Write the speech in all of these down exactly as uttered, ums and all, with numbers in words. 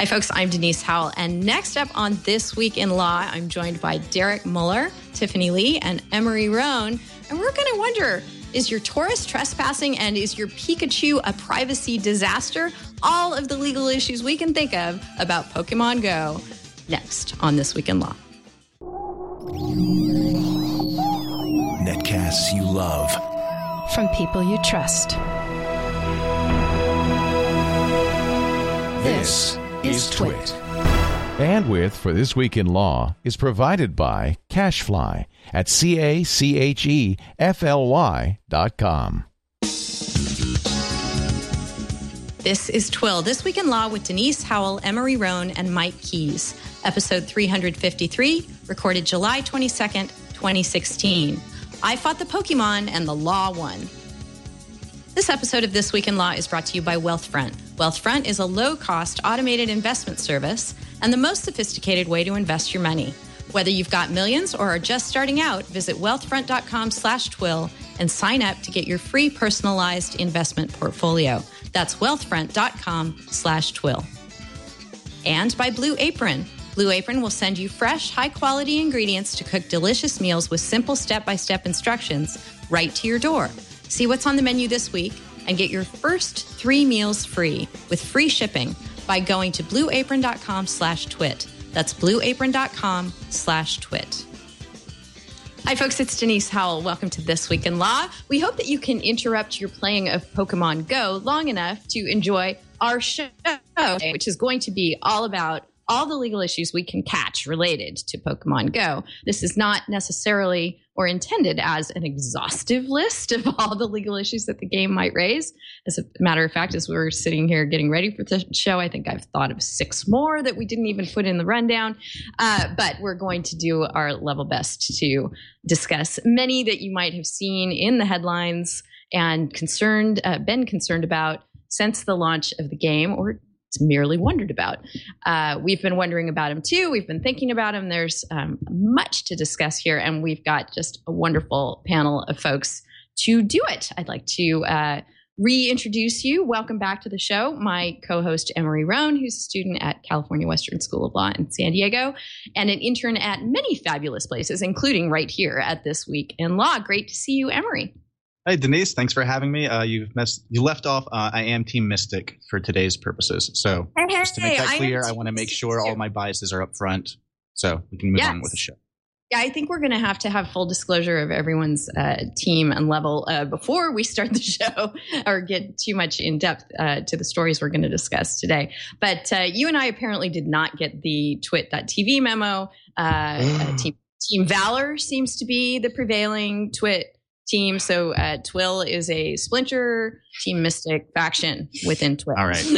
Hi, folks. I'm Denise Howell. And next up on This Week in Law, I'm joined by Derek Muller, Tiffany Lee, and Emery Roan. And we're going to wonder, is your Taurus trespassing and is your Pikachu a privacy disaster? All of the legal issues we can think of about Pokemon Go next on This Week in Law. Netcasts you love. From people you trust. This is Twit. Bandwidth for This Week in Law is provided by CacheFly at C A C H E F L Y dot com. This is Twill, This Week in Law with Denise Howell, Emery Roan, and Mike Keys. Episode three hundred fifty-three, recorded July twenty-second, twenty sixteen. I fought the Pokemon and the law won. This episode of This Week in Law is brought to you by Wealthfront. Wealthfront is a low-cost automated investment service and the most sophisticated way to invest your money. Whether you've got millions or are just starting out, visit wealthfront.com slash twill and sign up to get your free personalized investment portfolio. That's wealthfront.com slash twill. And by Blue Apron. Blue Apron will send you fresh, high-quality ingredients to cook delicious meals with simple step-by-step instructions right to your door. See what's on the menu this week and get your first three meals free with free shipping by going to blueapron.com slash twit. That's blueapron.com slash twit. Hi, folks. It's Denise Howell. Welcome to This Week in Law. We hope that you can interrupt your playing of Pokemon Go long enough to enjoy our show, which is going to be all about all the legal issues we can catch related to Pokemon Go. This is not necessarily or intended as an exhaustive list of all the legal issues that the game might raise. As a matter of fact, as we were sitting here getting ready for the show, I think I've thought of six more that we didn't even put in the rundown. Uh, but we're going to do our level best to discuss many that you might have seen in the headlines and concerned, uh, been concerned about since the launch of the game, or merely wondered about. Uh, we've been wondering about him too. We've been thinking about him. There's um, much to discuss here, and we've got just a wonderful panel of folks to do it. I'd like to uh, reintroduce you. Welcome back to the show. My co-host, Emery Roan, who's a student at California Western School of Law in San Diego, and an intern at many fabulous places, including right here at This Week in Law. Great to see you, Emery. Hey, Denise, thanks for having me. Uh, you've messed, you left off, uh, I am Team Mystic for today's purposes. So hey, just to make that I clear, I want to make sure all my biases are up front so we can move yes. on with the show. Yeah, I think we're going to have to have full disclosure of everyone's uh, team and level uh, before we start the show or get too much in depth uh, to the stories we're going to discuss today. But uh, you and I apparently did not get the twit dot t v memo. Uh, uh, team, team Valor seems to be the prevailing twit team. So uh, Twill is a splinter Team Mystic faction within Twill. All right.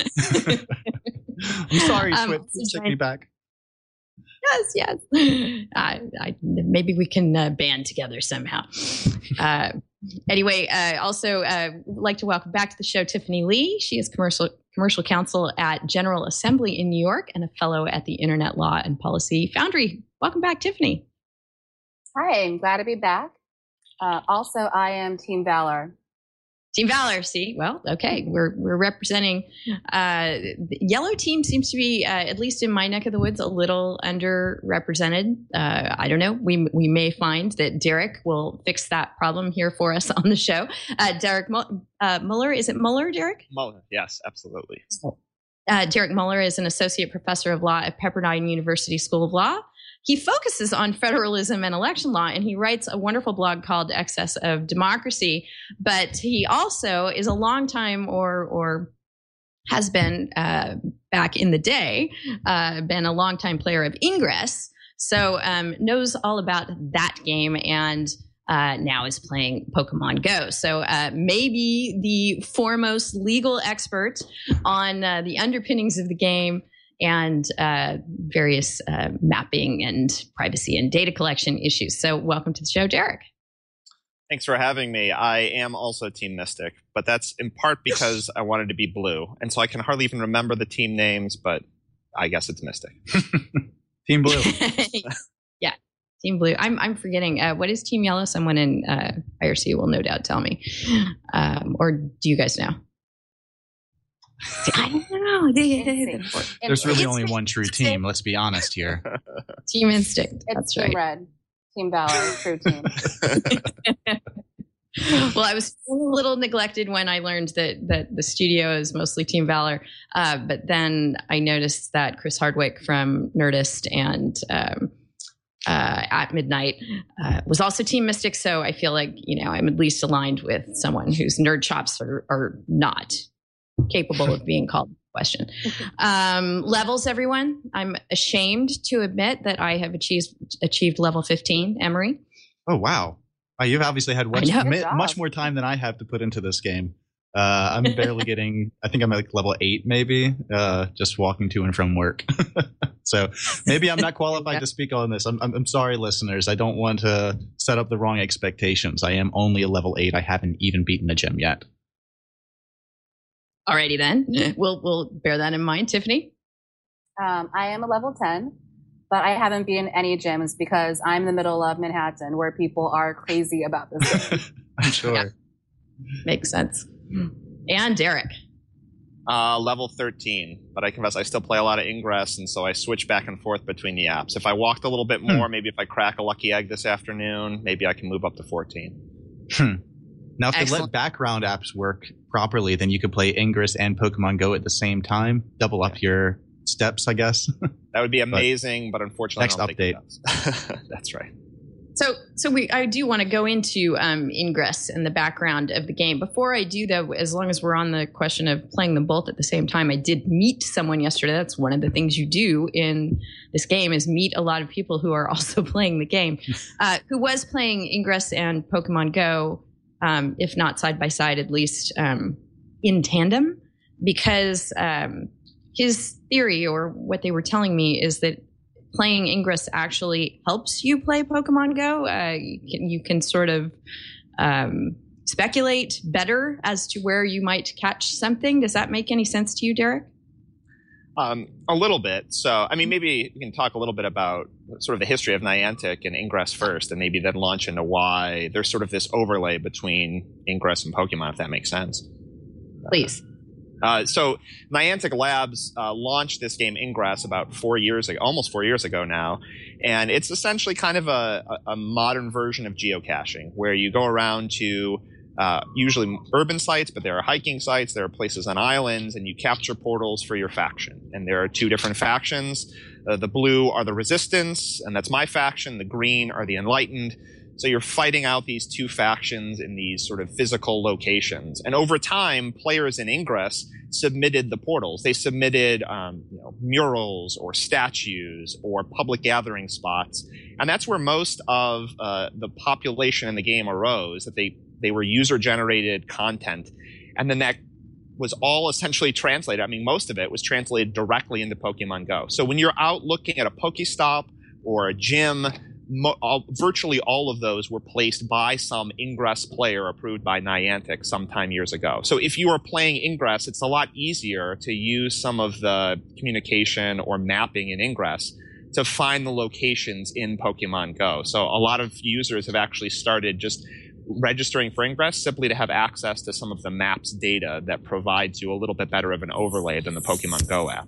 I'm sorry, um, Twit. Please take me back. Yes, yes. Uh, I, maybe we can uh, band together somehow. Uh, anyway, uh, also uh, like to welcome back to the show Tiffany Lee. She is commercial commercial counsel at General Assembly in New York and a fellow at the Internet Law and Policy Foundry. Welcome back, Tiffany. Hi, I'm glad to be back. Uh, also, I am Team Valor. Team Valor, see? Well, okay. We're we're representing. Uh, the yellow team seems to be, uh, at least in my neck of the woods, a little underrepresented. Uh, I don't know. We we may find that Derek will fix that problem here for us on the show. Uh, Derek uh, Muller, is it Muller, Derek? Muller, yes, absolutely. Uh, Derek Muller is an associate professor of law at Pepperdine University School of Law. He focuses on federalism and election law, and he writes a wonderful blog called Excess of Democracy. But he also is a longtime or or has been uh, back in the day, uh, been a longtime player of Ingress. So um, knows all about that game and uh, now is playing Pokemon Go. So uh, maybe the foremost legal expert on uh, the underpinnings of the game and uh, various uh, mapping and privacy and data collection issues. So welcome to the show, Derek. Thanks for having me. I am also Team Mystic, but that's in part because I wanted to be blue. And so I can hardly even remember the team names, but I guess it's Mystic. Team Blue. Yeah, Team Blue. I'm I'm forgetting. Uh, what is Team Yellow? Someone in uh, I R C will no doubt tell me. Um, or do you guys know? I don't know. There's really only one true team. Let's be honest here. Team Instinct. It's That's Team right. Red, Team Valor, true team. Well, I was a little neglected when I learned that that the studio is mostly Team Valor, uh, but then I noticed that Chris Hardwick from Nerdist and um, uh, At Midnight uh, was also Team Mystic. So I feel like, you know, I'm at least aligned with someone whose nerd chops are, are not capable of being called into question. Um, levels, everyone. I'm ashamed to admit that I have achieved achieved level fifteen. Emery. Oh wow! Uh, you've obviously had much, know. mi- much more time than I have to put into this game. Uh, I'm barely getting. I think I'm at like level eight, maybe. Uh, just walking to and from work. So maybe I'm not qualified to speak on this. I'm, I'm, I'm sorry, listeners. I don't want to set up the wrong expectations. I am only a level eight. I haven't even beaten a gem yet. Alrighty then, we'll we'll bear that in mind, Tiffany. Um, I am a level ten, but I haven't been in any gyms because I'm in the middle of Manhattan, where people are crazy about this game. I'm sure. Yeah. Makes sense. And Derek. Uh, level thirteen, but I confess I still play a lot of Ingress, and so I switch back and forth between the apps. If I walked a little bit more, hmm. maybe if I crack a lucky egg this afternoon, maybe I can move up to fourteen. Hmm. Now, if Excellent. they let background apps work properly, then you could play Ingress and Pokemon Go at the same time. Double up your steps, I guess. That would be amazing, but, but unfortunately, next I don't update. Think that's right. So, so we I do want to go into um, Ingress and the background of the game. Before I do, though, as long as we're on the question of playing them both at the same time, I did meet someone yesterday. That's one of the things you do in this game is meet a lot of people who are also playing the game, uh, who was playing Ingress and Pokemon Go. Um, if not side by side, at least um, in tandem, because um, his theory or what they were telling me is that playing Ingress actually helps you play Pokemon Go. Uh, you, can, you can sort of um, speculate better as to where you might catch something. Does that make any sense to you, Derek? Um, a little bit. So, I mean, maybe you can talk a little bit about sort of the history of Niantic and Ingress first, and maybe then launch into why there's sort of this overlay between Ingress and Pokemon, if that makes sense. Please. Uh, so, Niantic Labs uh, launched this game Ingress about four years ago, almost four years ago now, and it's essentially kind of a, a modern version of geocaching, where you go around to Uh, usually urban sites, but there are hiking sites, there are places on islands, and you capture portals for your faction. And there are two different factions. Uh, the blue are the Resistance, and that's my faction. The green are the Enlightened. So you're fighting out these two factions in these sort of physical locations. And over time, players in Ingress submitted the portals. They submitted um, you know, murals or statues or public gathering spots. And that's where most of uh, the population in the game arose, that they They were user-generated content, and then that was all essentially translated. I mean, most of it was translated directly into Pokemon Go. So when you're out looking at a Pokestop or a gym, mo- all, virtually all of those were placed by some Ingress player approved by Niantic sometime years ago. So if you are playing Ingress, it's a lot easier to use some of the communication or mapping in Ingress to find the locations in Pokemon Go. So a lot of users have actually started just registering for Ingress simply to have access to some of the maps data that provides you a little bit better of an overlay than the Pokemon Go app.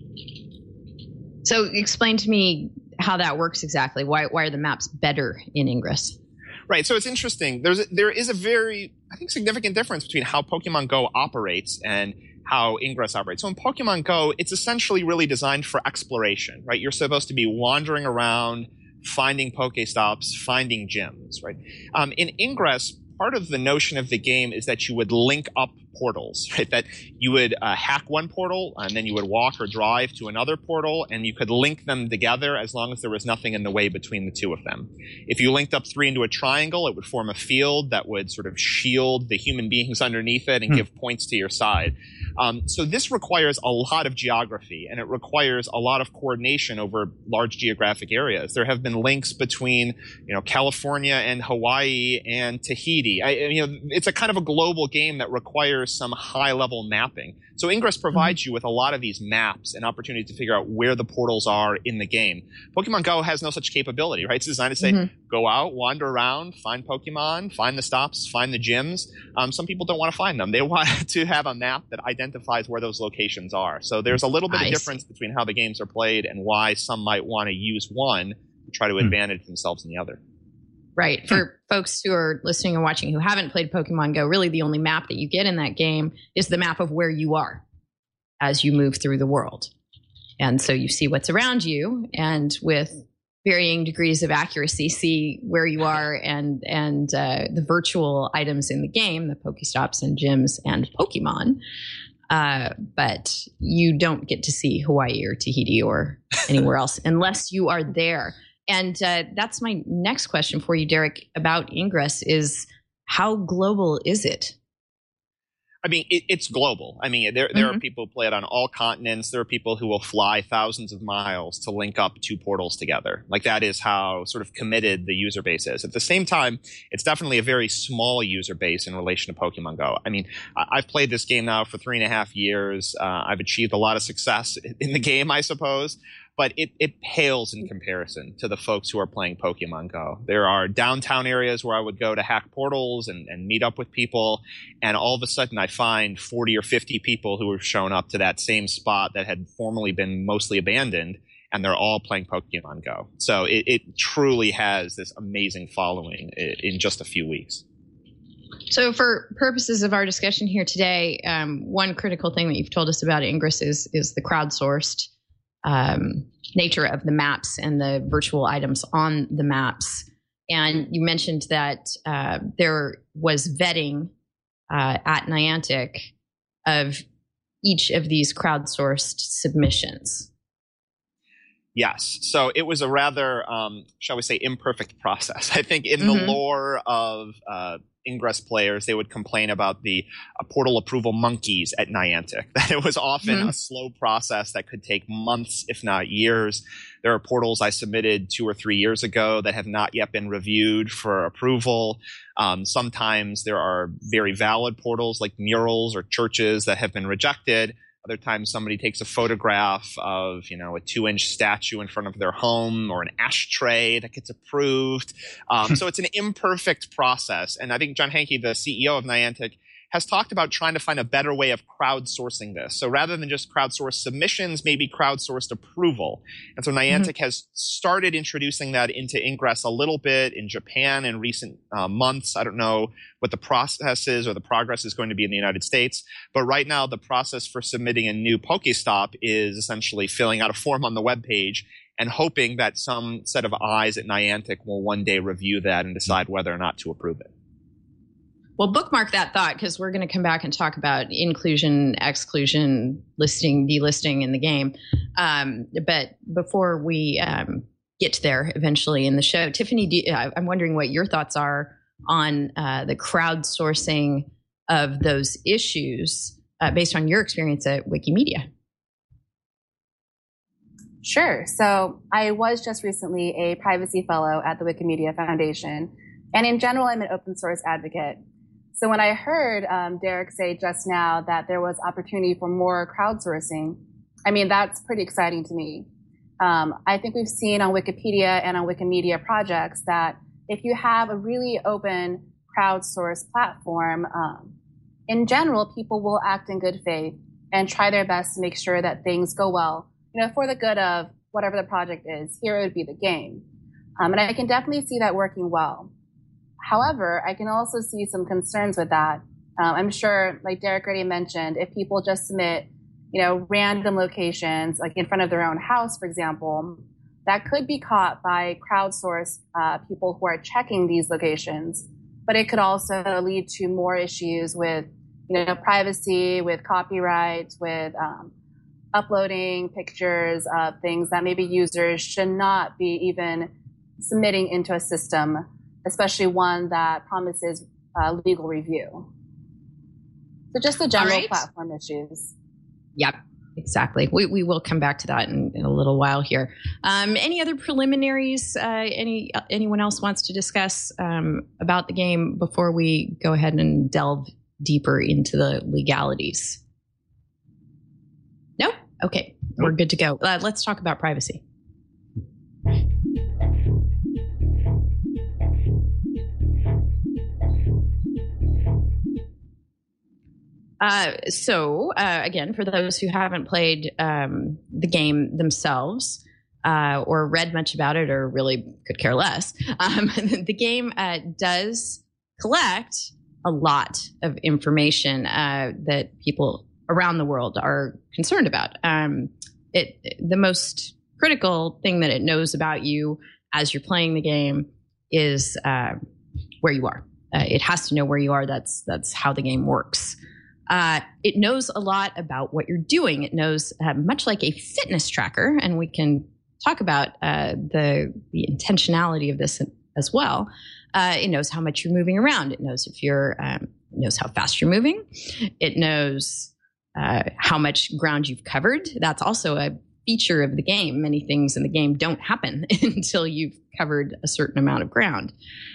So explain to me how that works exactly. Why, why are the maps better in Ingress? Right. So it's interesting. There's a, there is a very, I think, significant difference between how Pokemon Go operates and how Ingress operates. So in Pokemon Go, it's essentially really designed for exploration, right? You're supposed to be wandering around, finding Pokestops, finding gyms, right? Um, in Ingress, part of the notion of the game is that you would link up portals, right? That you would uh, hack one portal, and then you would walk or drive to another portal, and you could link them together as long as there was nothing in the way between the two of them. If you linked up three into a triangle, it would form a field that would sort of shield the human beings underneath it and hmm. give points to your side. Um, so this requires a lot of geography, and it requires a lot of coordination over large geographic areas. There have been links between, you know, California and Hawaii and Tahiti. I, you know, it's a kind of a global game that requires there's some high-level mapping. So Ingress provides mm-hmm. you with a lot of these maps and opportunities to figure out where the portals are in the game. Pokemon Go has no such capability, right? It's designed to say, mm-hmm. go out, wander around, find Pokemon, find the stops, find the gyms. Um, some people don't want to find them. They want to have a map that identifies where those locations are. So there's a little bit I of difference see. between how the games are played and why some might want to use one to try to mm-hmm. advantage themselves in the other. Right. For folks who are listening and watching who haven't played Pokemon Go, really the only map that you get in that game is the map of where you are as you move through the world. And so you see what's around you, and with varying degrees of accuracy, see where you are and and uh, the virtual items in the game, the Pokestops and gyms and Pokemon. Uh, but you don't get to see Hawaii or Tahiti or anywhere else unless you are there. And uh, that's my next question for you, Derek, about Ingress is how global is it? I mean, it, it's global. I mean, there there mm-hmm. are people who play it on all continents. There are people who will fly thousands of miles to link up two portals together. Like, that is how sort of committed the user base is. At the same time, it's definitely a very small user base in relation to Pokemon Go. I mean, I've played this game now for three and a half years. Uh, I've achieved a lot of success in the game, I suppose. But it, it pales in comparison to the folks who are playing Pokemon Go. There are downtown areas where I would go to hack portals and, and meet up with people, and all of a sudden I find forty or fifty people who have shown up to that same spot that had formerly been mostly abandoned, and they're all playing Pokemon Go. So it, it truly has this amazing following in, in just a few weeks. So for purposes of our discussion here today, um, one critical thing that you've told us about Ingress is, is the crowdsourced Um, nature of the maps and the virtual items on the maps. And you mentioned that uh, there was vetting uh, at Niantic of each of these crowdsourced submissions. Yes. So it was a rather, um, shall we say, imperfect process. I think in mm-hmm. the lore of uh, Ingress players, they would complain about the uh, portal approval monkeys at Niantic, that it was often mm-hmm. a slow process that could take months, if not years. There are portals I submitted two or three years ago that have not yet been reviewed for approval. Um, sometimes there are very valid portals like murals or churches that have been rejected. Other times somebody takes a photograph of, you know, a two-inch statue in front of their home or an ashtray that gets approved. Um, so it's an imperfect process. And I think John Hanke, the C E O of Niantic, has talked about trying to find a better way of crowdsourcing this. So rather than just crowdsourced submissions, maybe crowdsourced approval. And so Niantic mm-hmm. has started introducing that into Ingress a little bit in Japan in recent uh, months. I don't know what the process is or the progress is going to be in the United States. But right now, the process for submitting a new Pokestop is essentially filling out a form on the webpage and hoping that some set of eyes at Niantic will one day review that and decide whether or not to approve it. Well, bookmark that thought, because we're going to come back and talk about inclusion, exclusion, listing, delisting in the game. Um, but before we um, get there eventually in the show, Tiffany, do you, I'm wondering what your thoughts are on uh, the crowdsourcing of those issues uh, based on your experience at Wikimedia. Sure. So I was just recently a privacy fellow at the Wikimedia Foundation. And in general, I'm an open source advocate. So when I heard um, Derek say just now that there was opportunity for more crowdsourcing, I mean, that's pretty exciting to me. Um, I think we've seen on Wikipedia and on Wikimedia projects that if you have a really open crowdsourced platform, um, in general, people will act in good faith and try their best to make sure that things go well, you know, for the good of whatever the project is. Here it would be the game. Um, and I can definitely see that working well. However, I can also see some concerns with that. Um, I'm sure, like Derek already mentioned, if people just submit, you know, random locations, like in front of their own house, for example, that could be caught by crowdsourced uh, people who are checking these locations. But it could also lead to more issues with, you know, privacy, with copyright, with um, uploading pictures of things that maybe users should not be even submitting into a system, especially one that promises uh, legal review. So just the general right. platform issues. Yep, exactly. We we will come back to that in, in a little while here. Um, any other preliminaries? Uh, any anyone else wants to discuss um, about the game before we go ahead and delve deeper into the legalities. No? Okay, we're good to go. Uh, let's talk about privacy. Uh, so, uh, again, for those who haven't played um, the game themselves uh, or read much about it or really could care less, um, the game uh, does collect a lot of information uh, that people around the world are concerned about. Um, it the most critical thing that it knows about you as you're playing the game is uh, where you are. Uh, it has to know where you are. That's that's how the game works. Uh, it knows a lot about what you're doing. It knows uh, much like a fitness tracker, and we can talk about uh, the the intentionality of this as well. Uh, it knows how much you're moving around. It knows if you're um, it knows how fast you're moving. It knows uh, how much ground you've covered. That's also a feature of the game. Many things in the game don't happen until you've covered a certain amount of ground.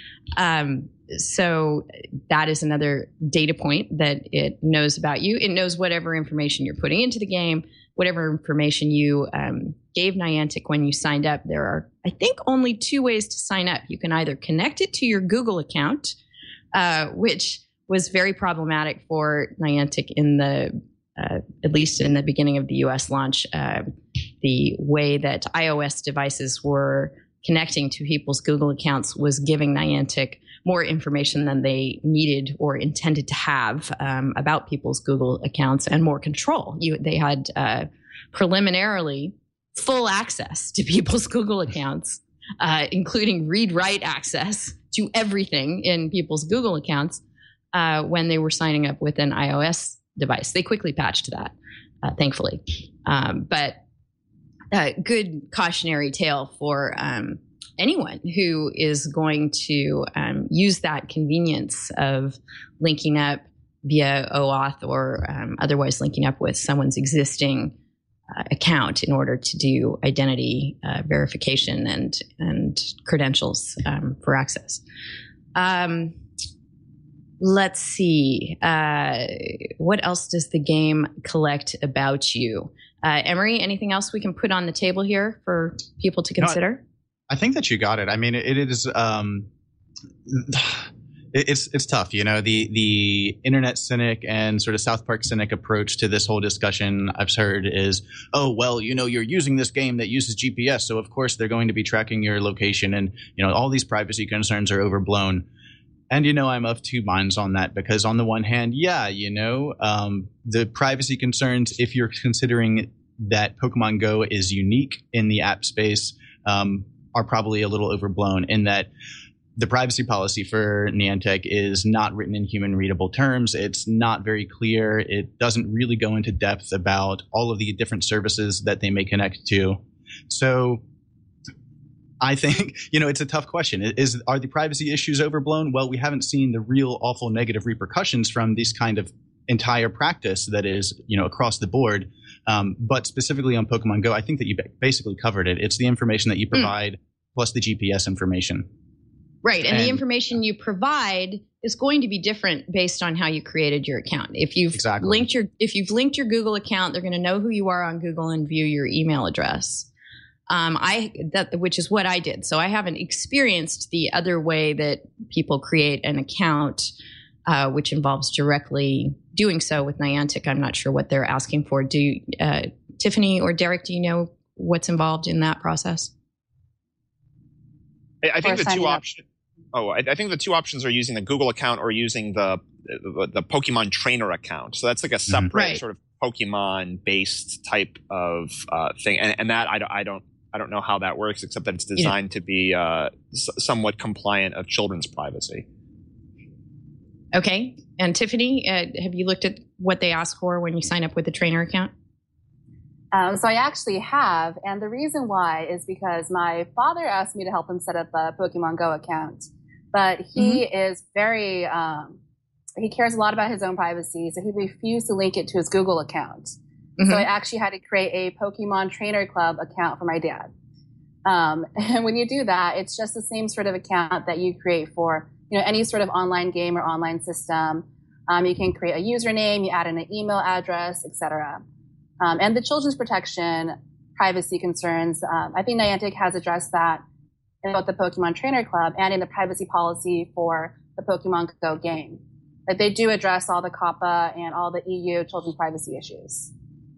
Um, so that is another data point that it knows about you. It knows whatever information you're putting into the game, whatever information you um, gave Niantic when you signed up. There are, I think, only two ways to sign up. You can either connect it to your Google account, uh, which was very problematic for Niantic in the, uh, at least in the beginning of the U S launch. Uh, the way that iOS devices were connecting to people's Google accounts was giving Niantic more information than they needed or intended to have um, about people's Google accounts and more control. You, they had uh, preliminarily full access to people's Google accounts, uh, including read-write access to everything in people's Google accounts uh, when they were signing up with an iOS device. They quickly patched that, uh, thankfully. Um, but a good cautionary tale for um, anyone who is going to um, use that convenience of linking up via OAuth or um, otherwise linking up with someone's existing uh, account in order to do identity uh, verification and and credentials um, for access. Um, let's see. Uh, what else does the game collect about you? Uh, Emery, anything else we can put on the table here for people to consider? No, I think that you got it. I mean, it, it is um, it, it's it's tough. You know, the the internet cynic and sort of South Park cynic approach to this whole discussion I've heard is, oh well, you know, you're using this game that uses G P S, so of course they're going to be tracking your location, and you know, all these privacy concerns are overblown. And, you know, I'm of two minds on that because on the one hand, yeah, you know, um, the privacy concerns, if you're considering that Pokemon Go is unique in the app space, um, are probably a little overblown in that the privacy policy for Niantic is not written in human readable terms. It's not very clear. It doesn't really go into depth about all of the different services that they may connect to. So I think, you know, it's a tough question. Is are the privacy issues overblown? Well, we haven't seen the real awful negative repercussions from this kind of entire practice that is, you know, across the board. Um, but specifically on Pokemon Go, I think that you basically covered it. It's the information that you provide mm. plus the G P S information. Right. And, and the information you provide is going to be different based on how you created your account. If you've exactly. linked your if you've linked your Google account, they're going to know who you are on Google and view your email address. Um, I that which is what I did. So I haven't experienced the other way that people create an account, uh, which involves directly doing so with Niantic. I'm not sure what they're asking for. Do you, uh, Tiffany or Derek? Do you know what's involved in that process? I, I think the two options. Oh, I, I think the two options are using the Google account or using the the, the Pokemon Trainer account. So that's like a separate right. sort of Pokemon-based type of uh, thing, and, and that I don't, I don't. I don't know how that works, except that it's designed yeah. to be uh, s- somewhat compliant of children's privacy. Okay. And Tiffany, uh, have you looked at what they ask for when you sign up with the trainer account? Um, so I actually have. And the reason why is because my father asked me to help him set up a Pokemon Go account. But he mm-hmm. is very, um, he cares a lot about his own privacy. So he refused to link it to his Google account. Mm-hmm. So I actually had to create a Pokemon Trainer Club account for my dad. Um, and when you do that, it's just the same sort of account that you create for, you know, any sort of online game or online system. Um, you can create a username, you add in an email address, et cetera. Um, and the children's protection privacy concerns, um, I think Niantic has addressed that in both the Pokemon Trainer Club and in the privacy policy for the Pokemon Go game. Like they do address all the COPPA and all the E U children's privacy issues.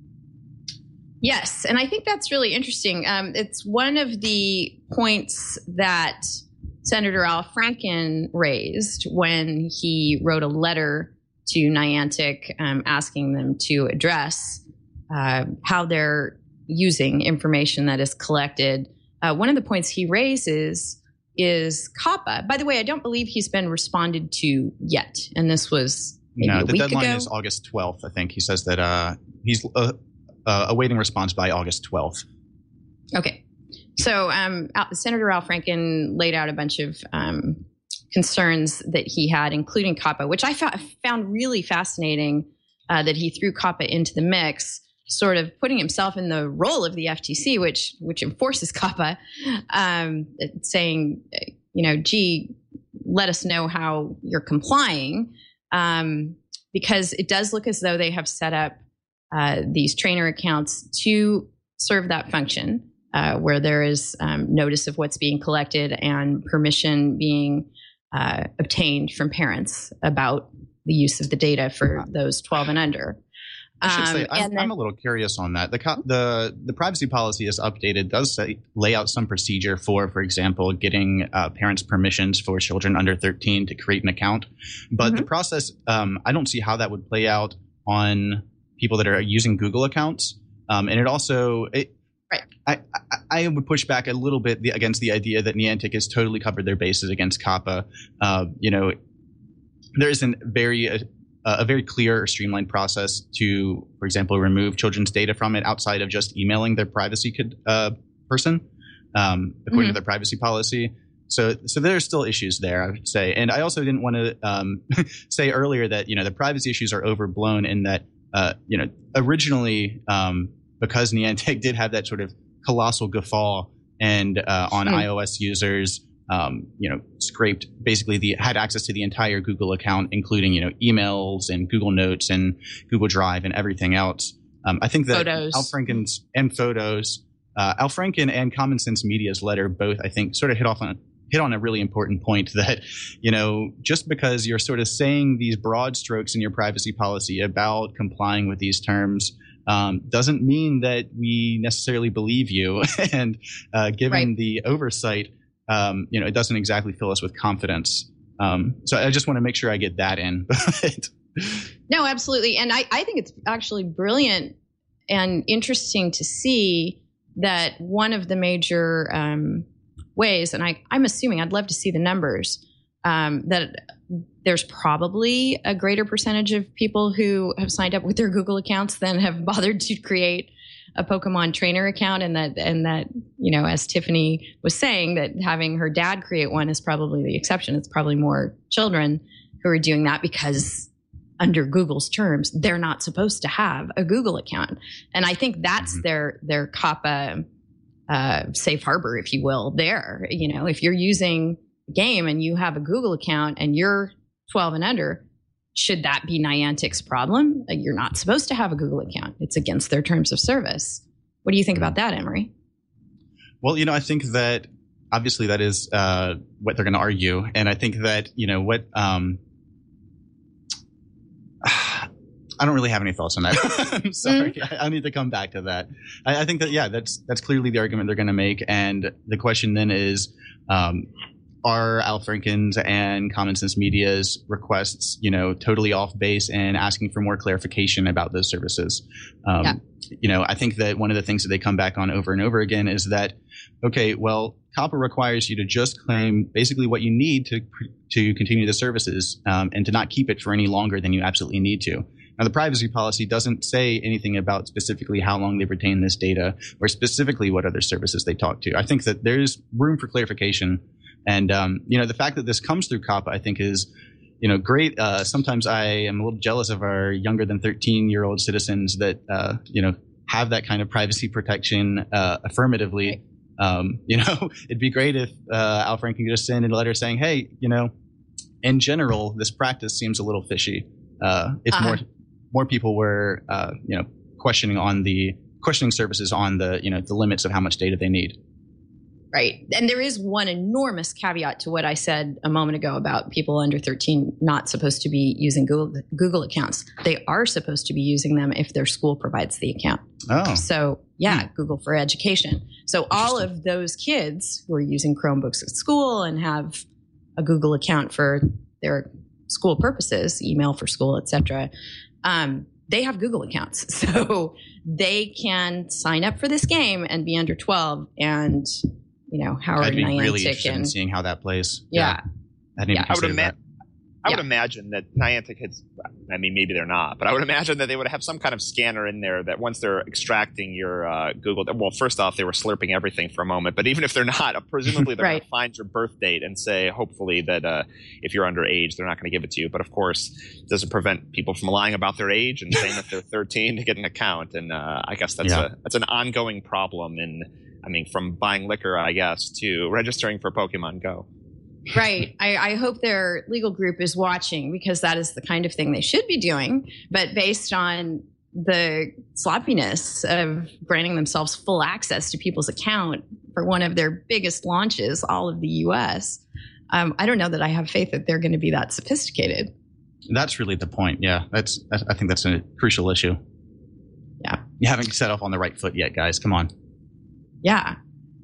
Yes, and I think that's really interesting. Um, it's one of the points that Senator Al Franken raised when he wrote a letter to Niantic um, asking them to address uh, how they're using information that is collected. Uh, one of the points he raises is COPPA. By the way, I don't believe he's been responded to yet, and this was maybe no, a the week deadline ago. is August twelfth. I think he says that uh, he's uh, uh, awaiting response by August twelfth. Okay. So um, Senator Al Franken laid out a bunch of um, concerns that he had, including COPPA, which I fa- found really fascinating uh, that he threw COPPA into the mix, sort of putting himself in the role of the F T C, which which enforces COPPA, um, saying, you know, gee, let us know how you're complying, um, because it does look as though they have set up uh, these trainer accounts to serve that function. Uh, where there is um, notice of what's being collected and permission being uh, obtained from parents about the use of the data for those twelve and under. I should Um, say, I'm, and then- I'm a little curious on that. The, co- the the privacy policy is updated, does say, lay out some procedure for, for example, getting uh, parents' permissions for children under thirteen to create an account. But Mhm. the process, um, I don't see how that would play out on people that are using Google accounts. Um, and it also, it, Right. I, I, I would push back a little bit the, against the idea that Niantic has totally covered their bases against COPPA. Uh, you know, there is a very uh, a very clear or streamlined process to, for example, remove children's data from it outside of just emailing their privacy could, uh, person, um, according Mm-hmm. to their privacy policy. So, so there are still issues there, I would say. And I also didn't want to um, say earlier that, you know, the privacy issues are overblown in that, uh, you know, originally, um, because Niantic did have that sort of colossal guffaw and uh, on Hmm. iOS users, um, you know, scraped basically the had access to the entire Google account, including, you know, emails and Google Notes and Google Drive and everything else. Um, I think that Photos. Al Franken's and photos, uh, Al Franken and Common Sense Media's letter both, I think, sort of hit off on hit on a really important point that, you know, just because you're sort of saying these broad strokes in your privacy policy about complying with these terms, Um, doesn't mean that we necessarily believe you. And uh, given Right. the oversight, um, you know, it doesn't exactly fill us with confidence. Um, so I just want to make sure I get that in. No, absolutely. And I, I think it's actually brilliant and interesting to see that one of the major um, ways, and I, I'm assuming, I'd love to see the numbers, um, that there's probably a greater percentage of people who have signed up with their Google accounts than have bothered to create a Pokemon trainer account. And that, and that, you know, as Tiffany was saying, that having her dad create one is probably the exception. It's probably more children who are doing that because under Google's terms, they're not supposed to have a Google account. And I think that's Mhm. their, their COPPA uh, safe harbor, if you will, there. You know, if you're using a game and you have a Google account and you're twelve and under, should that be Niantic's problem? You're not supposed to have a Google account. It's against their terms of service. What do you think about that, Emery? Well, you know, I think that obviously that is uh, what they're going to argue. And I think that, you know, what um, I don't really have any thoughts on that. I'm sorry. Mm-hmm. I, I need to come back to that. I, I think that, yeah, that's that's clearly the argument they're going to make. And the question then is, um, are Al Franken's and Common Sense Media's requests, you know, totally off base and asking for more clarification about those services? Um, Yeah. You know, I think that one of the things that they come back on over and over again is that, okay, well, COPPA requires you to just claim basically what you need to to continue the services, um, and to not keep it for any longer than you absolutely need to. Now, the privacy policy doesn't say anything about specifically how long they retain this data or specifically what other services they talk to. I think that there's room for clarification. And, um, you know, the fact that this comes through COPPA, I think is, you know, great. Uh, sometimes I am a little jealous of our younger than thirteen year old citizens that, uh, you know, have that kind of privacy protection uh, affirmatively. Um, you know, it'd be great if uh, Al Franken could just send a letter saying, hey, you know, in general, this practice seems a little fishy. uh, if Uh-huh. more more people were uh, you know questioning on the questioning services on the you know the limits of how much data they need. Right. And there is one enormous caveat to what I said a moment ago about people under thirteen not supposed to be using Google, Google accounts. They are supposed to be using them if their school provides the account. Oh, So, yeah, Google for Education. So all of those kids who are using Chromebooks at school and have a Google account for their school purposes, email for school, et cetera, um, they have Google accounts. So they can sign up for this game and be under twelve and... You know, Howard I'd be Niantic really interested and in seeing how that plays. yeah, I didn't even Yeah. I would, consider ima- that. I would Yeah. imagine that Niantic has, I mean, maybe they're not, but I would imagine that they would have some kind of scanner in there that once they're extracting your uh, Google, well, first off, they were slurping everything for a moment, but even if they're not, presumably they're Right. going to find your birth date and say, hopefully, that uh, if you're underage, they're not going to give it to you. But of course, it doesn't prevent people from lying about their age and saying that they're thirteen to get an account. And uh, I guess that's Yeah. a that's an ongoing problem in, I mean, from buying liquor, I guess, to registering for Pokemon Go. right. I, I hope their legal group is watching because that is the kind of thing they should be doing. But based on the sloppiness of granting themselves full access to people's account for one of their biggest launches, all of the U S, um, I don't know that I have faith that they're going to be that sophisticated. That's really the point. Yeah, that's. I think that's a crucial issue. Yeah. You haven't set off on the right foot yet, guys. Come on. Yeah.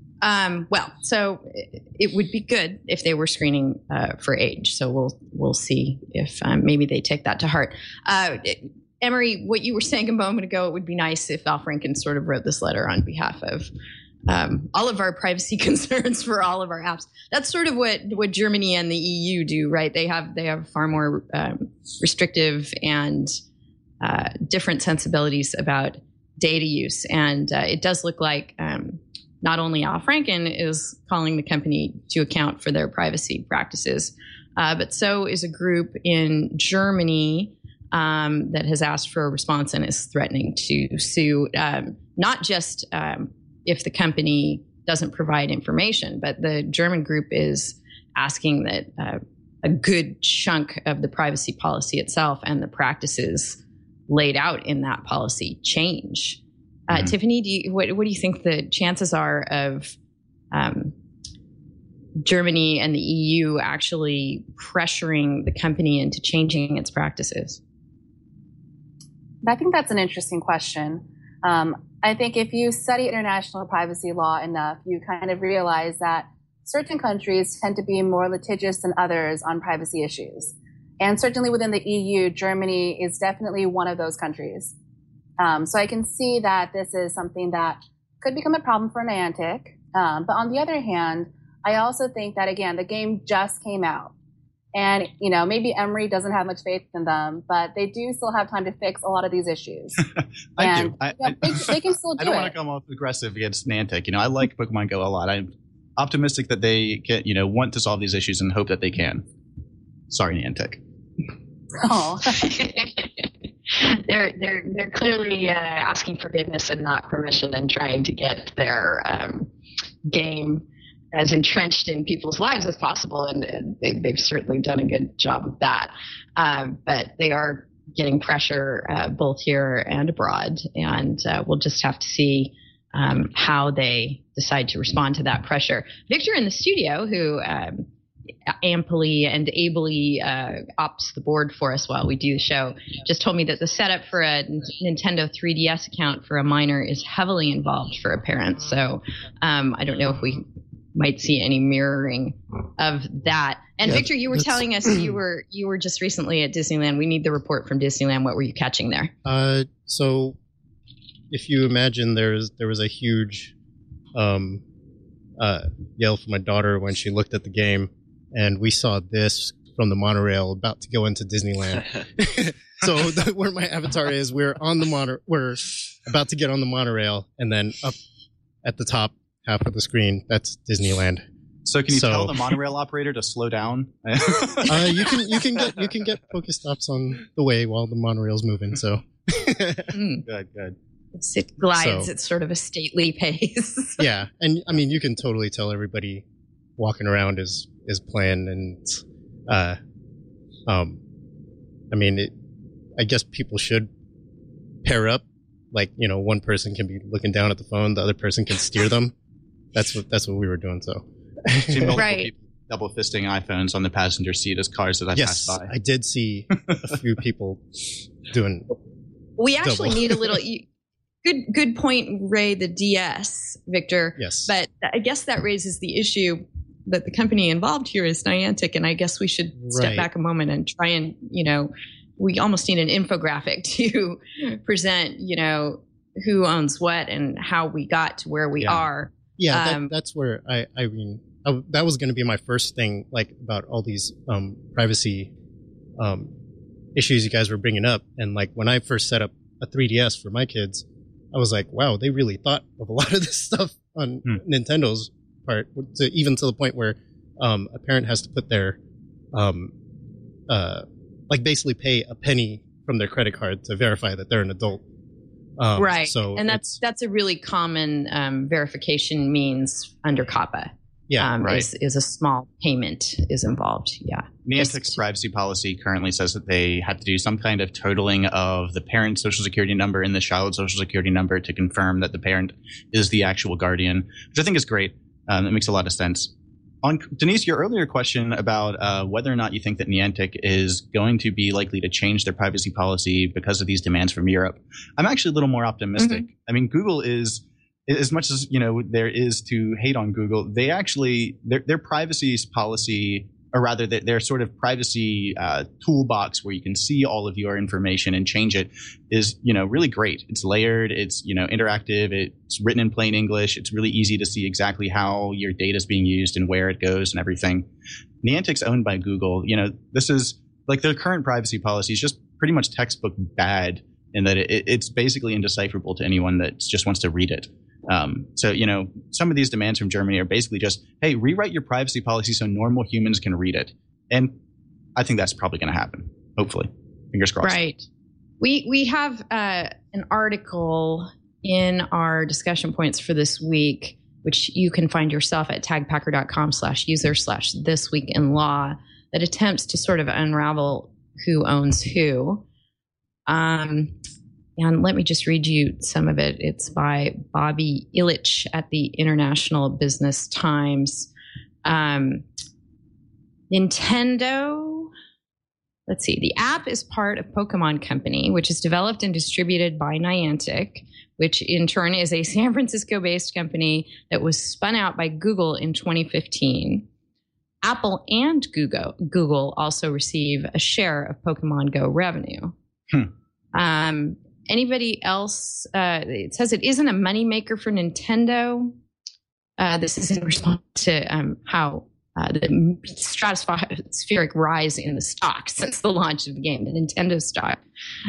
Um, well, so it, it would be good if they were screening uh, for age. So we'll we'll see if um, maybe they take that to heart. Uh, it, Emery, what you were saying a moment ago, it would be nice if Al Franken sort of wrote this letter on behalf of um, all of our privacy concerns for all of our apps. That's sort of what, what Germany and the E U do, right? They have they have far more um, restrictive and uh, different sensibilities about data use, and uh, it does look like um, not only Al Franken is calling the company to account for their privacy practices, uh, but so is a group in Germany um, that has asked for a response and is threatening to sue, um, not just um, if the company doesn't provide information, but the German group is asking that uh, a good chunk of the privacy policy itself and the practices laid out in that policy change. Uh, Mhm. Tiffany, do you, what, what do you think the chances are of um, Germany and the E U actually pressuring the company into changing its practices? I think that's an interesting question. Um, I think if you study international privacy law enough, you kind of realize that certain countries tend to be more litigious than others on privacy issues. And certainly within the E U, Germany is definitely one of those countries. Um, so I can see that this is something that could become a problem for Niantic. Um, but on the other hand, I also think that, again, the game just came out. And, you know, maybe Emery doesn't have much faith in them, but they do still have time to fix a lot of these issues. I And, do. I, you know, they, they can still do I don't it. want to come off aggressive against Niantic. You know, I like Pokemon Go a lot. I'm optimistic that they can, you know, want to solve these issues and hope that they can. Sorry, Niantic. Oh. they're they're they're clearly uh, asking forgiveness and not permission, and trying to get their um, game as entrenched in people's lives as possible, and, and they, they've certainly done a good job of that. Um, but they are getting pressure uh, both here and abroad, and uh, we'll just have to see um, how they decide to respond to that pressure. Victor in the studio, who um, amply and ably uh, ops the board for us while we do the show, just told me that the setup for a Nintendo three D S account for a minor is heavily involved for a parent. So um, I don't know if we might see any mirroring of that. And Yeah, Victor, you were that's- telling us you were you were just recently at Disneyland. We need the report from Disneyland. What were you catching there? Uh, so if you imagine there's there was a huge um, uh, yell from my daughter when she looked at the game, and we saw this from the monorail about to go into Disneyland. So the, where my avatar is, we're on the mono, we're about to get on the monorail, and then up at the top half of the screen, that's Disneyland. So can you So- tell the monorail operator to slow down? Uh, you can you can get you can get Pokestops on the way while the monorail's moving. So Mm. Good, good. It's- It glides So- at sort of a stately pace. yeah, and I mean you can totally tell everybody walking around is is playing, and uh, um, I mean it I guess people should pair up. Like, you know, one person can be looking down at the phone, the other person can steer them. That's what that's what we were doing. So, See multiple Right. people double fisting iPhones on the passenger seat as cars that I yes, passed by. I did see a few people doing. We actually Double. need a little. You, good, good point, Ray. The D S, Victor. Yes, But I guess that raises the issue that the company involved here is Niantic, and I guess we should step Right. back a moment and try and, you know, we almost need an infographic to present, you know, who owns what and how we got to where we Yeah. are. yeah, that, um, that's where I I mean I, that was going to be my first thing, like about all these um, privacy um, issues you guys were bringing up, and like when I first set up a three D S for my kids, I was like, wow, they really thought of a lot of this stuff on Hmm. Nintendo's part, to, even to the point where um, a parent has to put their, um, uh, like basically pay a penny from their credit card to verify that they're an adult. Um, right. So and that's that's a really common um, verification means under COPPA. yeah, um, right. is, is a small payment is involved. Yeah. Niantic's Just- privacy policy currently says that they have to do some kind of totaling of the parent's social security number and the child's social security number to confirm that the parent is the actual guardian, which I think is great. Um, that makes a lot of sense. On Denise, your earlier question about uh, whether or not you think that Niantic is going to be likely to change their privacy policy because of these demands from Europe, I'm actually a little more optimistic. Mm-hmm. I mean, Google is, as much as you know there is to hate on Google, they actually their their privacy policy, or rather their, their sort of privacy uh, toolbox where you can see all of your information and change it, is you know really great. It's layered, it's you know interactive, it's written in plain English. It's really easy to see exactly how your data is being used and where it goes and everything. Niantic's owned by Google. You know this is like their current privacy policy is just pretty much textbook bad in that it, it's basically indecipherable to anyone that just wants to read it. Um, so, you know, some of these demands from Germany are basically just, hey, rewrite your privacy policy so normal humans can read it. And I think that's probably going to happen. Hopefully. Fingers crossed. Right. We we have uh, an article in our discussion points for this week, which you can find yourself at tagpacker.com slash user slash this week in law, that attempts to sort of unravel who owns who. Um, and let me just read you some of it. It's by Bobby Illich at the International Business Times. Um, Nintendo, let's see, the app is part of Pokemon Company, which is developed and distributed by Niantic, which in turn is a San Francisco-based company that was spun out by Google in twenty fifteen. Apple and Google, Google also receive a share of Pokemon Go revenue. Hmm. Um, anybody else? Uh, it says it isn't a moneymaker for Nintendo. Uh, this is in response to um, how uh, the stratospheric rise in the stock since the launch of the game, the Nintendo stock.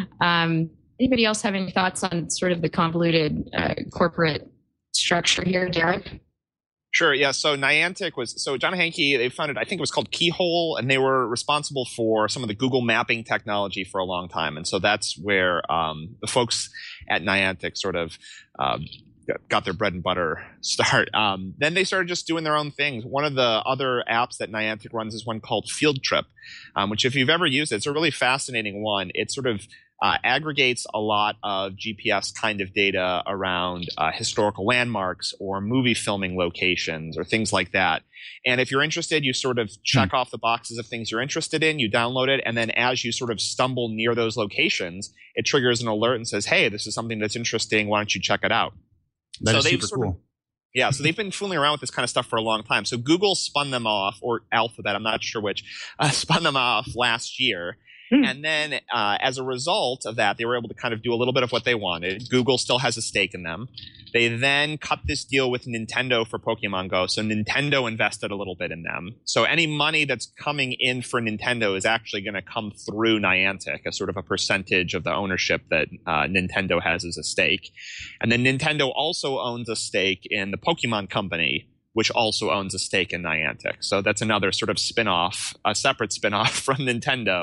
Um, anybody else have any thoughts on sort of the convoluted uh, corporate structure here, Derek? Sure. Yeah. So Niantic was so John Hanke. They founded, I think it was called Keyhole, and they were responsible for some of the Google mapping technology for a long time. And so that's where um, the folks at Niantic sort of um, got their bread and butter start. Um, then they started just doing their own things. One of the other apps that Niantic runs is one called Field Trip, um, which if you've ever used it, it's a really fascinating one. It sort of Uh, aggregates a lot of G P S kind of data around uh, historical landmarks or movie filming locations or things like that. And if you're interested, you sort of check off the boxes of things you're interested in, you download it, and then as you sort of stumble near those locations, it triggers an alert and says, hey, this is something that's interesting, why don't you check it out? That so is they've super sort of- cool. Yeah, so they've been fooling around with this kind of stuff for a long time. So Google spun them off, or Alphabet, I'm not sure which, uh, spun them off last year. Hmm. And then uh, as a result of that, they were able to kind of do a little bit of what they wanted. Google still has a stake in them. They then cut this deal with Nintendo for Pokemon Go. So Nintendo invested a little bit in them. So any money that's coming in for Nintendo is actually going to come through Niantic, a sort of a percentage of the ownership that uh, Nintendo has as a stake. And then Nintendo also owns a stake in the Pokemon Company, which also owns a stake in Niantic. So that's another sort of spin-off, a separate spin-off from Nintendo,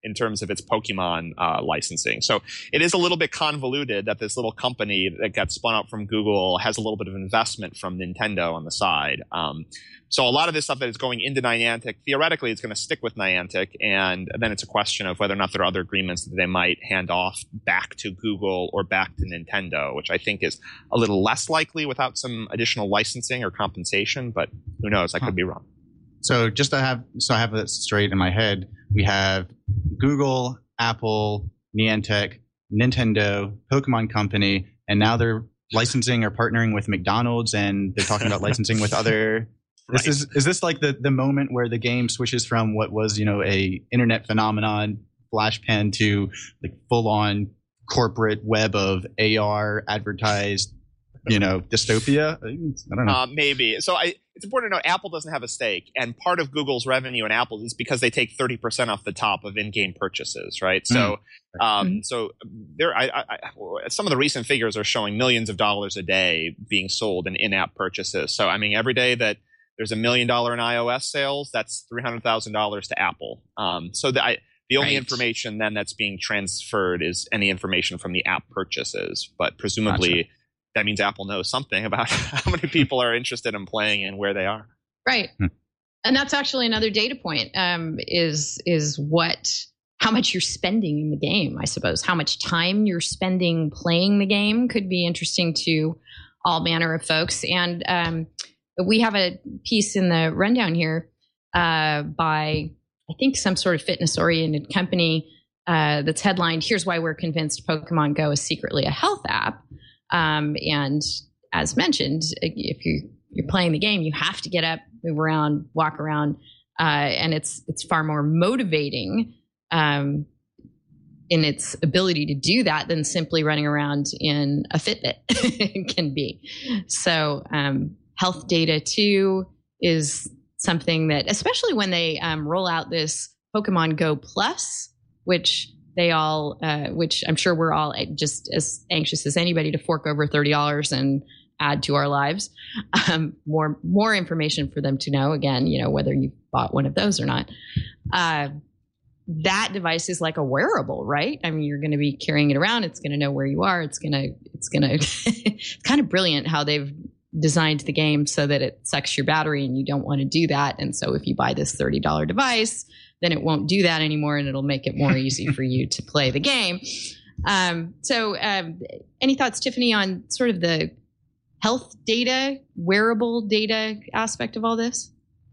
in terms of its Pokemon uh, licensing. So it is a little bit convoluted that this little company that got spun out from Google has a little bit of investment from Nintendo on the side. Um, so a lot of this stuff that is going into Niantic, theoretically, it's going to stick with Niantic, and then it's a question of whether or not there are other agreements that they might hand off back to Google or back to Nintendo, which I think is a little less likely without some additional licensing or compensation, but who knows? I could be wrong. So just to have so I have it straight in my head, we have Google, Apple, Niantic, Nintendo, Pokemon Company, and now they're licensing or partnering with McDonald's, and they're talking about licensing with other. This right. is is this like the, the moment where the game switches from what was, you know, a internet phenomenon, flash pen, to like full on corporate web of A R advertised, you know, dystopia? I don't know. Uh, maybe. So I, it's important to know Apple doesn't have a stake, and part of Google's revenue in Apple is because they take thirty percent off the top of in-game purchases, right? So, mm. um, mm-hmm. so there, I, I, I, some of the recent figures are showing millions of dollars a day being sold in in-app purchases. So, I mean, every day that there's a million dollar in iOS sales, that's three hundred thousand dollars to Apple. Um, so the, I, the only right. information then that's being transferred is any information from the app purchases, but presumably. Gotcha. That means Apple knows something about how many people are interested in playing and where they are. Right. Hmm. And that's actually another data point, um, is is what how much you're spending in the game, I suppose. How much time you're spending playing the game could be interesting to all manner of folks. And um, we have a piece in the rundown here uh, by, I think, some sort of fitness-oriented company uh, that's headlined, "Here's Why We're Convinced Pokemon Go is Secretly a Health App." Um, and as mentioned, if you, you're playing the game, you have to get up, move around, walk around, uh, and it's it's far more motivating um, in its ability to do that than simply running around in a Fitbit can be. So um, health data, too, is something that, especially when they um, roll out this Pokemon Go Plus, which... They all, uh, which I'm sure we're all just as anxious as anybody to fork over thirty dollars and add to our lives. Um, more, more information for them to know. Again, you know, whether you bought one of those or not. Uh, that device is like a wearable, right? I mean, you're going to be carrying it around. It's going to know where you are. It's going to, it's going to. It's kind of brilliant how they've designed the game so that it sucks your battery, and you don't want to do that. And so, if you buy this thirty dollars device, then it won't do that anymore, and it'll make it more easy for you to play the game. Um, so um, any thoughts, Tiffany, on sort of the health data, wearable data aspect of all this?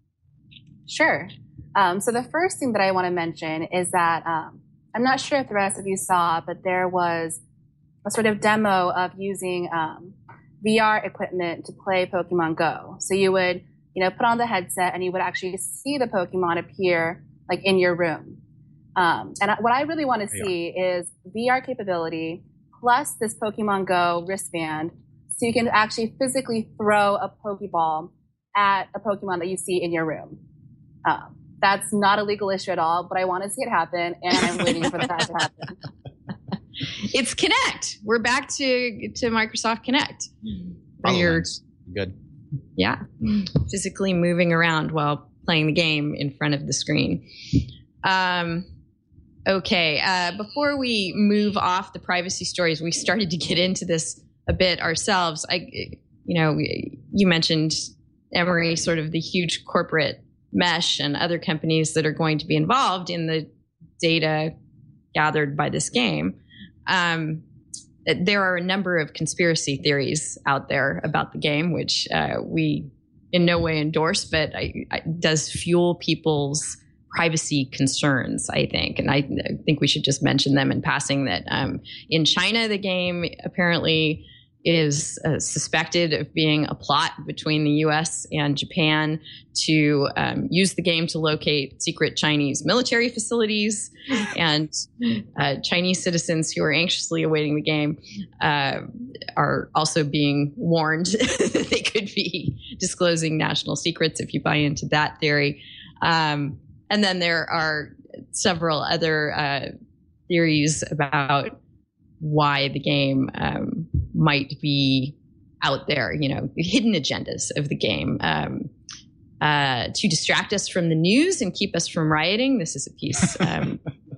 Sure. Um, so the first thing that I want to mention is that um, I'm not sure if the rest of you saw, but there was a sort of demo of using um, V R equipment to play Pokemon Go. So you would, you know, put on the headset and you would actually see the Pokemon appear like in your room. Um, and what I really want to see yeah. is V R capability plus this Pokemon Go wristband, so you can actually physically throw a Pokeball at a Pokemon that you see in your room. Um, that's not a legal issue at all, but I want to see it happen, and I'm waiting for that to happen. It's Kinect. We're back to to Microsoft Kinect. Where you're good. Yeah, physically moving around while playing the game in front of the screen. Um, okay, uh, before we move off the privacy stories, we started to get into this a bit ourselves. I, you know, you mentioned, Emery, sort of the huge corporate mesh and other companies that are going to be involved in the data gathered by this game. Um, there are a number of conspiracy theories out there about the game, which uh, we in no way endorse, but I, I, does fuel people's privacy concerns, I think. And I, I think we should just mention them in passing, that um, in China, the game apparently is uh, suspected of being a plot between the U S and Japan to um, use the game to locate secret Chinese military facilities, and uh, Chinese citizens who are anxiously awaiting the game uh, are also being warned that they could be disclosing national secrets if you buy into that theory. Um, and then there are several other uh, theories about why the game um, might be out there, you know, hidden agendas of the game um, uh, to distract us from the news and keep us from rioting. This is a piece um,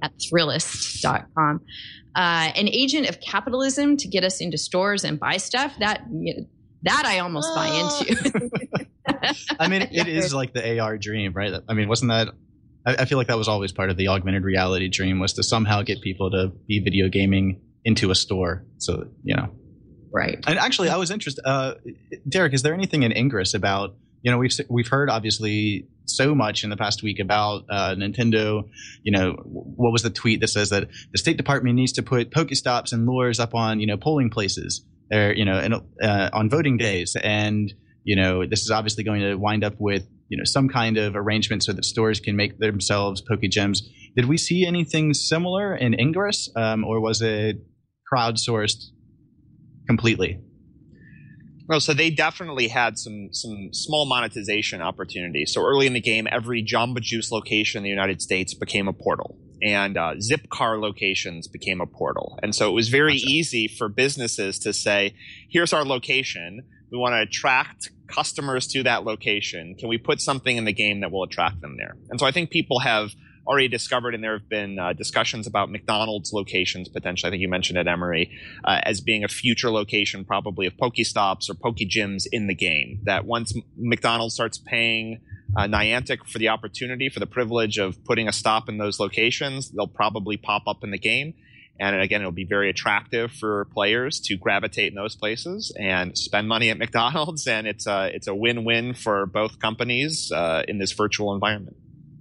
at Thrillist dot com. Uh, an agent of capitalism to get us into stores and buy stuff. That that I almost uh. buy into. I mean, it is like the A R dream, right? I mean, wasn't that? I, I feel like that was always part of the augmented reality dream, was to somehow get people to be video gaming into a store. So, you know. Right. And actually, I was interested. Uh, Derek, is there anything in Ingress about, you know, we've we've heard obviously so much in the past week about uh, Nintendo. You know, what was the tweet that says that the State Department needs to put Pokestops and lures up on, you know, polling places, or, you know, and, uh, on voting days. And, you know, this is obviously going to wind up with, you know, some kind of arrangement so that stores can make themselves Poke Gems. Did we see anything similar in Ingress, um, or was it crowdsourced completely? Well, so they definitely had some some small monetization opportunities. So early in the game, every Jamba Juice location in the United States became a portal, and uh, Zipcar locations became a portal. And so it was very gotcha. easy for businesses to say, here's our location. We want to attract customers to that location. Can we put something in the game that will attract them there? And so I think people have already discovered, and there have been uh, discussions about McDonald's locations potentially. I think you mentioned it, Emery, uh, as being a future location probably of Pokestops or Poke Gyms in the game. That once McDonald's starts paying uh, Niantic for the opportunity, for the privilege of putting a stop in those locations, they'll probably pop up in the game. And again, it'll be very attractive for players to gravitate in those places and spend money at McDonald's. And it's a, it's a win-win for both companies uh, in this virtual environment.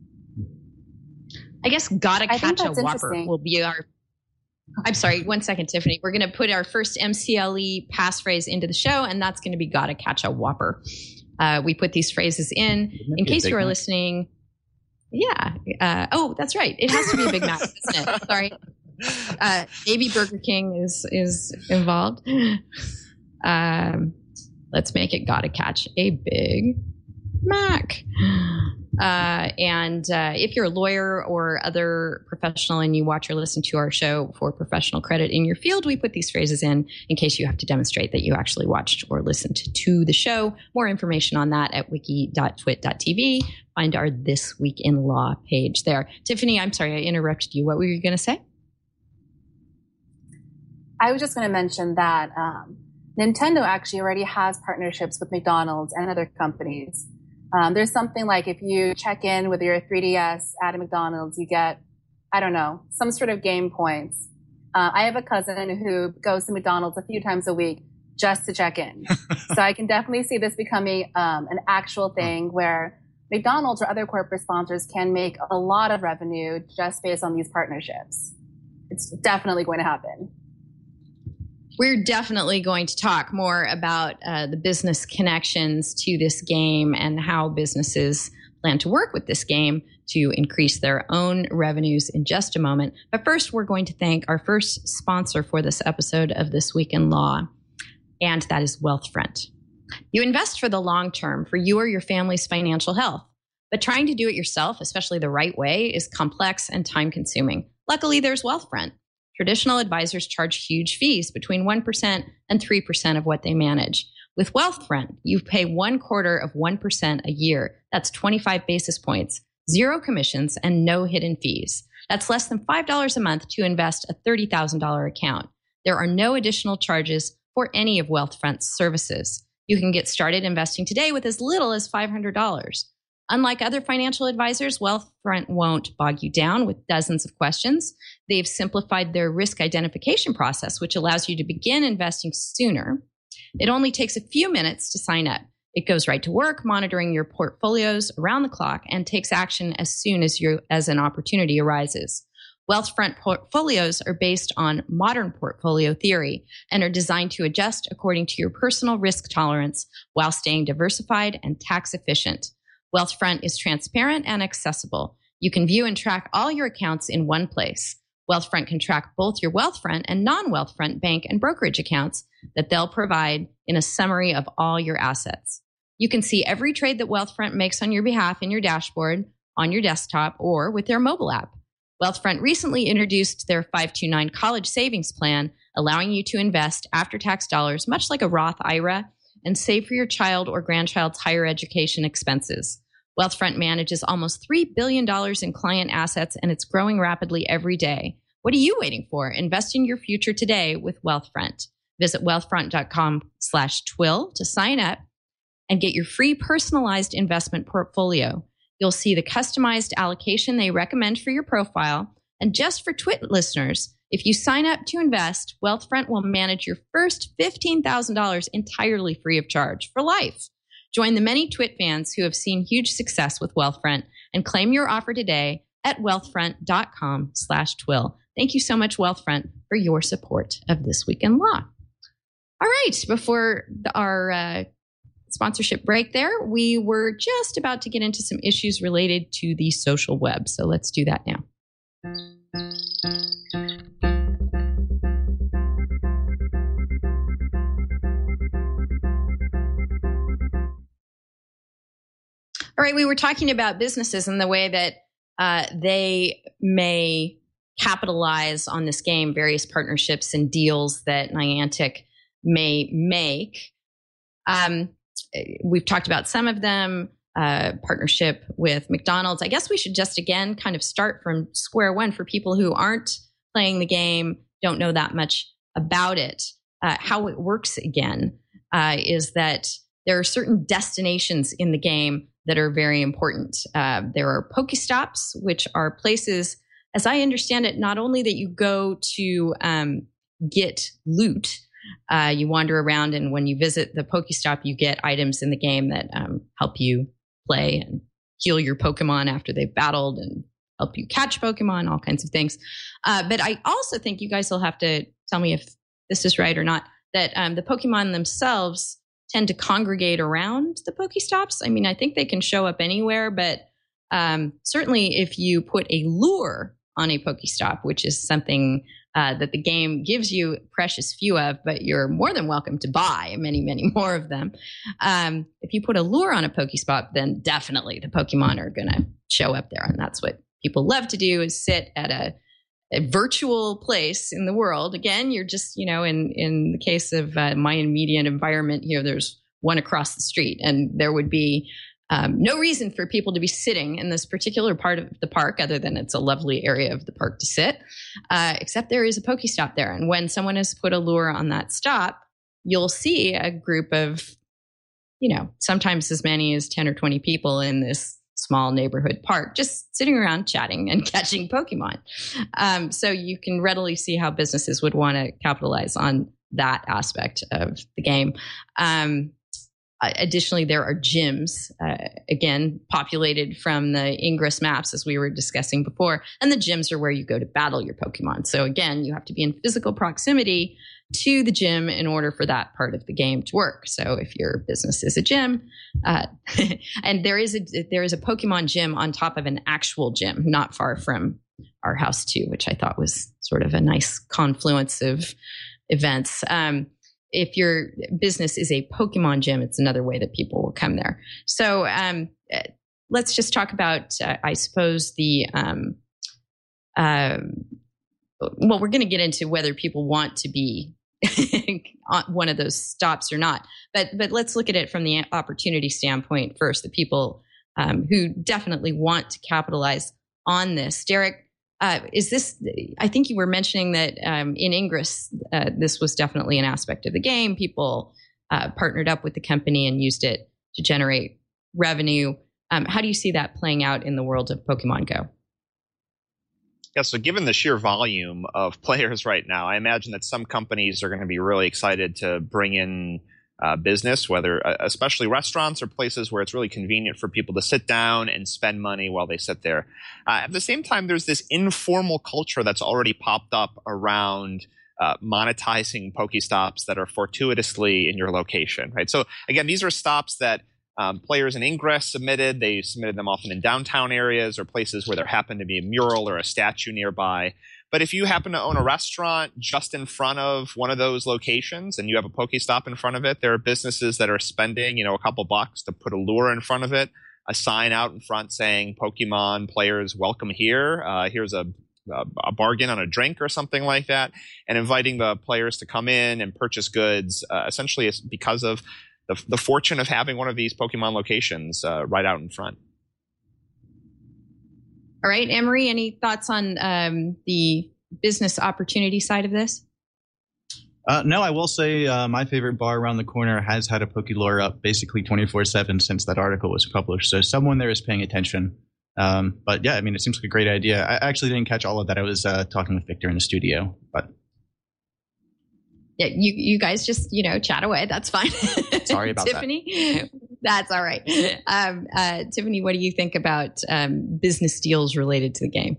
I guess gotta catch a Whopper will be our. I'm sorry, one second, Tiffany. We're going to put our first M C L E passphrase into the show, and that's going to be gotta catch a Whopper. Uh, we put these phrases in in case you are listening. Yeah. Uh, oh, that's right. It has to be a Big Mac, doesn't it? Sorry. Uh, maybe Burger King is is involved. Um, let's make it gotta catch a Big Mac. Uh, and uh, if you're a lawyer or other professional and you watch or listen to our show for professional credit in your field, we put these phrases in in case you have to demonstrate that you actually watched or listened to the show. More information on that at wiki dot twit dot t v. Find our This Week in Law page there. Tiffany, I'm sorry, I interrupted you. What were you going to say? I was just going to mention that um, Nintendo actually already has partnerships with McDonald's and other companies. Um, there's something like if you check in with your three D S at a McDonald's, you get, I don't know, some sort of game points. Uh, I have a cousin who goes to McDonald's a few times a week just to check in. So I can definitely see this becoming um, an actual thing where McDonald's or other corporate sponsors can make a lot of revenue just based on these partnerships. It's definitely going to happen. We're definitely going to talk more about uh, the business connections to this game and how businesses plan to work with this game to increase their own revenues in just a moment. But first, we're going to thank our first sponsor for this episode of This Week in Law, and that is Wealthfront. You invest for the long term for you or your family's financial health, but trying to do it yourself, especially the right way, is complex and time-consuming. Luckily, there's Wealthfront. Traditional advisors charge huge fees, between one percent and three percent of what they manage. With Wealthfront, you pay one quarter of one percent a year. That's twenty-five basis points, zero commissions, and no hidden fees. That's less than five dollars a month to invest a thirty thousand dollars account. There are no additional charges for any of Wealthfront's services. You can get started investing today with as little as five hundred dollars. Unlike other financial advisors, Wealthfront won't bog you down with dozens of questions. They've simplified their risk identification process, which allows you to begin investing sooner. It only takes a few minutes to sign up. It goes right to work, monitoring your portfolios around the clock, and takes action as soon as you as an opportunity arises. Wealthfront portfolios are based on modern portfolio theory and are designed to adjust according to your personal risk tolerance while staying diversified and tax efficient. Wealthfront is transparent and accessible. You can view and track all your accounts in one place. Wealthfront can track both your Wealthfront and non-Wealthfront bank and brokerage accounts that they'll provide in a summary of all your assets. You can see every trade that Wealthfront makes on your behalf in your dashboard, on your desktop, or with their mobile app. Wealthfront recently introduced their five two nine college savings plan, allowing you to invest after-tax dollars, much like a Roth I R A, and save for your child or grandchild's higher education expenses. Wealthfront manages almost three billion dollars in client assets, and it's growing rapidly every day. What are you waiting for? Invest in your future today with Wealthfront. Visit wealthfront.com slash twill to sign up and get your free personalized investment portfolio. You'll see the customized allocation they recommend for your profile. And just for Twit listeners, if you sign up to invest, Wealthfront will manage your first fifteen thousand dollars entirely free of charge for life. Join the many Twit fans who have seen huge success with Wealthfront and claim your offer today at wealthfront.com slash twill. Thank you so much, Wealthfront, for your support of This Week in Law. All right, before the, our uh, sponsorship break there, we were just about to get into some issues related to the social web. So let's do that now. All right, we were talking about businesses and the way that uh, they may capitalize on this game, various partnerships and deals that Niantic may make. Um, we've talked about some of them, uh, partnership with McDonald's. I guess we should just, again, kind of start from square one for people who aren't playing the game, don't know that much about it. Uh, how it works, again, uh, is that there are certain destinations in the game that are very important. Uh, there are Pokestops, which are places, as I understand it, not only that you go to um, get loot, uh, you wander around, and when you visit the Pokestop, you get items in the game that um, help you play and heal your Pokemon after they've battled and help you catch Pokemon, all kinds of things. Uh, but I also think you guys will have to tell me if this is right or not, that um, the Pokemon themselves tend to congregate around the Pokestops. I mean, I think they can show up anywhere, but um, certainly if you put a lure on a Pokestop, which is something uh, that the game gives you precious few of, but you're more than welcome to buy many, many more of them. Um, if you put a lure on a Pokestop, then definitely the Pokemon are going to show up there. And that's what people love to do, is sit at a a virtual place in the world. Again, you're just, you know, in, in the case of uh, Mayan Media and Environment here, there's one across the street, and there would be um, no reason for people to be sitting in this particular part of the park, other than it's a lovely area of the park to sit, uh, except there is a Pokestop there. And when someone has put a lure on that stop, you'll see a group of, you know, sometimes as many as ten or twenty people in this small neighborhood park, just sitting around chatting and catching Pokemon. Um, so you can readily see how businesses would want to capitalize on that aspect of the game. Um, additionally, there are gyms, uh, again, populated from the Ingress maps, as we were discussing before. And the gyms are where you go to battle your Pokemon. So again, you have to be in physical proximity to the gym in order for that part of the game to work. So if your business is a gym, uh, and there is a there is a Pokemon gym on top of an actual gym, not far from our house too, which I thought was sort of a nice confluence of events. Um, if your business is a Pokemon gym, it's another way that people will come there. So um, let's just talk about, uh, I suppose, the um, uh, well, we're going to get into whether people want to be on one of those stops or not. But but let's look at it from the opportunity standpoint first, the people um, who definitely want to capitalize on this. Derek, uh, is this, I think you were mentioning that um, in Ingress, uh, this was definitely an aspect of the game. People uh, partnered up with the company and used it to generate revenue. Um, how do you see that playing out in the world of Pokemon Go? Yeah, so given the sheer volume of players right now, I imagine that some companies are going to be really excited to bring in uh, business, whether uh, especially restaurants or places where it's really convenient for people to sit down and spend money while they sit there. Uh, at the same time, there's this informal culture that's already popped up around uh, monetizing Pokestops that are fortuitously in your location, right? So again, these are stops that Um, players in Ingress submitted. They submitted them often in downtown areas or places where there happened to be a mural or a statue nearby. But if you happen to own a restaurant just in front of one of those locations and you have a Pokestop in front of it, there are businesses that are spending, you know, a couple bucks to put a lure in front of it, a sign out in front saying Pokemon players welcome here. Uh, here's a a bargain on a drink or something like that, and inviting the players to come in and purchase goods. Uh, essentially, it's because of The, the fortune of having one of these Pokemon locations uh, right out in front. All right, Emery, any thoughts on um, the business opportunity side of this? Uh, no, I will say uh, my favorite bar around the corner has had a Pokélore up basically twenty-four seven since that article was published. So someone there is paying attention. Um, but yeah, I mean, it seems like a great idea. I actually didn't catch all of that. I was uh, talking with Victor in the studio, but. Yeah, you, you guys just, you know, chat away. That's fine. Sorry about Tiffany, that. Tiffany, that's all right. Um, uh, Tiffany, what do you think about um, business deals related to the game?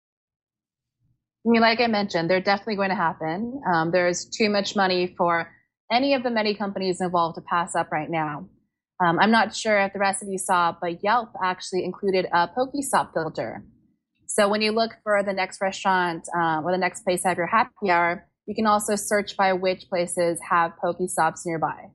I mean, like I mentioned, they're definitely going to happen. Um, there's too much money for any of the many companies involved to pass up right now. Um, I'm not sure if the rest of you saw, but Yelp actually included a Pokestop filter. So when you look for the next restaurant um, or the next place to have your happy hour, you can also search by which places have Pokestops nearby.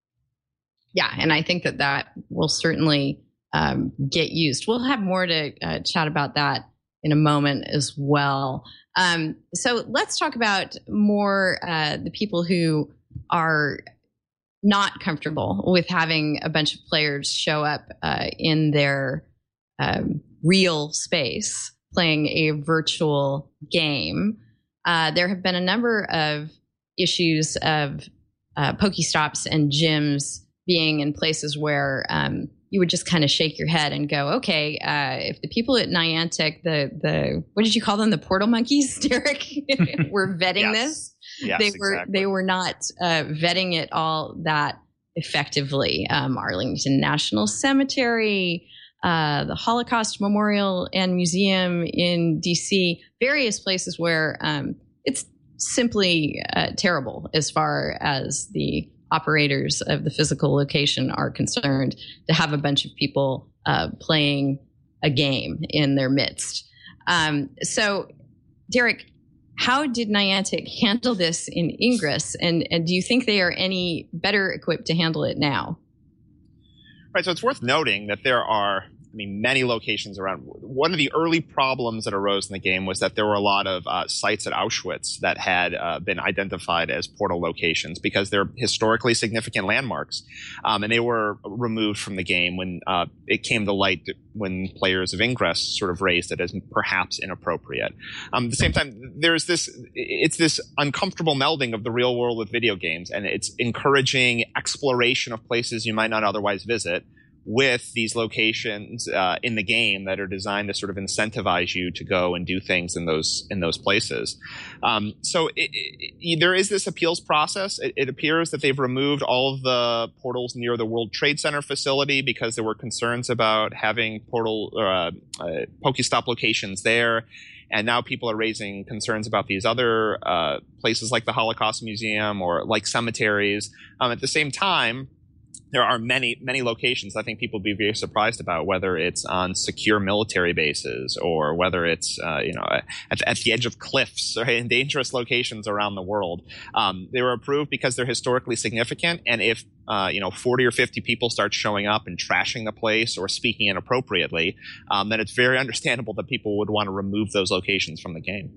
Yeah, and I think that that will certainly um, get used. We'll have more to uh, chat about that in a moment as well. Um, so let's talk about more uh, the people who are not comfortable with having a bunch of players show up uh, in their um, real space playing a virtual game. Uh, there have been a number of issues of uh, Pokestops and gyms being in places where um, you would just kind of shake your head and go, okay, uh, if the people at Niantic, the the what did you call them, the portal monkeys, Derek, were vetting yes. this, yes, they were exactly. they were not uh, vetting it all that effectively. Um, Arlington National Cemetery, uh, the Holocaust Memorial and Museum in D C, various places where um, it's simply uh, terrible as far as the operators of the physical location are concerned to have a bunch of people uh, playing a game in their midst. Um, so, Derek, how did Niantic handle this in Ingress, and, and do you think they are any better equipped to handle it now? Right, so it's worth noting that there are, I mean, many locations around. One of the early problems that arose in the game was that there were a lot of uh, sites at Auschwitz that had uh, been identified as portal locations because they're historically significant landmarks. Um, and they were removed from the game when uh, it came to light when players of Ingress sort of raised it as perhaps inappropriate. Um, at the same time, there's this, it's this uncomfortable melding of the real world with video games, and it's encouraging exploration of places you might not otherwise visit with these locations uh, in the game that are designed to sort of incentivize you to go and do things in those in those places. Um, so it, it, there is this appeals process. It, it appears that they've removed all of the portals near the World Trade Center facility because there were concerns about having portal uh, uh, Pokestop locations there. And now people are raising concerns about these other uh, places like the Holocaust Museum or like cemeteries. Um, at the same time, there are many, many locations I think people would be very surprised about, whether it's on secure military bases or whether it's, uh, you know, at, at the edge of cliffs or in dangerous locations around the world. Um, they were approved because they're historically significant. And if, uh, you know, forty or fifty people start showing up and trashing the place or speaking inappropriately, um, then it's very understandable that people would want to remove those locations from the game.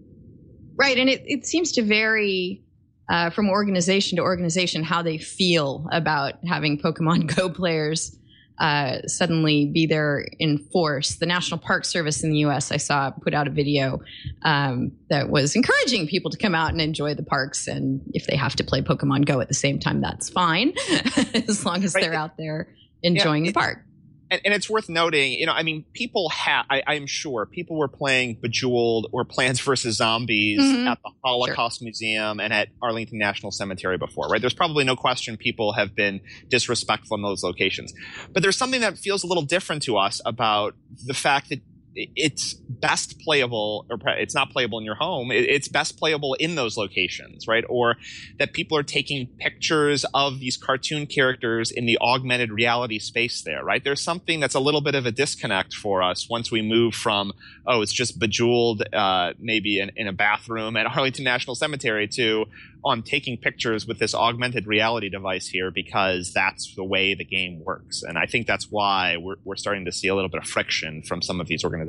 Right. And it, it seems to vary Uh, from organization to organization, how they feel about having Pokemon Go players uh, suddenly be there in force. The National Park Service in the U S, I saw, put out a video um, that was encouraging people to come out and enjoy the parks. And if they have to play Pokemon Go at the same time, that's fine, as long as right. they're out there enjoying yeah, it, the park. And, and it's worth noting, you know, I mean, people have, I'm sure people were playing Bejeweled or Plants versus Zombies mm-hmm. at the Holocaust sure. Museum and at Arlington National Cemetery before, right? There's probably no question people have been disrespectful in those locations. But there's something that feels a little different to us about the fact that it's best playable, or it's not playable in your home. It's best playable in those locations, right? Or that people are taking pictures of these cartoon characters in the augmented reality space there, right? There's something that's a little bit of a disconnect for us once we move from, oh, it's just Bejeweled, uh, maybe in, in a bathroom at Arlington National Cemetery to, oh, I'm taking pictures with this augmented reality device here because that's the way the game works. And I think that's why we're, we're starting to see a little bit of friction from some of these organizations.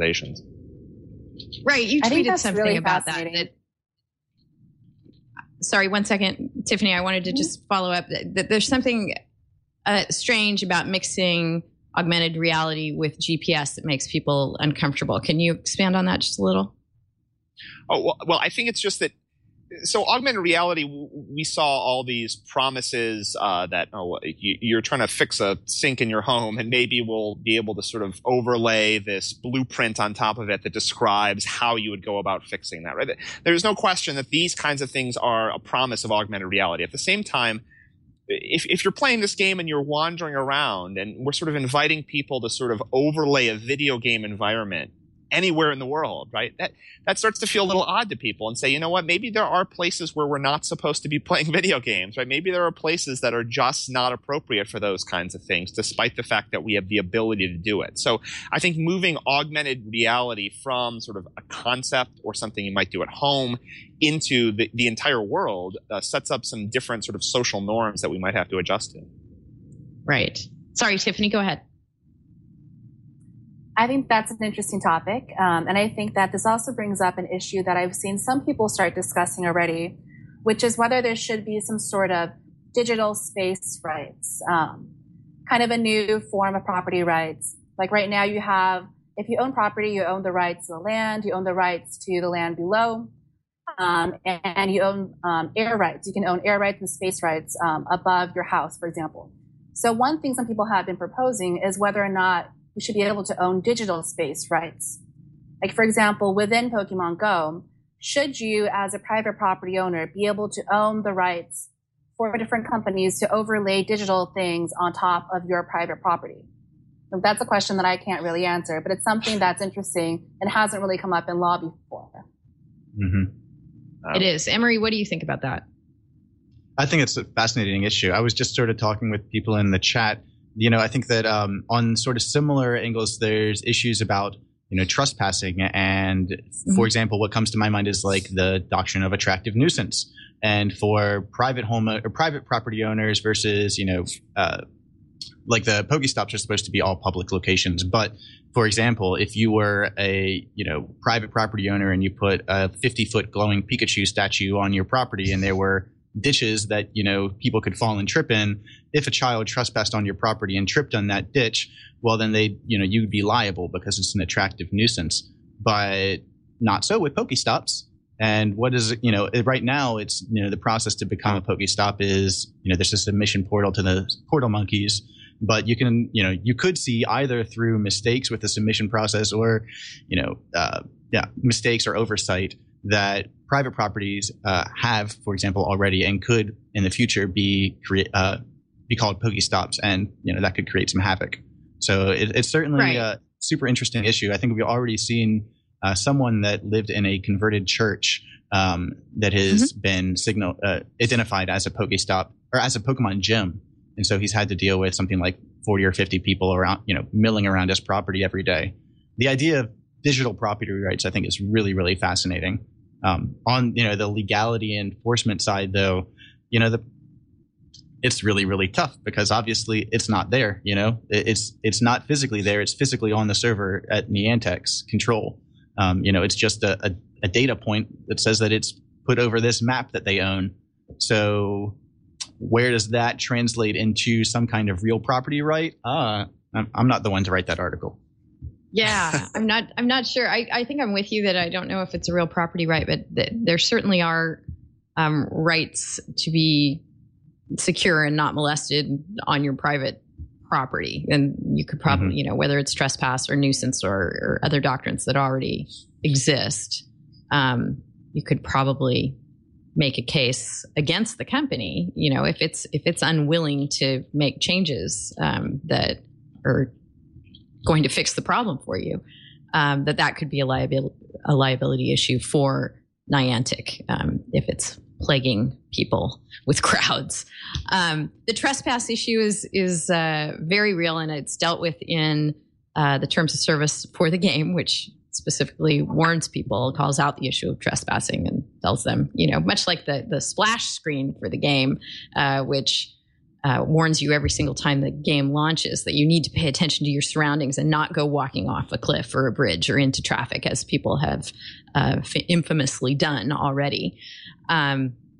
Right. You tweeted something really about that, that. Sorry, one second, Tiffany. I wanted to just follow up that, that there's something uh, strange about mixing augmented reality with G P S that makes people uncomfortable. Can you expand on that just a little? Oh, well, well I think it's just that. So augmented reality, we saw all these promises uh, that oh, you, you're trying to fix a sink in your home, and maybe we'll be able to sort of overlay this blueprint on top of it that describes how you would go about fixing that. Right? There's no question that these kinds of things are a promise of augmented reality. At the same time, if, if you're playing this game and you're wandering around, and we're sort of inviting people to sort of overlay a video game environment anywhere in the world, right? That that starts to feel a little odd to people and say, you know what, maybe there are places where we're not supposed to be playing video games, right? Maybe there are places that are just not appropriate for those kinds of things, despite the fact that we have the ability to do it. So I think moving augmented reality from sort of a concept or something you might do at home into the, the entire world uh, sets up some different sort of social norms that we might have to adjust to. Right. Sorry, Tiffany, go ahead. I think that's an interesting topic. Um, and I think that this also brings up an issue that I've seen some people start discussing already, which is whether there should be some sort of digital space rights, um, kind of a new form of property rights. Like right now you have, if you own property, you own the rights to the land, you own the rights to the land below, um, and, and you own um, air rights. You can own air rights and space rights um, above your house, for example. So one thing some people have been proposing is whether or not you should be able to own digital space rights. Like, for example, within Pokemon Go, should you, as a private property owner, be able to own the rights for different companies to overlay digital things on top of your private property? So that's a question that I can't really answer, but it's something that's interesting and hasn't really come up in law before. Mm-hmm. Um, it is. Emery, what do you think about that? I think it's a fascinating issue. I was just sort of talking with people in the chat. You know, I think that um, on sort of similar angles, there's issues about, you know, trespassing. And mm-hmm. for example, what comes to my mind is like the doctrine of attractive nuisance. And for private home or private property owners versus, you know, uh, like the Pokestops are supposed to be all public locations. But for example, if you were a, you know, private property owner and you put a fifty foot glowing Pikachu statue on your property and there were ditches that, you know, people could fall and trip in, if a child trespassed on your property and tripped on that ditch, well, then they, you know, you'd be liable because it's an attractive nuisance. But not so with Pokestops. And what is, you know, right now it's, you know, the process to become a Pokestop is, you know, there's a submission portal to the portal monkeys. But you can, you know, you could see either through mistakes with the submission process or, you know, uh, yeah, mistakes or oversight that private properties uh, have, for example, already and could in the future be create uh, be called Pokestops, and you know that could create some havoc. So it, it's certainly right. a super interesting issue. I think we've already seen uh, someone that lived in a converted church um, that has mm-hmm. been signal uh, identified as a Pokestop or as a Pokemon gym, and so he's had to deal with something like forty or fifty people around, you know, milling around his property every day. The idea of digital property rights, I think, is really, really fascinating. Um, on, you know, the legality and enforcement side, though, you know, the it's really, really tough because obviously it's not there. You know, it's it's not physically there. It's physically on the server at Niantic's control. Um, you know, it's just a, a, a data point that says that it's put over this map that they own. So where does that translate into some kind of real property right? Uh, I'm, I'm not the one to write that article. Yeah, I'm not. I'm not sure. I, I think I'm with you that I don't know if it's a real property right, but th- there certainly are um, rights to be secure and not molested on your private property, and you could probably, mm-hmm. you know, whether it's trespass or nuisance or, or other doctrines that already exist, um, you could probably make a case against the company. You know, if it's if it's unwilling to make changes um, that are going to fix the problem for you, um, that that could be a liability a liability issue for Niantic um, if it's plaguing people with crowds. Um, the trespass issue is is uh, very real, and it's dealt with in uh, the terms of service for the game, which specifically warns people, calls out the issue of trespassing, and tells them, you know, much like the the splash screen for the game, uh, which Uh, warns you every single time the game launches that you need to pay attention to your surroundings and not go walking off a cliff or a bridge or into traffic, as people have uh, f- infamously done already. Um,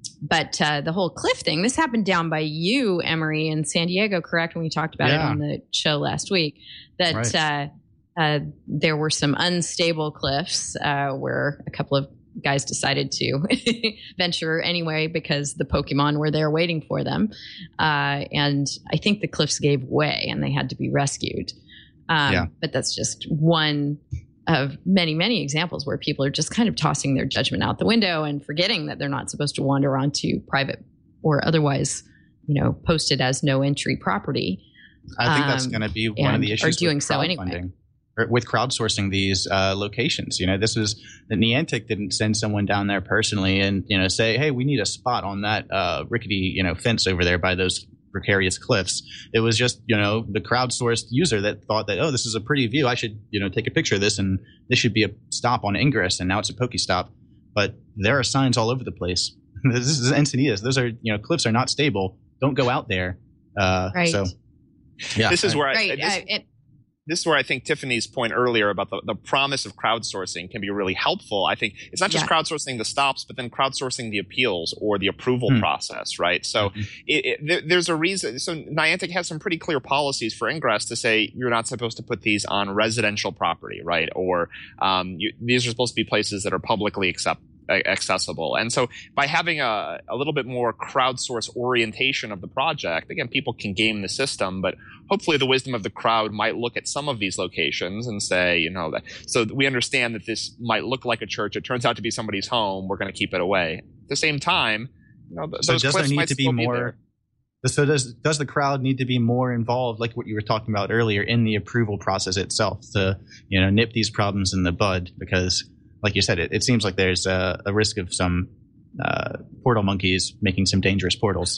but uh, the whole cliff thing, this happened down by you, Emery, in San Diego, correct? When we talked about Yeah. it on the show last week, that Right. uh, uh, there were some unstable cliffs uh, where a couple of guys decided to venture anyway because the Pokemon were there waiting for them. Uh, and I think the cliffs gave way and they had to be rescued. Um, Yeah. But that's just one of many, many examples where people are just kind of tossing their judgment out the window and forgetting that they're not supposed to wander onto private or otherwise, you know, posted as no entry property. I think that's Um, going to be one of the and issues are doing with so anyway. crowdfunding, or with crowdsourcing these uh, locations. You know, this was the Niantic didn't send someone down there personally and, you know, say, hey, we need a spot on that uh, rickety, you know, fence over there by those precarious cliffs. It was just, you know, the crowdsourced user that thought that, oh, this is a pretty view. I should, you know, take a picture of this and this should be a stop on Ingress. And now it's a Pokestop. But there are signs all over the place. This is Encinitas. Those are, you know, cliffs are not stable. Don't go out there. Uh, Right. So, yeah. This is where I, Right. this, Uh, it, this is where I think Tiffany's point earlier about the, the promise of crowdsourcing can be really helpful. I think it's not just Yeah. crowdsourcing the stops, but then crowdsourcing the appeals or the approval Hmm. process, right? So it, it, there, there's a reason. So Niantic has some pretty clear policies for Ingress to say you're not supposed to put these on residential property, right? Or um, you, these are supposed to be places that are publicly accept, accessible. And so by having a, a little bit more crowdsource orientation of the project, again, people can game the system, but hopefully the wisdom of the crowd might look at some of these locations and say, you know, that so we understand that this might look like a church. It turns out to be somebody's home. We're going to keep it away. At the same time, you know, th- So those does there cliffs need might to be still more? there. So does does the crowd need to be more involved, like what you were talking about earlier, in the approval process itself to, you know, nip these problems in the bud? Because, like you said, it, it seems like there's a, a risk of some uh, portal monkeys making some dangerous portals.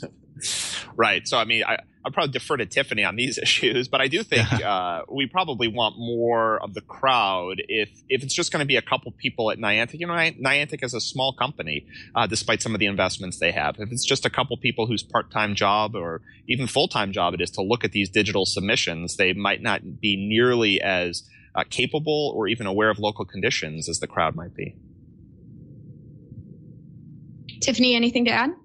Right. So, I mean, I, I'll probably defer to Tiffany on these issues, but I do think uh, we probably want more of the crowd if if it's just going to be a couple people at Niantic. You know, Niantic is a small company, uh, despite some of the investments they have. If it's just a couple people whose part-time job or even full-time job it is to look at these digital submissions, they might not be nearly as uh, capable or even aware of local conditions as the crowd might be. Tiffany, anything to add?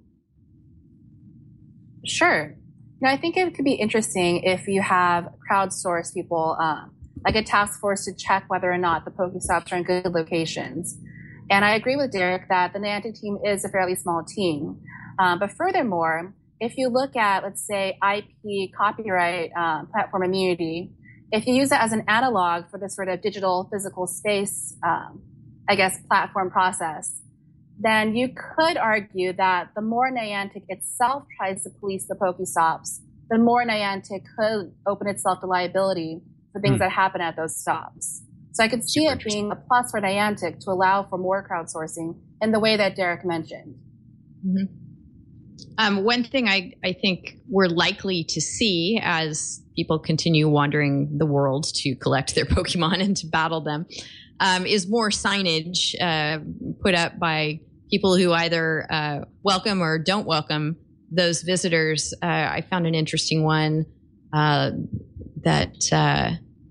Sure. Now, I think it could be interesting if you have crowdsourced people, um, like a task force to check whether or not the Pokestops are in good locations. And I agree with Derek that the Niantic team is a fairly small team. Um, but furthermore, if you look at, let's say, I P copyright um, platform immunity, if you use it as an analog for this sort of digital physical space, um, I guess, platform process, then you could argue that the more Niantic itself tries to police the Pokestops, the more Niantic could open itself to liability for things Hmm. that happen at those stops. So I could see Super it being a plus for Niantic to allow for more crowdsourcing in the way that Derek mentioned. Mm-hmm. Um, one thing I, I think we're likely to see as people continue wandering the world to collect their Pokemon and to battle them um, is more signage uh, put up by people who either uh, welcome or don't welcome those visitors. Uh, I found an interesting one uh, that uh,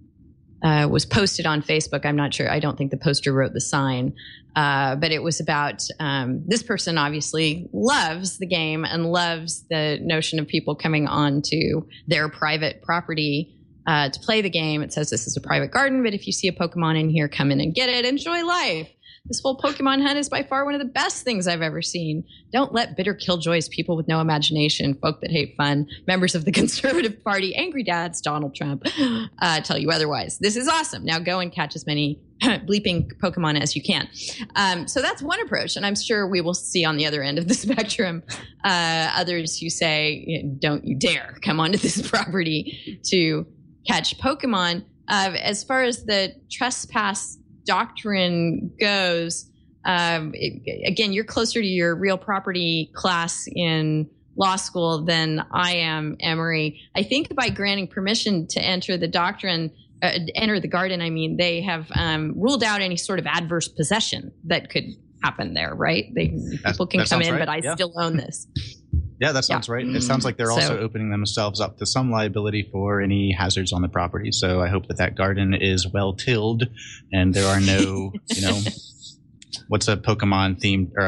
uh, was posted on Facebook. I'm not sure. I don't think the poster wrote the sign, uh, but it was about um, this person obviously loves the game and loves the notion of people coming onto their private property uh, to play the game. It says this is a private garden, but if you see a Pokemon in here, come in and get it. Enjoy life. This whole Pokemon hunt is by far one of the best things I've ever seen. Don't let bitter killjoys, people with no imagination, folk that hate fun, members of the Conservative Party, angry dads, Donald Trump, uh, tell you otherwise. This is awesome. Now go and catch as many bleeping Pokemon as you can. Um, so that's one approach, and I'm sure we will see on the other end of the spectrum uh, others who say, don't you dare come onto this property to catch Pokemon. Uh, as far as the trespass doctrine goes, um, it, again, you're closer to your real property class in law school than I am, Emery. I think by granting permission to enter the doctrine, uh, enter the garden, I mean, they have um, ruled out any sort of adverse possession that could happen there, right? They, people can that come sounds in, right. but I Yeah. still own this. Yeah, that sounds Yeah. right. It sounds like they're So- also opening themselves up to some liability for any hazards on the property. So I hope that that garden is well tilled and there are no, you know, what's a Pokemon themed or a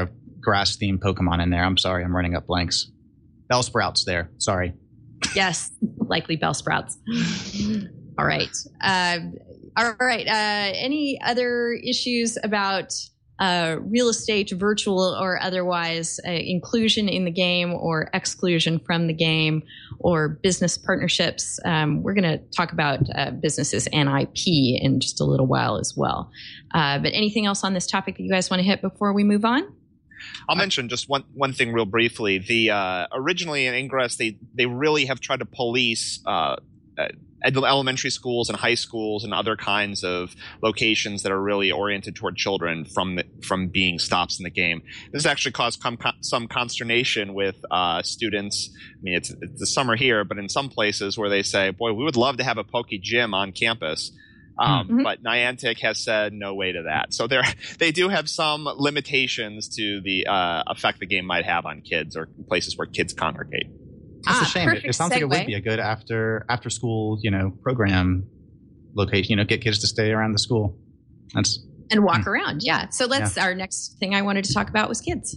grass themed Pokemon in there. I'm sorry, I'm running up blanks. Bellsprouts there. Sorry. Yes, likely Bellsprouts. All right. Uh, all right. Uh, any other issues about uh, real estate, virtual or otherwise, uh, inclusion in the game or exclusion from the game, or business partnerships? Um, we're going to talk about uh, businesses and I P in just a little while as well. Uh, but anything else on this topic that you guys want to hit before we move on? I'll mention just one one thing real briefly. The uh, originally in Ingress, they they really have tried to police uh, uh, elementary schools and high schools and other kinds of locations that are really oriented toward children from the, from being stops in the game. This has actually caused com- some consternation with uh, students. I mean, it's, it's the summer here, but in some places where they say, "Boy, we would love to have a Poke Gym on campus." Um, mm-hmm. But Niantic has said no way to that. So there, they do have some limitations to the uh, effect the game might have on kids or places where kids congregate. That's ah, a shame. It, it sounds segue. like it would be a good after after school, you know, program location. You know, get kids to stay around the school. That's and walk hmm. around. Yeah. So let's. Yeah. Our next thing I wanted to talk about was kids.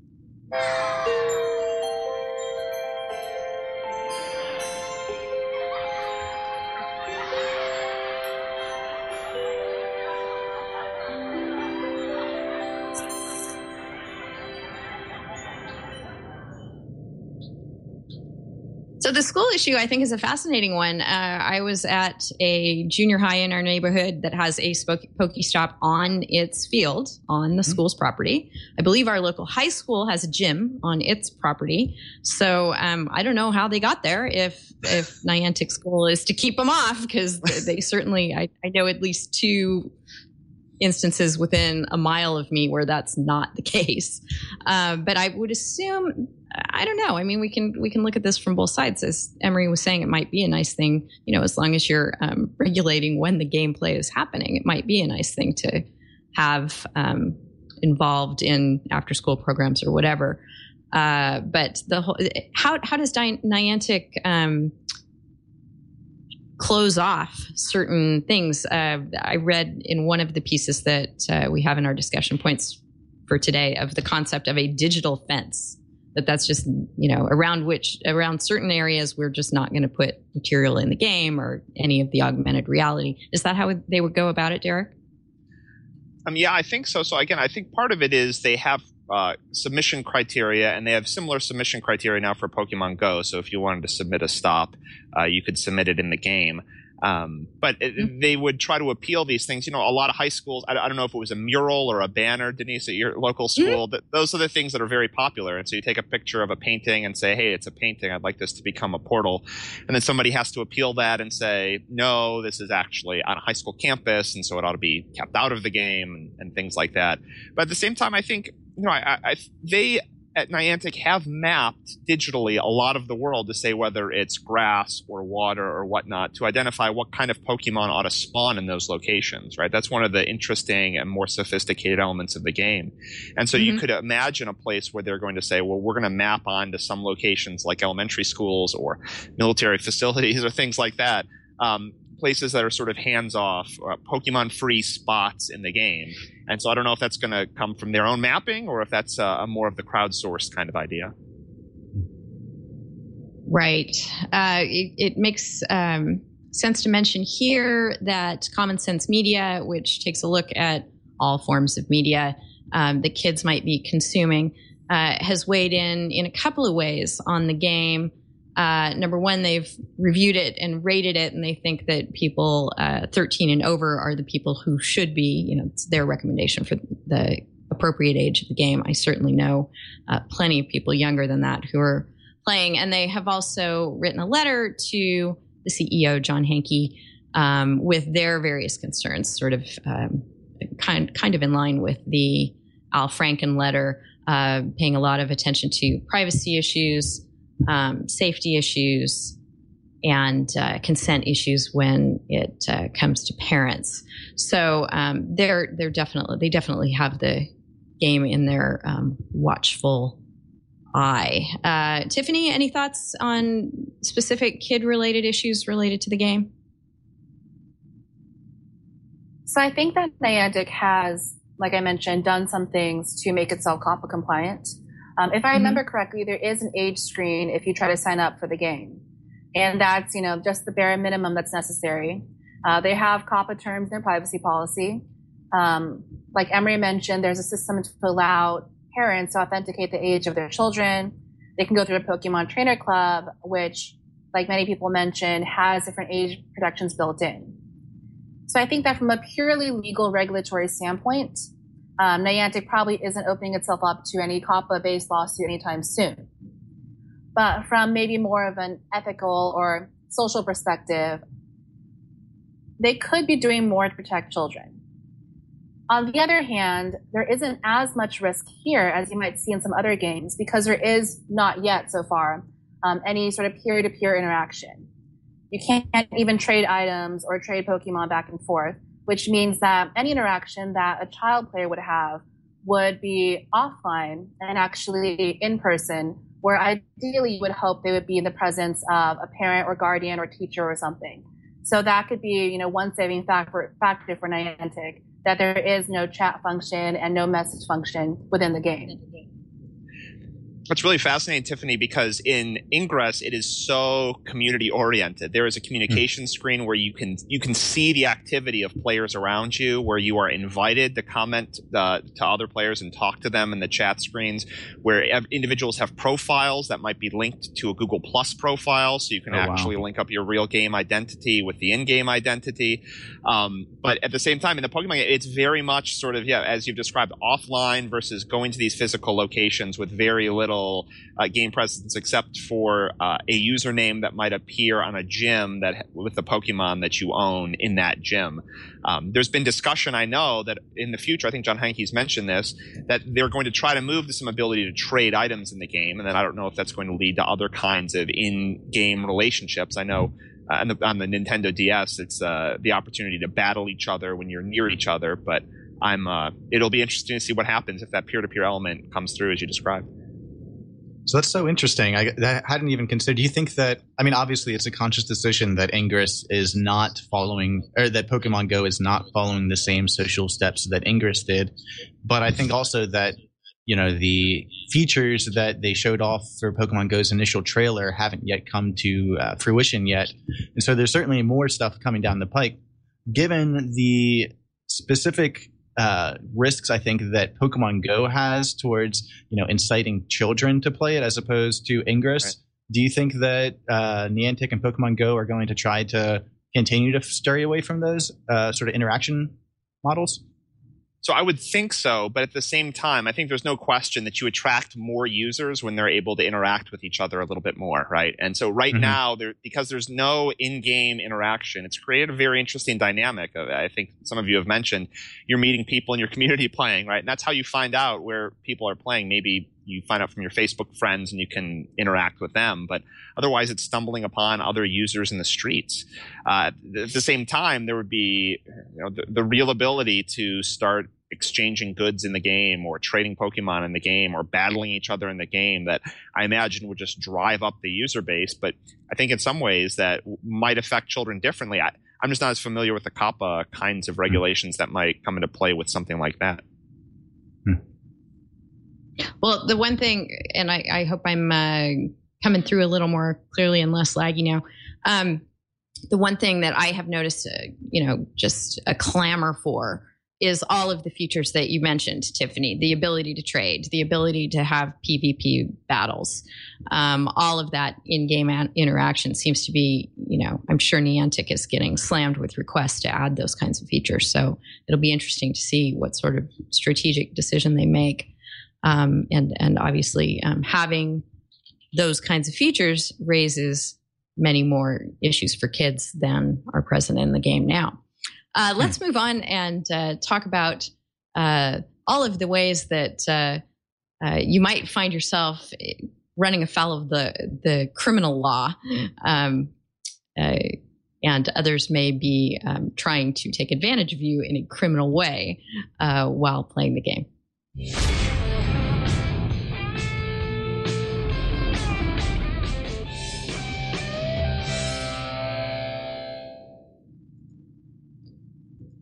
So the school issue, I think, is a fascinating one. Uh, I was at a junior high in our neighborhood that has a Pokestop on its field, on the mm-hmm. school's property. I believe our local high school has a gym on its property. So um, I don't know how they got there if if Niantic's goal is to keep them off, because they certainly, I, I know at least two instances within a mile of me where that's not the case. Uh, but I would assume, I don't know. I mean, we can we can look at this from both sides. As Emery was saying, it might be a nice thing, you know, as long as you're um, regulating when the gameplay is happening. It might be a nice thing to have um, involved in after school programs or whatever. Uh, but the whole, how how does Niantic um, close off certain things? Uh, I read in one of the pieces that uh, we have in our discussion points for today of the concept of a digital fence. That that's just, you know, around which, around certain areas, we're just not going to put material in the game or any of the augmented reality. Is that how they would go about it, Derek? Um, yeah, I think so. So again, I think part of it is they have uh, submission criteria, and they have similar submission criteria now for Pokemon Go. So if you wanted to submit a stop, uh, you could submit it in the game. Um, but it, mm-hmm. they would try to appeal these things. You know, a lot of high schools, I, I don't know if it was a mural or a banner, Denise, at your local school. Mm-hmm. That, those are the things that are very popular. And so you take a picture of a painting and say, hey, it's a painting. I'd like this to become a portal. And then somebody has to appeal that and say, no, this is actually on a high school campus, and so it ought to be kept out of the game and, and things like that. But at the same time, I think, you know, I, I, they at Niantic have mapped digitally a lot of the world to say whether it's grass or water or whatnot, to identify what kind of Pokemon ought to spawn in those locations, right? That's one of the interesting and more sophisticated elements of the game. And so mm-hmm. you could imagine a place where they're going to say, well, we're going to map onto some locations like elementary schools or military facilities or things like that. Um, places that are sort of hands-off, uh, Pokemon-free spots in the game. And so I don't know if that's going to come from their own mapping or if that's uh, a more of the crowdsourced kind of idea. Right. Uh, it, it makes um, sense to mention here that Common Sense Media, which takes a look at all forms of media um, that kids might be consuming, uh, has weighed in in a couple of ways on the game. Uh, number one, they've reviewed it and rated it, and they think that people uh, thirteen and over are the people who should be, you know, it's their recommendation for the appropriate age of the game. I certainly know uh, plenty of people younger than that who are playing. And they have also written a letter to the C E O, John Hanke, um, with their various concerns, sort of um, kind, kind of in line with the Al Franken letter, uh, paying a lot of attention to privacy issues, Um, safety issues, and uh, consent issues when it uh, comes to parents. So um, they're they're definitely they definitely have the game in their um, watchful eye. Uh, Tiffany, any thoughts on specific kid-related issues related to the game? So I think that Niantic has like I mentioned, done some things to make itself COPPA compliant. Um, if I Mhm. remember correctly, there is an age screen if you try to sign up for the game. And that's, you know, just the bare minimum that's necessary. Uh, they have COPPA terms in their privacy policy. Um, like Emery mentioned, there's a system to allow parents to authenticate the age of their children. They can go through a Pokemon Trainer Club, which, like many people mentioned, has different age protections built in. So I think that from a purely legal regulatory standpoint, um, Niantic probably isn't opening itself up to any COPPA-based lawsuit anytime soon. But from maybe more of an ethical or social perspective, they could be doing more to protect children. On the other hand, there isn't as much risk here as you might see in some other games because there is not yet so far um, any sort of peer-to-peer interaction. You can't even trade items or trade Pokemon back and forth, which means that any interaction that a child player would have would be offline and actually in person, where ideally you would hope they would be in the presence of a parent or guardian or teacher or something. So that could be, you know, one saving factor, factor for Niantic, that there is no chat function and no message function within the game. It's really fascinating, Tiffany, because in Ingress it is so community oriented. There is a communication mm. screen where you can you can see the activity of players around you, where you are invited to comment uh, to other players and talk to them in the chat screens, where ev- individuals have profiles that might be linked to a Google Plus profile, so you can oh, actually wow. link up your real game identity with the in-game identity. Um, but at the same time, in the Pokemon game, it's very much sort of, yeah, as you've described, offline versus going to these physical locations with very little Uh, game presence, except for uh, a username that might appear on a gym that with the Pokemon that you own in that gym. Um, there's been discussion, I know, that in the future, I think John Hankey's mentioned this, that they're going to try to move to some ability to trade items in the game, and then I don't know if that's going to lead to other kinds of in-game relationships. I know uh, on, the, on the Nintendo D S, it's uh, the opportunity to battle each other when you're near each other, but I'm. Uh, it'll be interesting to see what happens if that peer-to-peer element comes through as you described. So that's so interesting. I, I hadn't even considered. Do you think that, I mean, obviously it's a conscious decision that Ingress is not following, or that Pokemon Go is not following the same social steps that Ingress did. But I think also that, you know, the features that they showed off for Pokemon Go's initial trailer haven't yet come to uh, fruition yet. And so there's certainly more stuff coming down the pike. Given the specific Uh, risks I think that Pokemon Go has towards, you know, inciting children to play it as opposed to Ingress. Right. Do you think that uh, Niantic and Pokemon Go are going to try to continue to stray away from those uh, sort of interaction models? So I would think so, but at the same time, I think there's no question that you attract more users when they're able to interact with each other a little bit more, right? And so right mm-hmm. now, there, because there's no in-game interaction, it's created a very interesting dynamic. I think some of you have mentioned you're meeting people in your community playing, right? And that's how you find out where people are playing. Maybe you find out from your Facebook friends and you can interact with them, but otherwise it's stumbling upon other users in the streets. Uh, at the same time, there would be you know, the, the real ability to start exchanging goods in the game or trading Pokemon in the game or battling each other in the game that I imagine would just drive up the user base. But I think in some ways that might affect children differently. I, I'm just not as familiar with the COPPA kinds of regulations that might come into play with something like that. Well, the one thing, and I, I hope I'm uh, coming through a little more clearly and less laggy now. Um, the one thing that I have noticed, uh, you know, just a clamor for is all of the features that you mentioned, Tiffany, the ability to trade, the ability to have PvP battles, um, all of that in-game an- interaction seems to be, you know, I'm sure Niantic is getting slammed with requests to add those kinds of features. So it'll be interesting to see what sort of strategic decision they make. Um, and, and obviously um, having those kinds of features raises many more issues for kids than are present in the game now. Uh, let's move on and uh, talk about uh, all of the ways that uh, uh, you might find yourself running afoul of the, the criminal law, um, uh, and others may be um, trying to take advantage of you in a criminal way uh, while playing the game.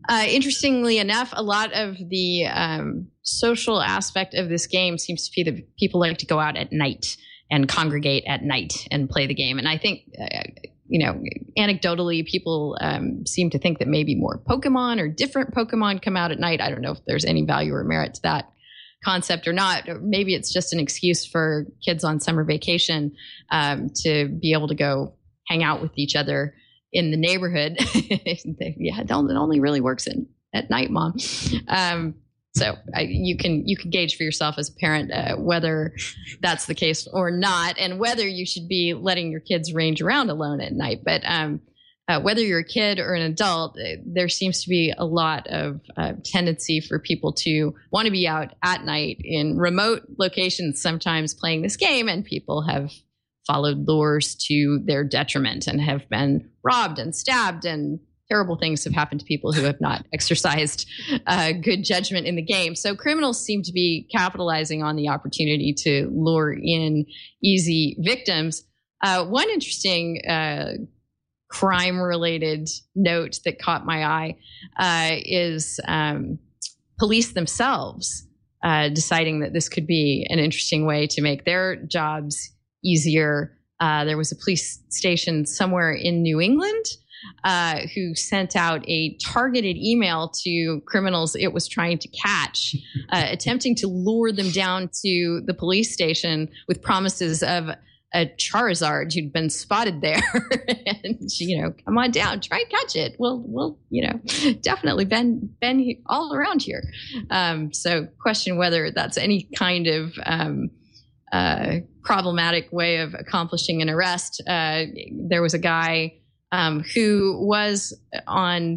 Uh, interestingly enough, a lot of the um, social aspect of this game seems to be that people like to go out at night and congregate at night and play the game. And I think, uh, you know, anecdotally, people um, seem to think that maybe more Pokemon or different Pokemon come out at night. I don't know if there's any value or merit to that concept or not. Or maybe it's just an excuse for kids on summer vacation um, to be able to go hang out with each other in the neighborhood. Yeah, it only really works in, at night, Mom. Um, so I, you can you can gauge for yourself as a parent uh, whether that's the case or not, and whether you should be letting your kids range around alone at night. But um, uh, whether you're a kid or an adult, there seems to be a lot of uh, tendency for people to want to be out at night in remote locations, sometimes playing this game, and people have followed lures to their detriment and have been robbed and stabbed, and terrible things have happened to people who have not exercised uh, good judgment in the game. So criminals seem to be capitalizing on the opportunity to lure in easy victims. Uh, one interesting uh, crime-related note that caught my eye uh, is um, police themselves uh, deciding that this could be an interesting way to make their jobs easier. Uh, there was a police station somewhere in New England uh, who sent out a targeted email to criminals it was trying to catch, uh, attempting to lure them down to the police station with promises of a Charizard who'd been spotted there. And, you know, come on down, try and catch it. We'll, we'll, you know, definitely been, been all around here. Um, so question whether that's any kind of um, Uh, problematic way of accomplishing an arrest. Uh, there was a guy um, who was on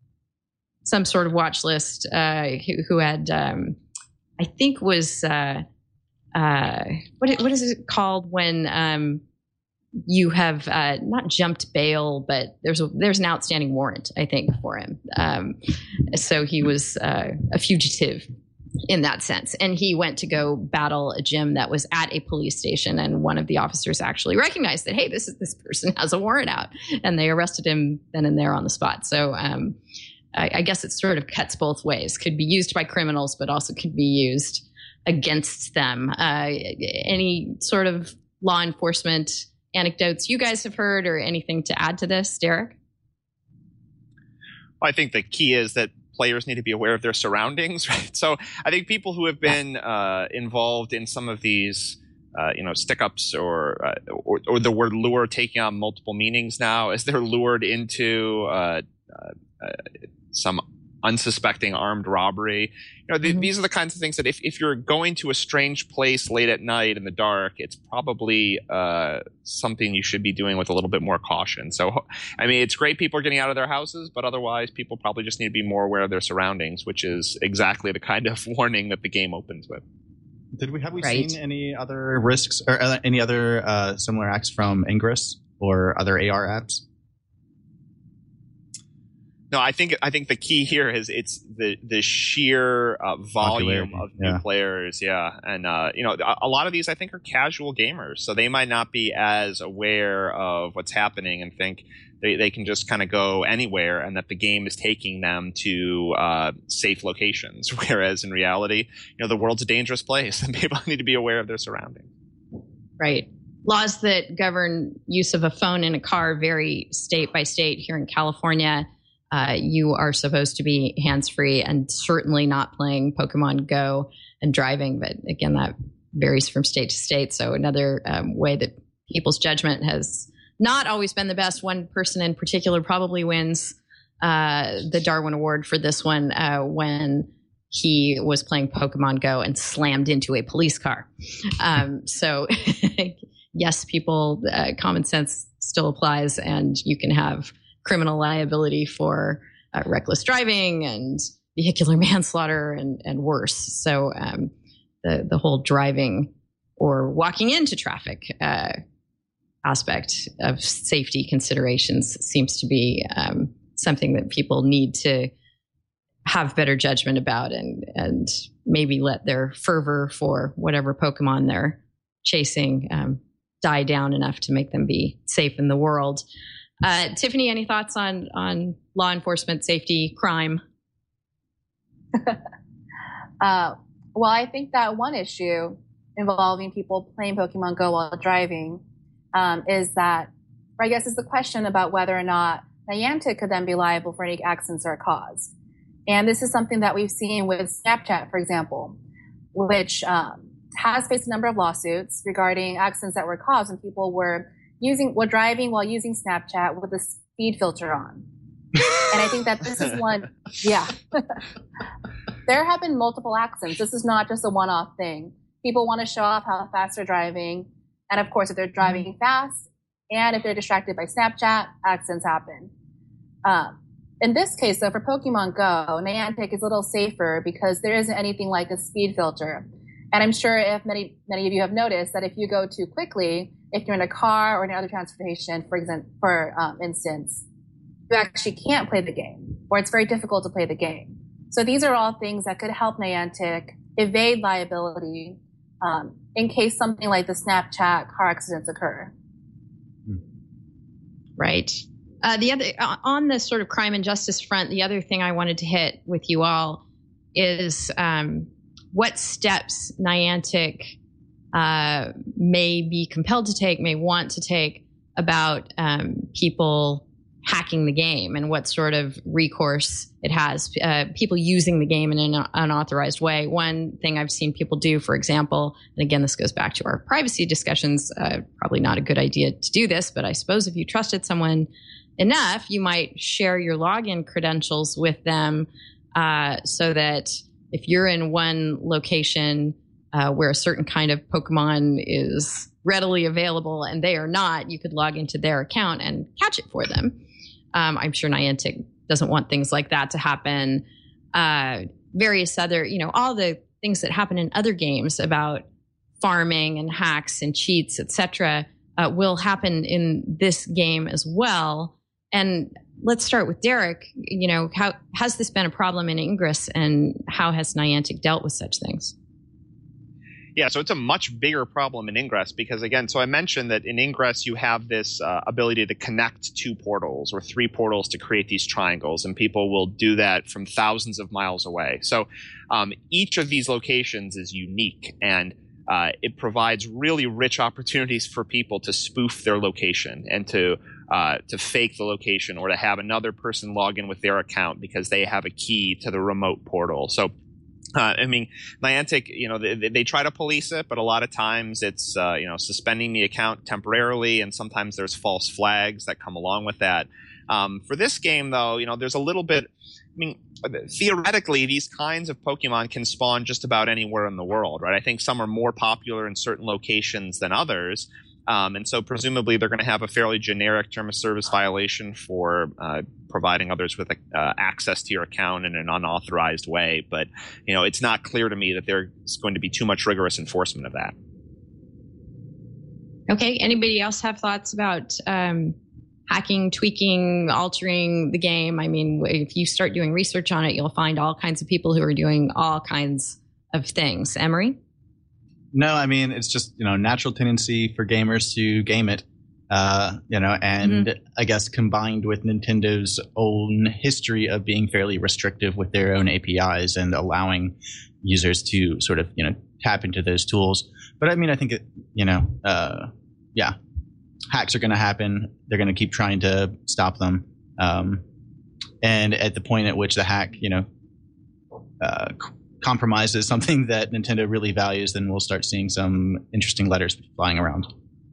some sort of watch list uh, who, who had, um, I think was, uh, uh, what, what is it called when um, you have uh, not jumped bail, but there's a, there's an outstanding warrant, I think, for him. Um, so he was uh, a fugitive in that sense. And he went to go battle a gym that was at a police station. And one of the officers actually recognized that, hey, this is this person has a warrant out. And they arrested him then and there on the spot. So um, I, I guess it sort of cuts both ways. Could be used by criminals, but also could be used against them. Uh, any sort of law enforcement anecdotes you guys have heard or anything to add to this, Derek? Well, I think the key is that players need to be aware of their surroundings, right? So I think people who have been uh, involved in some of these, uh, you know, stick-ups or, uh, or or the word lure taking on multiple meanings now, as they're lured into uh, uh, uh, some unsuspecting armed robbery. You know, th- mm-hmm. these are the kinds of things that if, if you're going to a strange place late at night in the dark, it's probably uh, something you should be doing with a little bit more caution. So, I mean, it's great people are getting out of their houses, but otherwise people probably just need to be more aware of their surroundings, which is exactly the kind of warning that the game opens with. Did we have we right. seen any other risks or uh, any other uh, similar acts from Ingress or other A R apps? No, I think I think the key here is it's the the sheer uh, volume Popularity. of new Yeah. players, yeah, and uh, you know a, a lot of these I think are casual gamers, so they might not be as aware of what's happening and think they, they can just kind of go anywhere and that the game is taking them to uh, safe locations, whereas in reality, you know, the world's a dangerous place and people need to be aware of their surroundings. Right. Laws that govern use of a phone in a car vary state by state. Here in California, Uh, you are supposed to be hands-free and certainly not playing Pokemon Go and driving. But again, that varies from state to state. So another um, way that people's judgment has not always been the best. One person in particular probably wins uh, the Darwin Award for this one uh, when he was playing Pokemon Go and slammed into a police car. Um, so yes, people, uh, common sense still applies, and you can have criminal liability for uh, reckless driving and vehicular manslaughter and, and worse. So um, the, the whole driving or walking into traffic uh, aspect of safety considerations seems to be um, something that people need to have better judgment about and, and maybe let their fervor for whatever Pokemon they're chasing um, die down enough to make them be safe in the world. Uh, Tiffany, any thoughts on on law enforcement, safety, crime? uh, well, I think that one issue involving people playing Pokemon Go while driving um, is that, or I guess is the question about whether or not Niantic could then be liable for any accidents that are caused. And this is something that we've seen with Snapchat, for example, which um, has faced a number of lawsuits regarding accidents that were caused when people were using, were driving while using Snapchat with a speed filter on. And I think that this is one, yeah. There have been multiple accidents. This is not just a one-off thing. People want to show off how fast they're driving. And of course, if they're driving fast and if they're distracted by Snapchat, accidents happen. Um, in this case, though, for Pokemon Go, Niantic is a little safer because there isn't anything like a speed filter. And I'm sure if many, many of you have noticed that if you go too quickly, if you're in a car or in other transportation, for example, for um, instance, you actually can't play the game, or it's very difficult to play the game. So these are all things that could help Niantic evade liability um, in case something like the Snapchat car accidents occur. Right. Uh, the other on the sort of crime and justice front, the other thing I wanted to hit with you all is um, what steps Niantic uh, may be compelled to take, may want to take about um, people hacking the game and what sort of recourse it has, uh, people using the game in an unauthorized way. One thing I've seen people do, for example, and again, this goes back to our privacy discussions, uh, probably not a good idea to do this, but I suppose if you trusted someone enough, you might share your login credentials with them uh, so that if you're in one location uh, where a certain kind of Pokemon is readily available and they are not, you could log into their account and catch it for them. Um, I'm sure Niantic doesn't want things like that to happen. Uh, various other, you know, all the things that happen in other games about farming and hacks and cheats, et cetera, uh, will happen in this game as well. And let's start with Derek. You know, how has this been a problem in Ingress, and how has Niantic dealt with such things? Yeah, so it's a much bigger problem in Ingress because, again, so I mentioned that in Ingress you have this uh, ability to connect two portals or three portals to create these triangles, and people will do that from thousands of miles away. So um, each of these locations is unique, and uh, it provides really rich opportunities for people to spoof their location and to uh, to fake the location, or to have another person log in with their account because they have a key to the remote portal. So Uh, I mean, Niantic, you know, they, they try to police it, but a lot of times it's, uh, you know, suspending the account temporarily, and sometimes there's false flags that come along with that. Um, for this game, though, you know, there's a little bit, I mean, theoretically, these kinds of Pokemon can spawn just about anywhere in the world, right? I think some are more popular in certain locations than others. Um, and so presumably they're going to have a fairly generic term of service violation for uh, providing others with uh, access to your account in an unauthorized way. But, you know, it's not clear to me that there's going to be too much rigorous enforcement of that. Okay. Anybody else have thoughts about um, hacking, tweaking, altering the game? I mean, if you start doing research on it, you'll find all kinds of people who are doing all kinds of things. Emery? No, I mean, it's just, you know, natural tendency for gamers to game it, uh, you know, and mm-hmm. I guess combined with Nintendo's own history of being fairly restrictive with their own A P Is and allowing users to sort of, you know, tap into those tools. But I mean, I think, it, you know, uh, yeah, hacks are going to happen. They're going to keep trying to stop them. Um, and at the point at which the hack, you know, uh, compromise is something that Nintendo really values, then we'll start seeing some interesting letters flying around.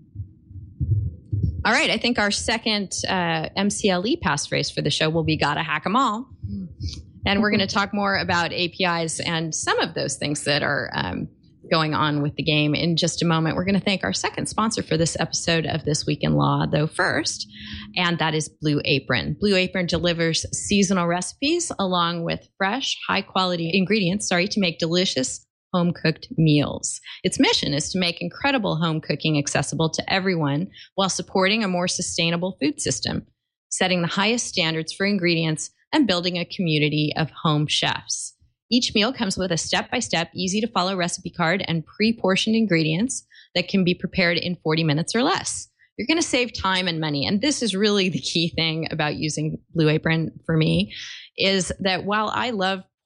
All right. I think our second uh, M C L E passphrase for the show will be "Gotta hack 'em all." And we're going to talk more about A P Is and some of those things that are um, going on with the game in just a moment. We're going to thank our second sponsor for this episode of This Week in Law, though, first, and that is Blue Apron. Blue Apron delivers seasonal recipes along with fresh, high-quality ingredients, sorry, to make delicious home-cooked meals. Its mission is to make incredible home cooking accessible to everyone while supporting a more sustainable food system, setting the highest standards for ingredients, and building a community of home chefs. Each meal comes with a step-by-step, easy-to-follow recipe card and pre-portioned ingredients that can be prepared in forty minutes or less. You're going to save time and money. And this is really the key thing about using Blue Apron for me, is that while I love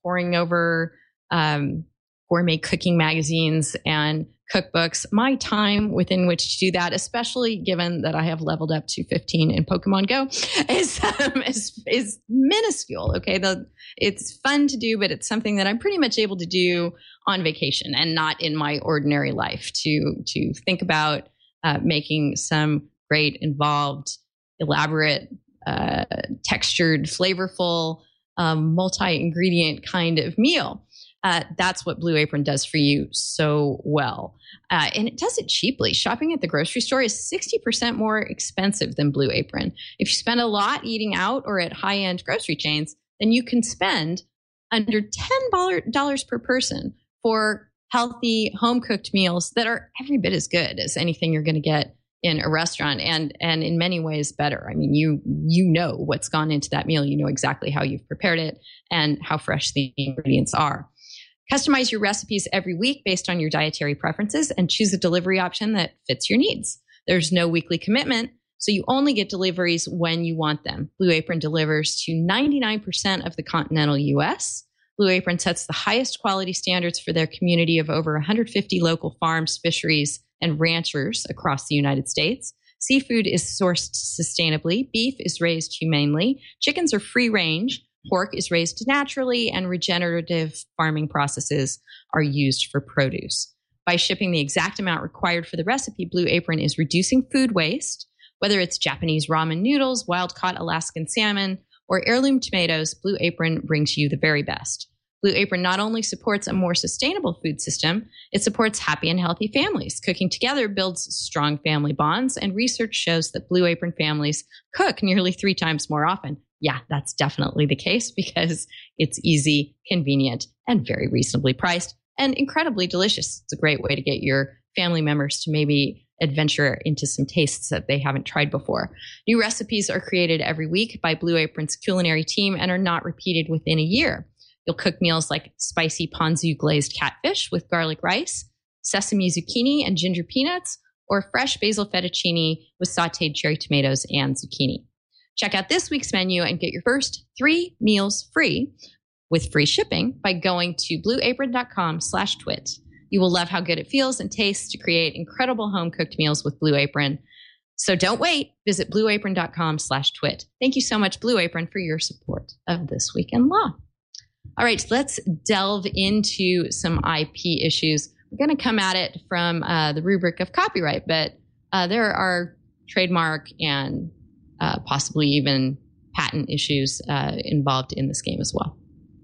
poring over um, gourmet cooking magazines and cookbooks. My time within which to do that, especially given that I have leveled up to fifteen in Pokemon Go, is um, is, is minuscule. Okay, the, it's fun to do, but it's something that I'm pretty much able to do on vacation and not in my ordinary life. To to think about uh, making some great, involved, elaborate, uh, textured, flavorful, um, multi-ingredient kind of meal. Uh, that's what Blue Apron does for you so well. Uh, and it does it cheaply. Shopping at the grocery store is sixty percent more expensive than Blue Apron. If you spend a lot eating out or at high-end grocery chains, then you can spend under ten dollars per person for healthy, home-cooked meals that are every bit as good as anything you're going to get in a restaurant, and and in many ways better. I mean, you you know what's gone into that meal. You know exactly how you've prepared it and how fresh the ingredients are. Customize your recipes every week based on your dietary preferences and choose a delivery option that fits your needs. There's no weekly commitment, so you only get deliveries when you want them. Blue Apron delivers to ninety-nine percent of the continental U S. Blue Apron sets the highest quality standards for their community of over one hundred fifty local farms, fisheries, and ranchers across the United States. Seafood is sourced sustainably. Beef is raised humanely. Chickens are free range. Pork is raised naturally, and regenerative farming processes are used for produce. By shipping the exact amount required for the recipe, Blue Apron is reducing food waste. Whether it's Japanese ramen noodles, wild-caught Alaskan salmon, or heirloom tomatoes, Blue Apron brings you the very best. Blue Apron not only supports a more sustainable food system, it supports happy and healthy families. Cooking together builds strong family bonds, and research shows that Blue Apron families cook nearly three times more often. Yeah, that's definitely the case because it's easy, convenient, and very reasonably priced, and incredibly delicious. It's a great way to get your family members to maybe adventure into some tastes that they haven't tried before. New recipes are created every week by Blue Apron's culinary team and are not repeated within a year. You'll cook meals like spicy ponzu glazed catfish with garlic rice, sesame zucchini and ginger peanuts, or fresh basil fettuccine with sauteed cherry tomatoes and zucchini. Check out this week's menu and get your first three meals free with free shipping by going to blueapron.com slash twit. You will love how good it feels and tastes to create incredible home-cooked meals with Blue Apron. So don't wait. Visit blueapron.com slash twit. Thank you so much, Blue Apron, for your support of This Week in Law. All right, so let's delve into some I P issues. We're going to come at it from uh, the rubric of copyright, but uh, there are trademark and uh, possibly even patent issues uh, involved in this game as well.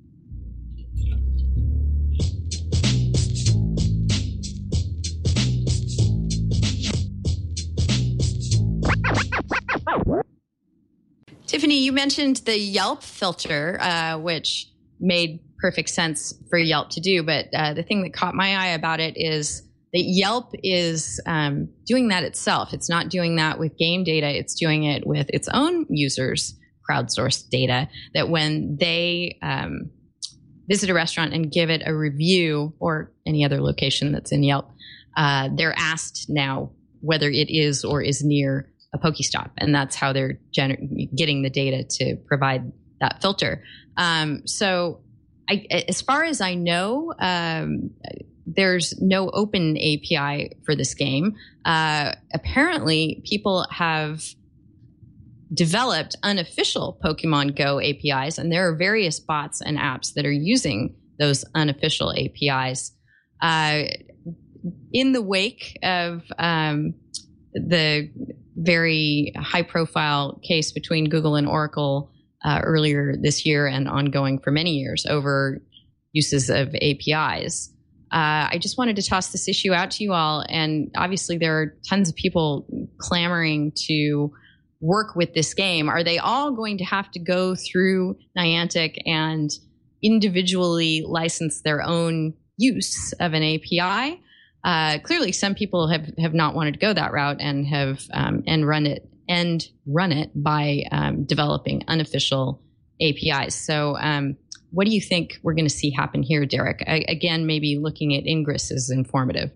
Tiffany, you mentioned the Yelp filter, uh, which made perfect sense for Yelp to do. But uh, the thing that caught my eye about it is that Yelp is um, doing that itself. It's not doing that with game data. It's doing it with its own users' crowdsourced data, that when they um, visit a restaurant and give it a review, or any other location that's in Yelp, uh, they're asked now whether it is or is near a Pokestop. And that's how they're gener- getting the data to provide that filter. Um, so I, as far as I know, um, there's no open A P I for this game. Uh, apparently, people have developed unofficial Pokemon Go A P Is, and there are various bots and apps that are using those unofficial A P Is. Uh, in the wake of um, the very high-profile case between Google and Oracle uh, earlier this year and ongoing for many years over uses of A P Is, Uh, I just wanted to toss this issue out to you all. And obviously there are tons of people clamoring to work with this game. Are they all going to have to go through Niantic and individually license their own use of an A P I? Uh, clearly, some people have, have not wanted to go that route and have um, and run it and run it by um, developing unofficial A P Is. So, um, what do you think we're going to see happen here, Derek? I, again, maybe looking at Ingress as informative.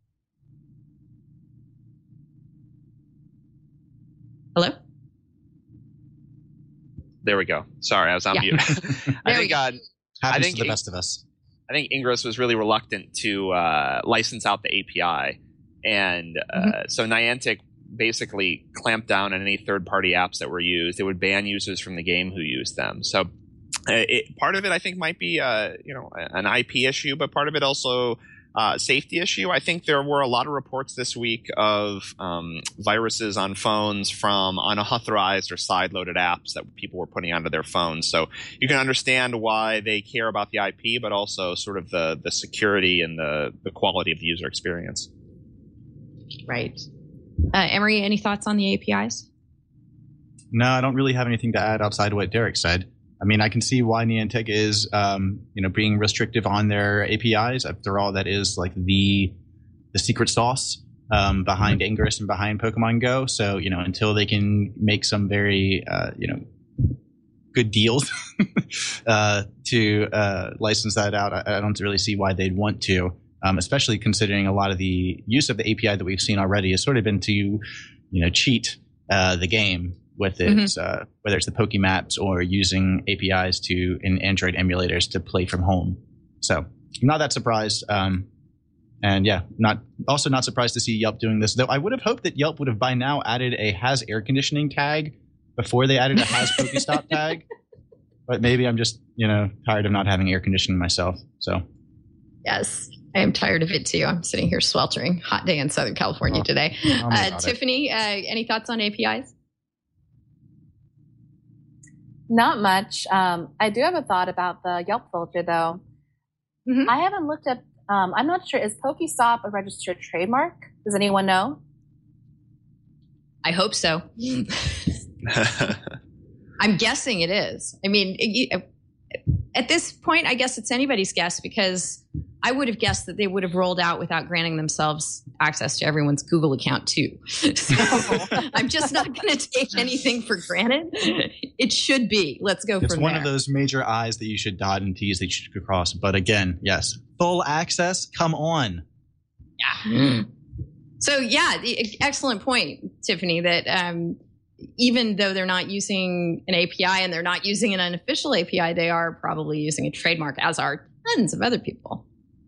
Hello? There we go. Sorry, I was on Yeah. mute. I think uh, Happens I think to the it, best of us. I think Ingress was really reluctant to uh, license out the A P I, and uh, mm-hmm. so Niantic basically clamped down on any third-party apps that were used. It would ban users from the game who used them. So uh, it, part of it, I think, might be uh, you know an I P issue, but part of it also uh, safety issue. I think there were a lot of reports this week of um, viruses on phones from unauthorized or side-loaded apps that people were putting onto their phones. So you can understand why they care about the I P, but also sort of the the security and the the quality of the user experience. Right. Uh, Emery, any thoughts on the A P Is? No, I don't really have anything to add outside what Derek said. I mean, I can see why Niantic is, um, you know, being restrictive on their A P Is. After all, that is like the the secret sauce um, behind Ingress and behind Pokemon Go. So, you know, until they can make some very, uh, you know, good deals uh, to uh, license that out, I, I don't really see why they'd want to. Um, especially considering a lot of the use of the A P I that we've seen already has sort of been to, you know, cheat uh, the game with it, mm-hmm. uh, whether it's the Pokemaps or using A P Is to in Android emulators to play from home. So I'm not that surprised. Um, and yeah, not also not surprised to see Yelp doing this. Though I would have hoped that Yelp would have by now added a has air conditioning tag before they added a has Pokestop tag. But maybe I'm just, you know, tired of not having air conditioning myself. So yes. I am tired of it too. I'm sitting here sweltering. Hot day in Southern California oh, today. Uh, Tiffany, uh, any thoughts on A P Is? Not much. Um, I do have a thought about the Yelp filter, though. Mm-hmm. I haven't looked up. Um, I'm not sure. Is Pokestop a registered trademark? Does anyone know? I hope so. I'm guessing it is. I mean, it, at this point, I guess it's anybody's guess, because I would have guessed that they would have rolled out without granting themselves access to everyone's Google account too. So I'm just not going to take anything for granted. It should be. Let's go it's from one there. Of those major I's that you should dot and T's that you should cross. But again, yes, full access. Come on. Yeah. So yeah, excellent point, Tiffany, that um, even though they're not using an A P I and they're not using an unofficial A P I, they are probably using a trademark, as are tons of other people.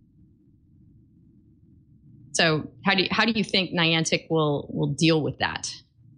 So how do you, how do you think Niantic will will deal with that?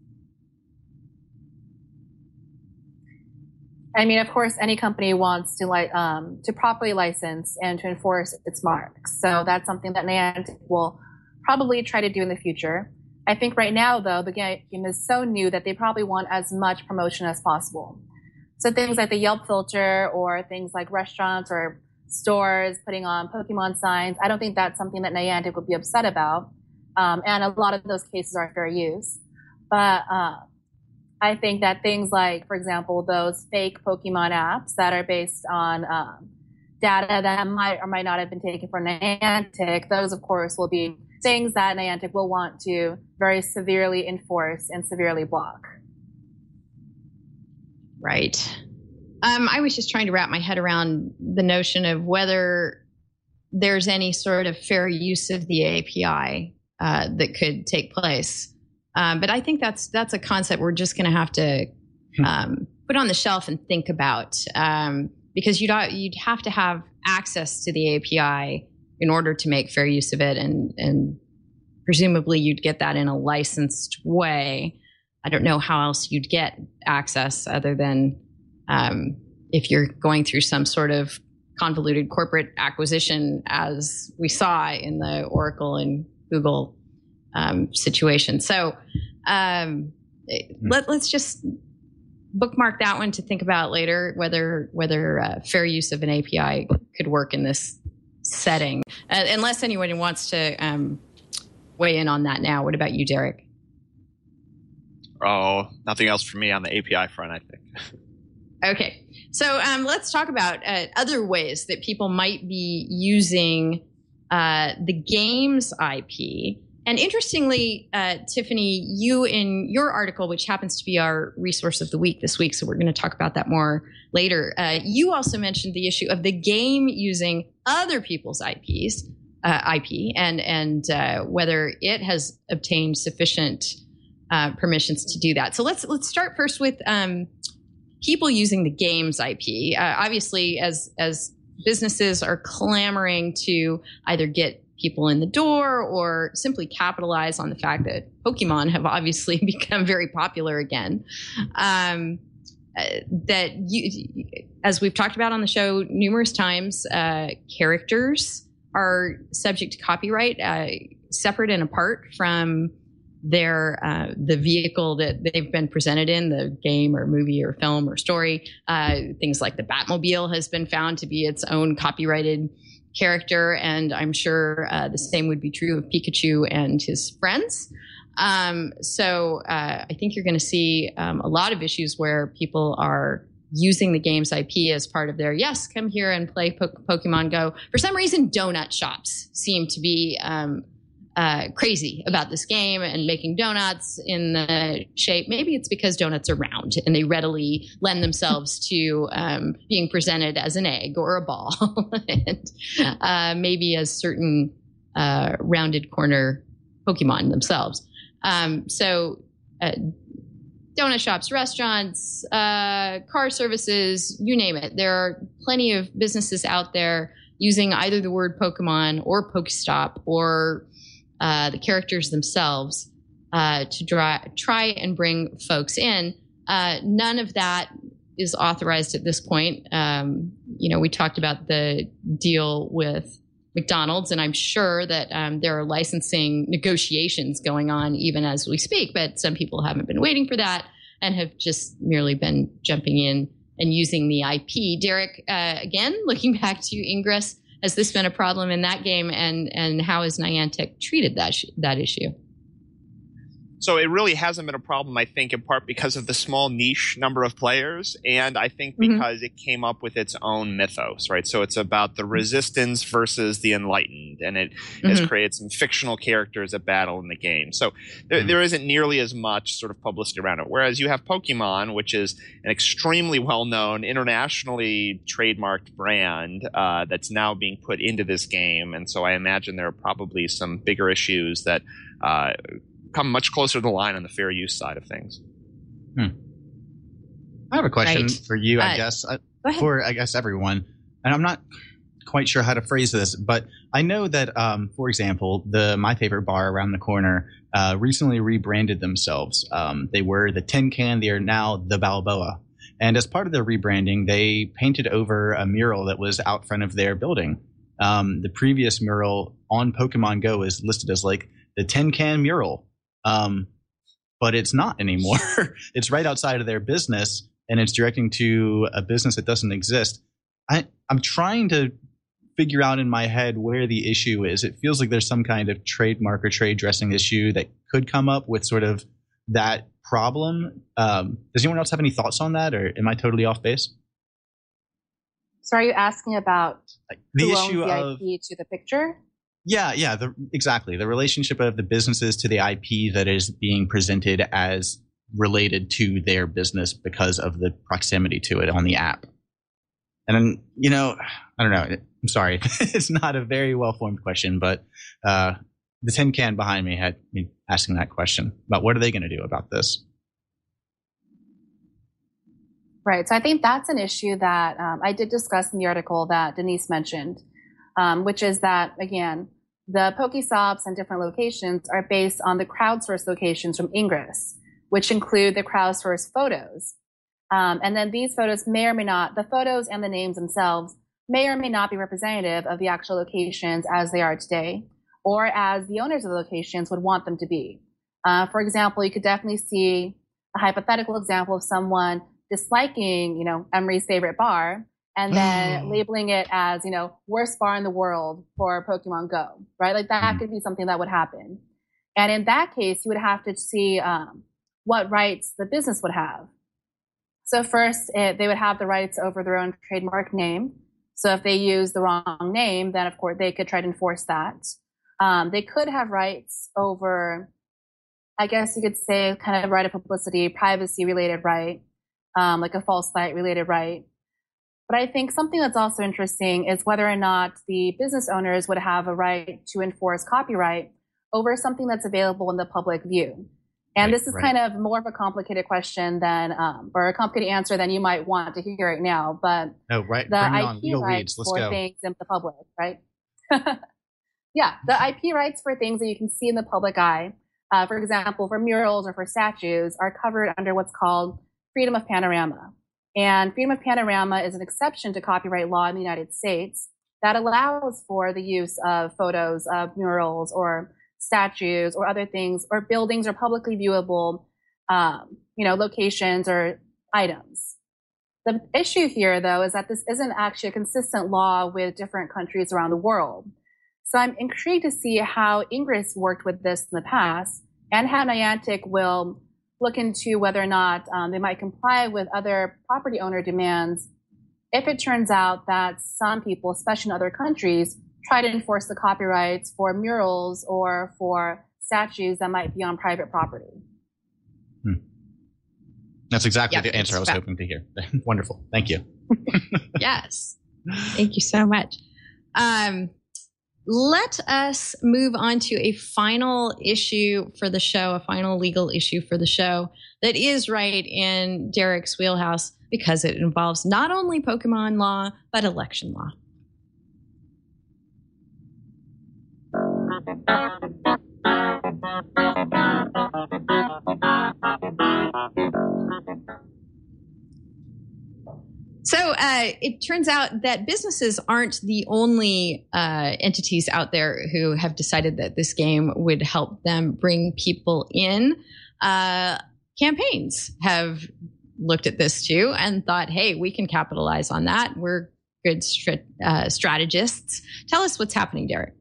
I mean, of course, any company wants to like um, to properly license and to enforce its marks. So that's something that Niantic will probably try to do in the future. I think right now, though, the game is so new that they probably want as much promotion as possible. So things like the Yelp filter or things like restaurants or stores putting on Pokemon signs, I don't think that's something that Niantic would be upset about. Um, and a lot of those cases are fair use. But uh, I think that things like, for example, those fake Pokemon apps that are based on um, data that might or might not have been taken from Niantic, those, of course, will be things that Niantic will want to very severely enforce and severely block. Right. Um, I was just trying to wrap my head around the notion of whether there's any sort of fair use of the A P I uh, that could take place. Um, but I think that's that's a concept we're just going to have to um, put on the shelf and think about, um, because you'd you'd have to have access to the A P I in order to make fair use of it, and and presumably you'd get that in a licensed way. I don't know how else you'd get access other than um, if you're going through some sort of convoluted corporate acquisition, as we saw in the Oracle and Google um, situation. So um, let, let's just bookmark that one to think about later, whether whether uh, fair use of an A P I could work in this setting, uh, unless anyone wants to um, weigh in on that now. What about you, Derek? Oh, nothing else for me on the A P I front, I think. Okay. So um, let's talk about uh, other ways that people might be using uh, the game's I P. And interestingly, uh, Tiffany, you in your article, which happens to be our resource of the week this week, so we're going to talk about that more later, uh, you also mentioned the issue of the game using other people's I Ps, uh, I P, and, and uh, whether it has obtained sufficient uh, permissions to do that. So let's let's start first with um, people using the game's I P. Uh, obviously, as as businesses are clamoring to either get people in the door or simply capitalize on the fact that Pokemon have obviously become very popular again. Um, uh, that you, as we've talked about on the show numerous times, uh, characters are subject to copyright, uh, separate and apart from their uh, the vehicle that they've been presented in, the game or movie or film or story. Uh, things like the Batmobile has been found to be its own copyrighted character, and I'm sure uh, the same would be true of Pikachu and his friends. Um, so uh, I think you're going to see um, a lot of issues where people are using the game's I P as part of their, yes, come here and play po- Pokemon Go. For some reason, donut shops seem to be um, uh, crazy about this game and making donuts in the shape. Maybe it's because donuts are round and they readily lend themselves to um, being presented as an egg or a ball, and uh, maybe as certain uh, rounded corner Pokemon themselves. Um, so uh, donut shops, restaurants, uh, car services, you name it. There are plenty of businesses out there using either the word Pokemon or Pokestop or uh, the characters themselves uh, to dry, try and bring folks in. Uh, none of that is authorized at this point. Um, you know, we talked about the deal with McDonald's, and I'm sure that um, there are licensing negotiations going on even as we speak, but some people haven't been waiting for that and have just merely been jumping in and using the I P. Derek, uh, again, looking back to Ingress, has this been a problem in that game, and, and how has Niantic treated that sh- that issue? So it really hasn't been a problem, I think, in part because of the small niche number of players, and I think because mm-hmm. it came up with its own mythos, right? So it's about the resistance versus the enlightened, and it mm-hmm. has created some fictional characters that battle in the game. So there, mm-hmm. there isn't nearly as much sort of publicity around it. Whereas you have Pokemon, which is an extremely well-known, internationally trademarked brand uh, that's now being put into this game, and so I imagine there are probably some bigger issues that uh, come much closer to the line on the fair use side of things. Hmm. I have a question right. for you, I uh, guess, for I guess everyone, and I'm not quite sure how to phrase this, but I know that, um, for example, the My Favorite Bar around the corner uh, recently rebranded themselves. Um, they were the Tin Can; they are now the Balboa. And as part of their rebranding, they painted over a mural that was out front of their building. Um, the previous mural on Pokemon Go is listed as like the Tin Can mural. Um, but it's not anymore. It's right outside of their business, and it's directing to a business that doesn't exist. I, I'm trying to figure out in my head where the issue is. It feels like there's some kind of trademark or trade dressing issue that could come up with sort of that problem. Um, does anyone else have any thoughts on that, or am I totally off base? So are you asking about like the who issue owns the of I P to the picture? Yeah, yeah, the, exactly. The relationship of the businesses to the I P that is being presented as related to their business because of the proximity to it on the app. And, you know, I don't know. I'm sorry. It's not a very well-formed question, but uh, the tin can behind me had me asking that question about what are they going to do about this? Right. So I think that's an issue that um, I did discuss in the article that Denise mentioned. Um, which is that, again, the Pokestops and different locations are based on the crowdsourced locations from Ingress, which include the crowdsourced photos. Um, and then these photos may or may not, the photos and the names themselves may or may not be representative of the actual locations as they are today, or as the owners of the locations would want them to be. Uh, for example, you could definitely see a hypothetical example of someone disliking, you know, Emery's favorite bar, and then mm. labeling it as, you know, worst bar in the world for Pokemon Go, right? Like that mm. could be something that would happen. And in that case, you would have to see um, what rights the business would have. So first, it, they would have the rights over their own trademark name. So if they use the wrong name, then of course they could try to enforce that. Um, they could have rights over, I guess you could say, kind of right of publicity, privacy related right, um, like a false light related right. But I think something that's also interesting is whether or not the business owners would have a right to enforce copyright over something that's available in the public view. And Right, this is right. kind of more of a complicated question than, um, or a complicated answer than you might want to hear right now. But No, right. the Bring it I on. P Legal rights reads. Let's for go. things in the public, right? Yeah, the I P rights for things that you can see in the public eye, uh, for example, for murals or for statues, are covered under what's called freedom of panorama. And freedom of panorama is an exception to copyright law in the United States that allows for the use of photos of murals or statues or other things or buildings or publicly viewable, um, you know, locations or items. The issue here, though, is that this isn't actually a consistent law with different countries around the world. So I'm intrigued to see how Ingress worked with this in the past and how Niantic will look into whether or not um, they might comply with other property owner demands if it turns out that some people, especially in other countries, try to enforce the copyrights for murals or for statues that might be on private property. Hmm. That's exactly Yeah, the answer I was about- hoping to hear. Wonderful. Thank you. Yes. Thank you so much. Um, let us move on to a final issue for the show, a final legal issue for the show that is right in Derek's wheelhouse because it involves not only Pokemon law, but election law. So uh, it turns out that businesses aren't the only uh, entities out there who have decided that this game would help them bring people in. Uh, campaigns have looked at this too and thought, hey, we can capitalize on that. We're good strat- uh, strategists. Tell us what's happening, Derek.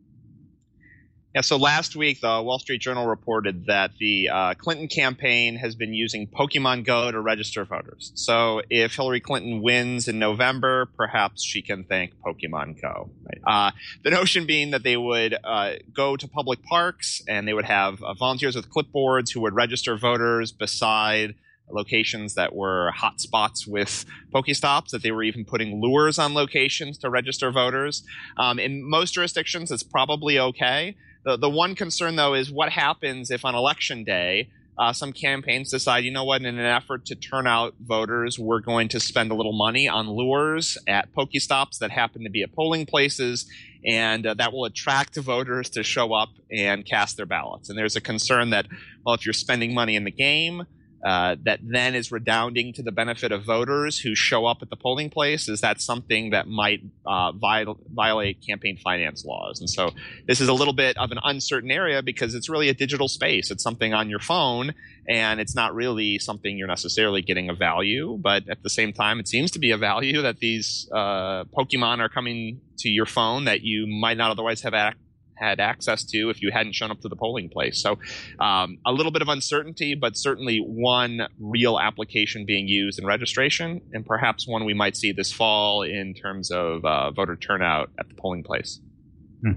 Yeah, so last week, the Wall Street Journal reported that the uh, Clinton campaign has been using Pokemon Go to register voters. So if Hillary Clinton wins in November, perhaps she can thank Pokemon Go. Right? Uh, the notion being that they would uh, go to public parks and they would have uh, volunteers with clipboards who would register voters beside locations that were hot spots with Pokestops, that they were even putting lures on locations to register voters. Um, in most jurisdictions, it's probably okay. The, the one concern, though, is what happens if on election day uh, some campaigns decide, you know what, in an effort to turn out voters, we're going to spend a little money on lures at Pokestops that happen to be at polling places, and uh, that will attract voters to show up and cast their ballots. And there's a concern that, well, if you're spending money in the game, Uh, that then is redounding to the benefit of voters who show up at the polling place, is that something that might uh, viol- violate campaign finance laws. And so this is a little bit of an uncertain area because it's really a digital space. It's something on your phone, and it's not really something you're necessarily getting a value. But at the same time, it seems to be a value that these uh, Pokemon are coming to your phone that you might not otherwise have ac- had access to if you hadn't shown up to the polling place. So um, a little bit of uncertainty, but certainly one real application being used in registration, and perhaps one we might see this fall in terms of uh, voter turnout at the polling place. Hmm.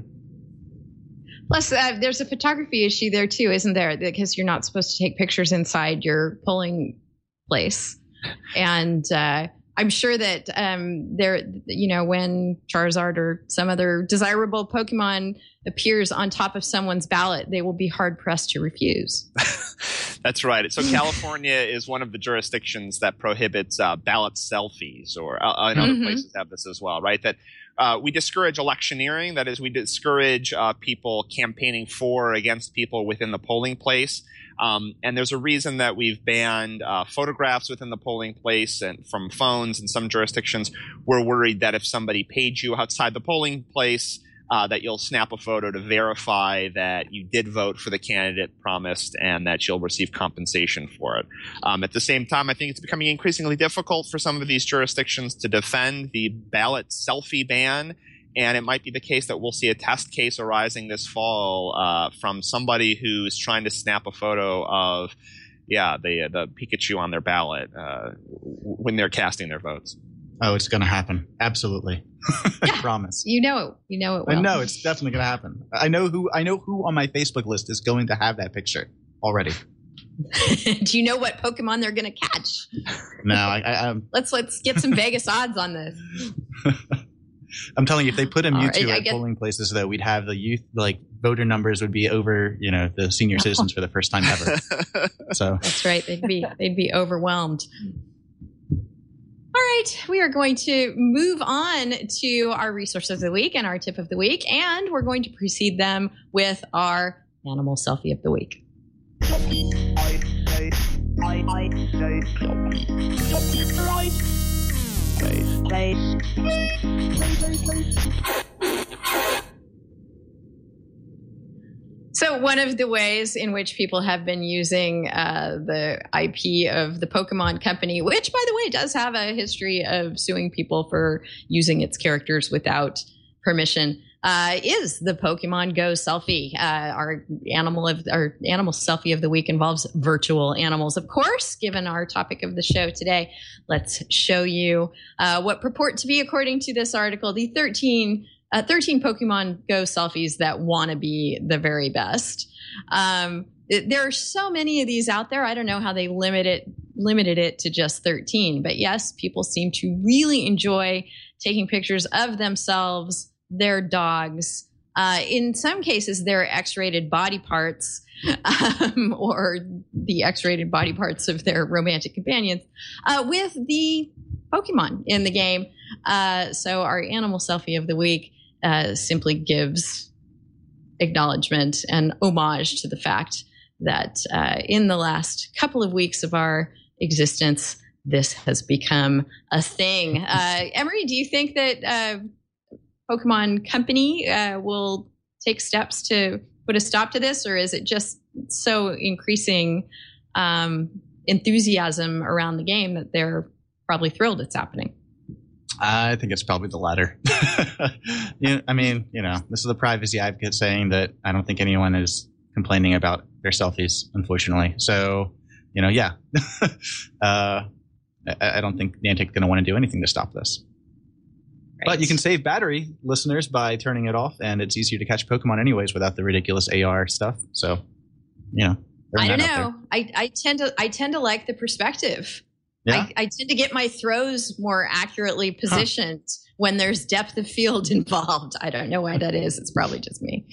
Plus, uh, there's a photography issue there too, isn't there? Because you're not supposed to take pictures inside your polling place. And uh, I'm sure that um, there, you know, when Charizard or some other desirable Pokemon appears on top of someone's ballot, they will be hard pressed to refuse. That's right. So California is one of the jurisdictions that prohibits uh, ballot selfies, or uh, and other Mhm. places have this as well, right? That uh, we discourage electioneering. That is, we discourage uh, people campaigning for or against people within the polling place. Um, and there's a reason that we've banned uh, photographs within the polling place and from phones in some jurisdictions. We're worried that if somebody paid you outside the polling place, uh, that you'll snap a photo to verify that you did vote for the candidate promised and that you'll receive compensation for it. Um, at the same time, I think it's becoming increasingly difficult for some of these jurisdictions to defend the ballot selfie ban. And it might be the case that we'll see a test case arising this fall uh, from somebody who's trying to snap a photo of, yeah, the the Pikachu on their ballot uh, when they're casting their votes. Oh, it's going to happen. Absolutely. I promise. You know it. You know it will. I know it's definitely going to happen. I know who. I know who on my Facebook list is going to have that picture already. Do you know what Pokemon they're going to catch? No, I, I, I'm. Let's let's get some Vegas odds on this. I'm telling you, if they put a All Mewtwo right, I at guess- polling places, though, we'd have the youth, like voter numbers would be over, you know, the senior citizens for the first time ever. So That's right. They'd be they'd be overwhelmed. All right, we are going to move on to our resource of the week and our tip of the week, and we're going to precede them with our animal selfie of the week. So one of the ways in which people have been using uh, the I P of the Pokemon Company, which, by the way, does have a history of suing people for using its characters without permission, uh, is the Pokemon Go selfie. Uh, our animal of our animal selfie of the week involves virtual animals, of course. Given our topic of the show today, let's show you uh, what purport to be, according to this article, the thirteen. Uh, thirteen Pokemon Go selfies that want to be the very best. Um, it, there are so many of these out there. I don't know how they limit it, limited it to just thirteen. But yes, people seem to really enjoy taking pictures of themselves, their dogs, uh, in some cases, their X-rated body parts, um, or the X-rated body parts of their romantic companions, uh, with the Pokemon in the game. Uh, so our animal selfie of the week uh, simply gives acknowledgement and homage to the fact that uh, in the last couple of weeks of our existence, this has become a thing. Uh, Emery, do you think that uh, Pokemon Company uh, will take steps to put a stop to this, or is it just so increasing um, enthusiasm around the game that they're probably thrilled it's happening? I think it's probably the latter. you know, I mean, you know, this is the privacy advocate saying that I don't think anyone is complaining about their selfies, unfortunately. So, you know, yeah, uh, I, I don't think Niantic's going to want to do anything to stop this. Right. But you can save battery, listeners, by turning it off, and it's easier to catch Pokemon anyways without the ridiculous A R stuff. So, you know, I don't know. I, I tend to I tend to like the perspective. Yeah. I, I tend to get my throws more accurately positioned huh. when there's depth of field involved. I don't know why that is. It's probably just me.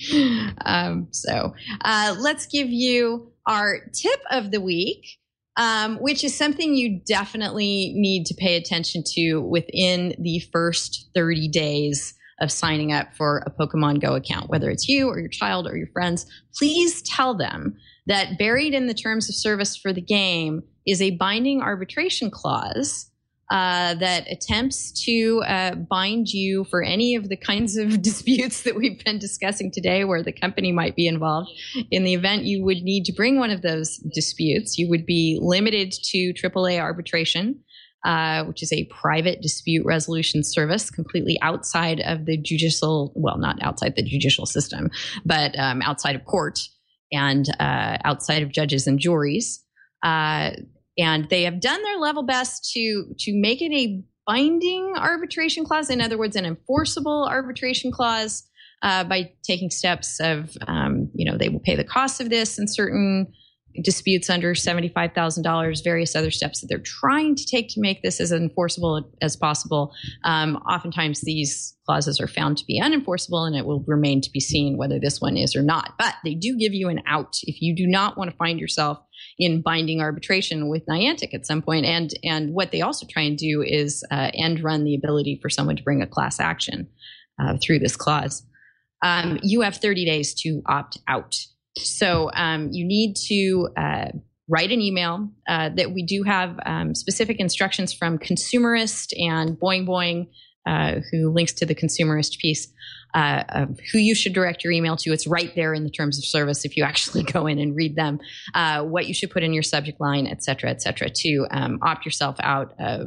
Um, so uh, let's give you our tip of the week, um, which is something you definitely need to pay attention to within the first thirty days of signing up for a Pokemon Go account, whether it's you or your child or your friends. Please tell them that buried in the terms of service for the game is a binding arbitration clause uh, that attempts to uh, bind you for any of the kinds of disputes that we've been discussing today where the company might be involved. In the event you would need to bring one of those disputes, you would be limited to triple A arbitration, uh, which is a private dispute resolution service completely outside of the judicial, well, not outside the judicial system, but um, outside of court and uh, outside of judges and juries. Uh, and they have done their level best to to make it a binding arbitration clause. In other words, an enforceable arbitration clause uh, by taking steps of, um, you know, they will pay the cost of this in certain disputes under seventy-five thousand dollars, various other steps that they're trying to take to make this as enforceable as possible. Um, oftentimes these clauses are found to be unenforceable, and it will remain to be seen whether this one is or not. But they do give you an out if you do not want to find yourself in binding arbitration with Niantic at some point. And and what they also try and do is uh, end run the ability for someone to bring a class action uh, through this clause. Um, you have thirty days to opt out. So um, you need to uh, write an email uh, that we do have um, specific instructions from Consumerist and Boing Boing, uh, who links to the Consumerist piece, uh, of who you should direct your email to. It's right there in the terms of service if you actually go in and read them, uh, what you should put in your subject line, et cetera, et cetera, to um, opt yourself out of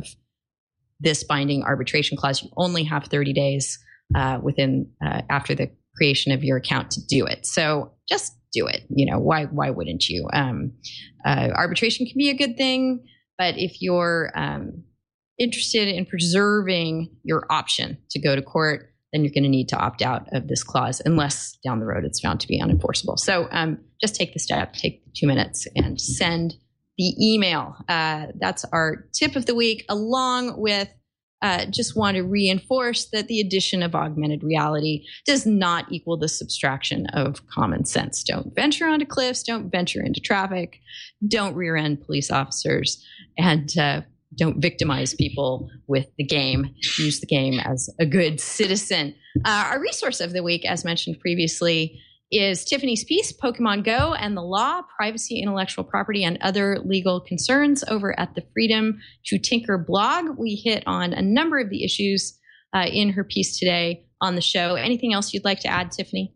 this binding arbitration clause. You only have thirty days uh, within uh, after the creation of your account to do it. So just do it. You know, why why wouldn't you? Um, uh, arbitration can be a good thing, but if you're um, interested in preserving your option to go to court, then you're going to need to opt out of this clause unless down the road it's found to be unenforceable. So um, just take the step, take two minutes and send the email. Uh, that's our tip of the week, along with uh, just want to reinforce that the addition of augmented reality does not equal the subtraction of common sense. Don't venture onto cliffs, don't venture into traffic, don't rear end police officers, and uh, don't victimize people with the game. Use the game as a good citizen. Uh, our resource of the week, as mentioned previously, is Tiffany's piece, Pokemon Go and the Law, Privacy, Intellectual Property, and Other Legal Concerns over at the Freedom to Tinker blog. We hit on a number of the issues uh, in her piece today on the show. Anything else you'd like to add, Tiffany?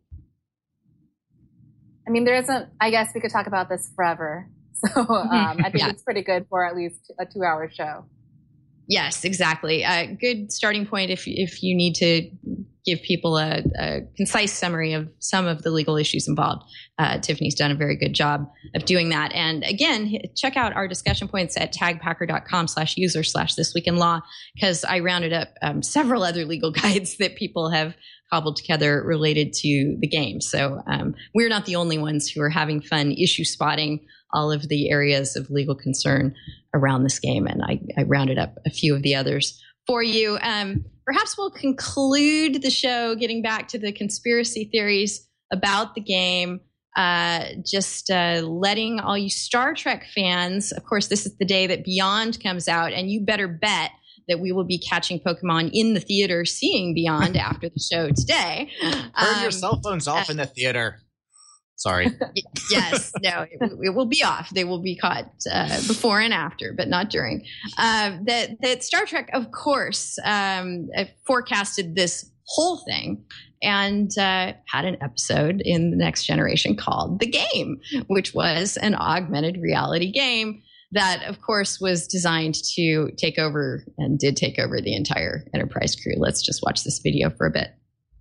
I mean, there isn't, I guess we could talk about this forever. So um, I think Yeah. it's pretty good for at least a two-hour show. Yes, exactly. A uh, good starting point if if you need to give people a, a concise summary of some of the legal issues involved. Uh, Tiffany's done a very good job of doing that. And again, check out our discussion points at tagpacker.com slash user slash this week in law, because I rounded up um, several other legal guides that people have cobbled together related to the game. So um, we're not the only ones who are having fun issue spotting all of the areas of legal concern around this game. And I, I rounded up a few of the others for you. Um, perhaps we'll conclude the show getting back to the conspiracy theories about the game. Uh, just uh, letting all you Star Trek fans, of course, this is the day that Beyond comes out, and you better bet that we will be catching Pokemon in the theater, seeing Beyond after the show today. Turn Um, your cell phones off uh, in the theater. Sorry. Yes, no, it, it will be off. They will be caught uh, before and after, but not during. Uh, that that Star Trek, of course, um, forecasted this whole thing and uh, had an episode in The Next Generation called The Game, which was an augmented reality game that, of course, was designed to take over and did take over the entire Enterprise crew. Let's just watch this video for a bit.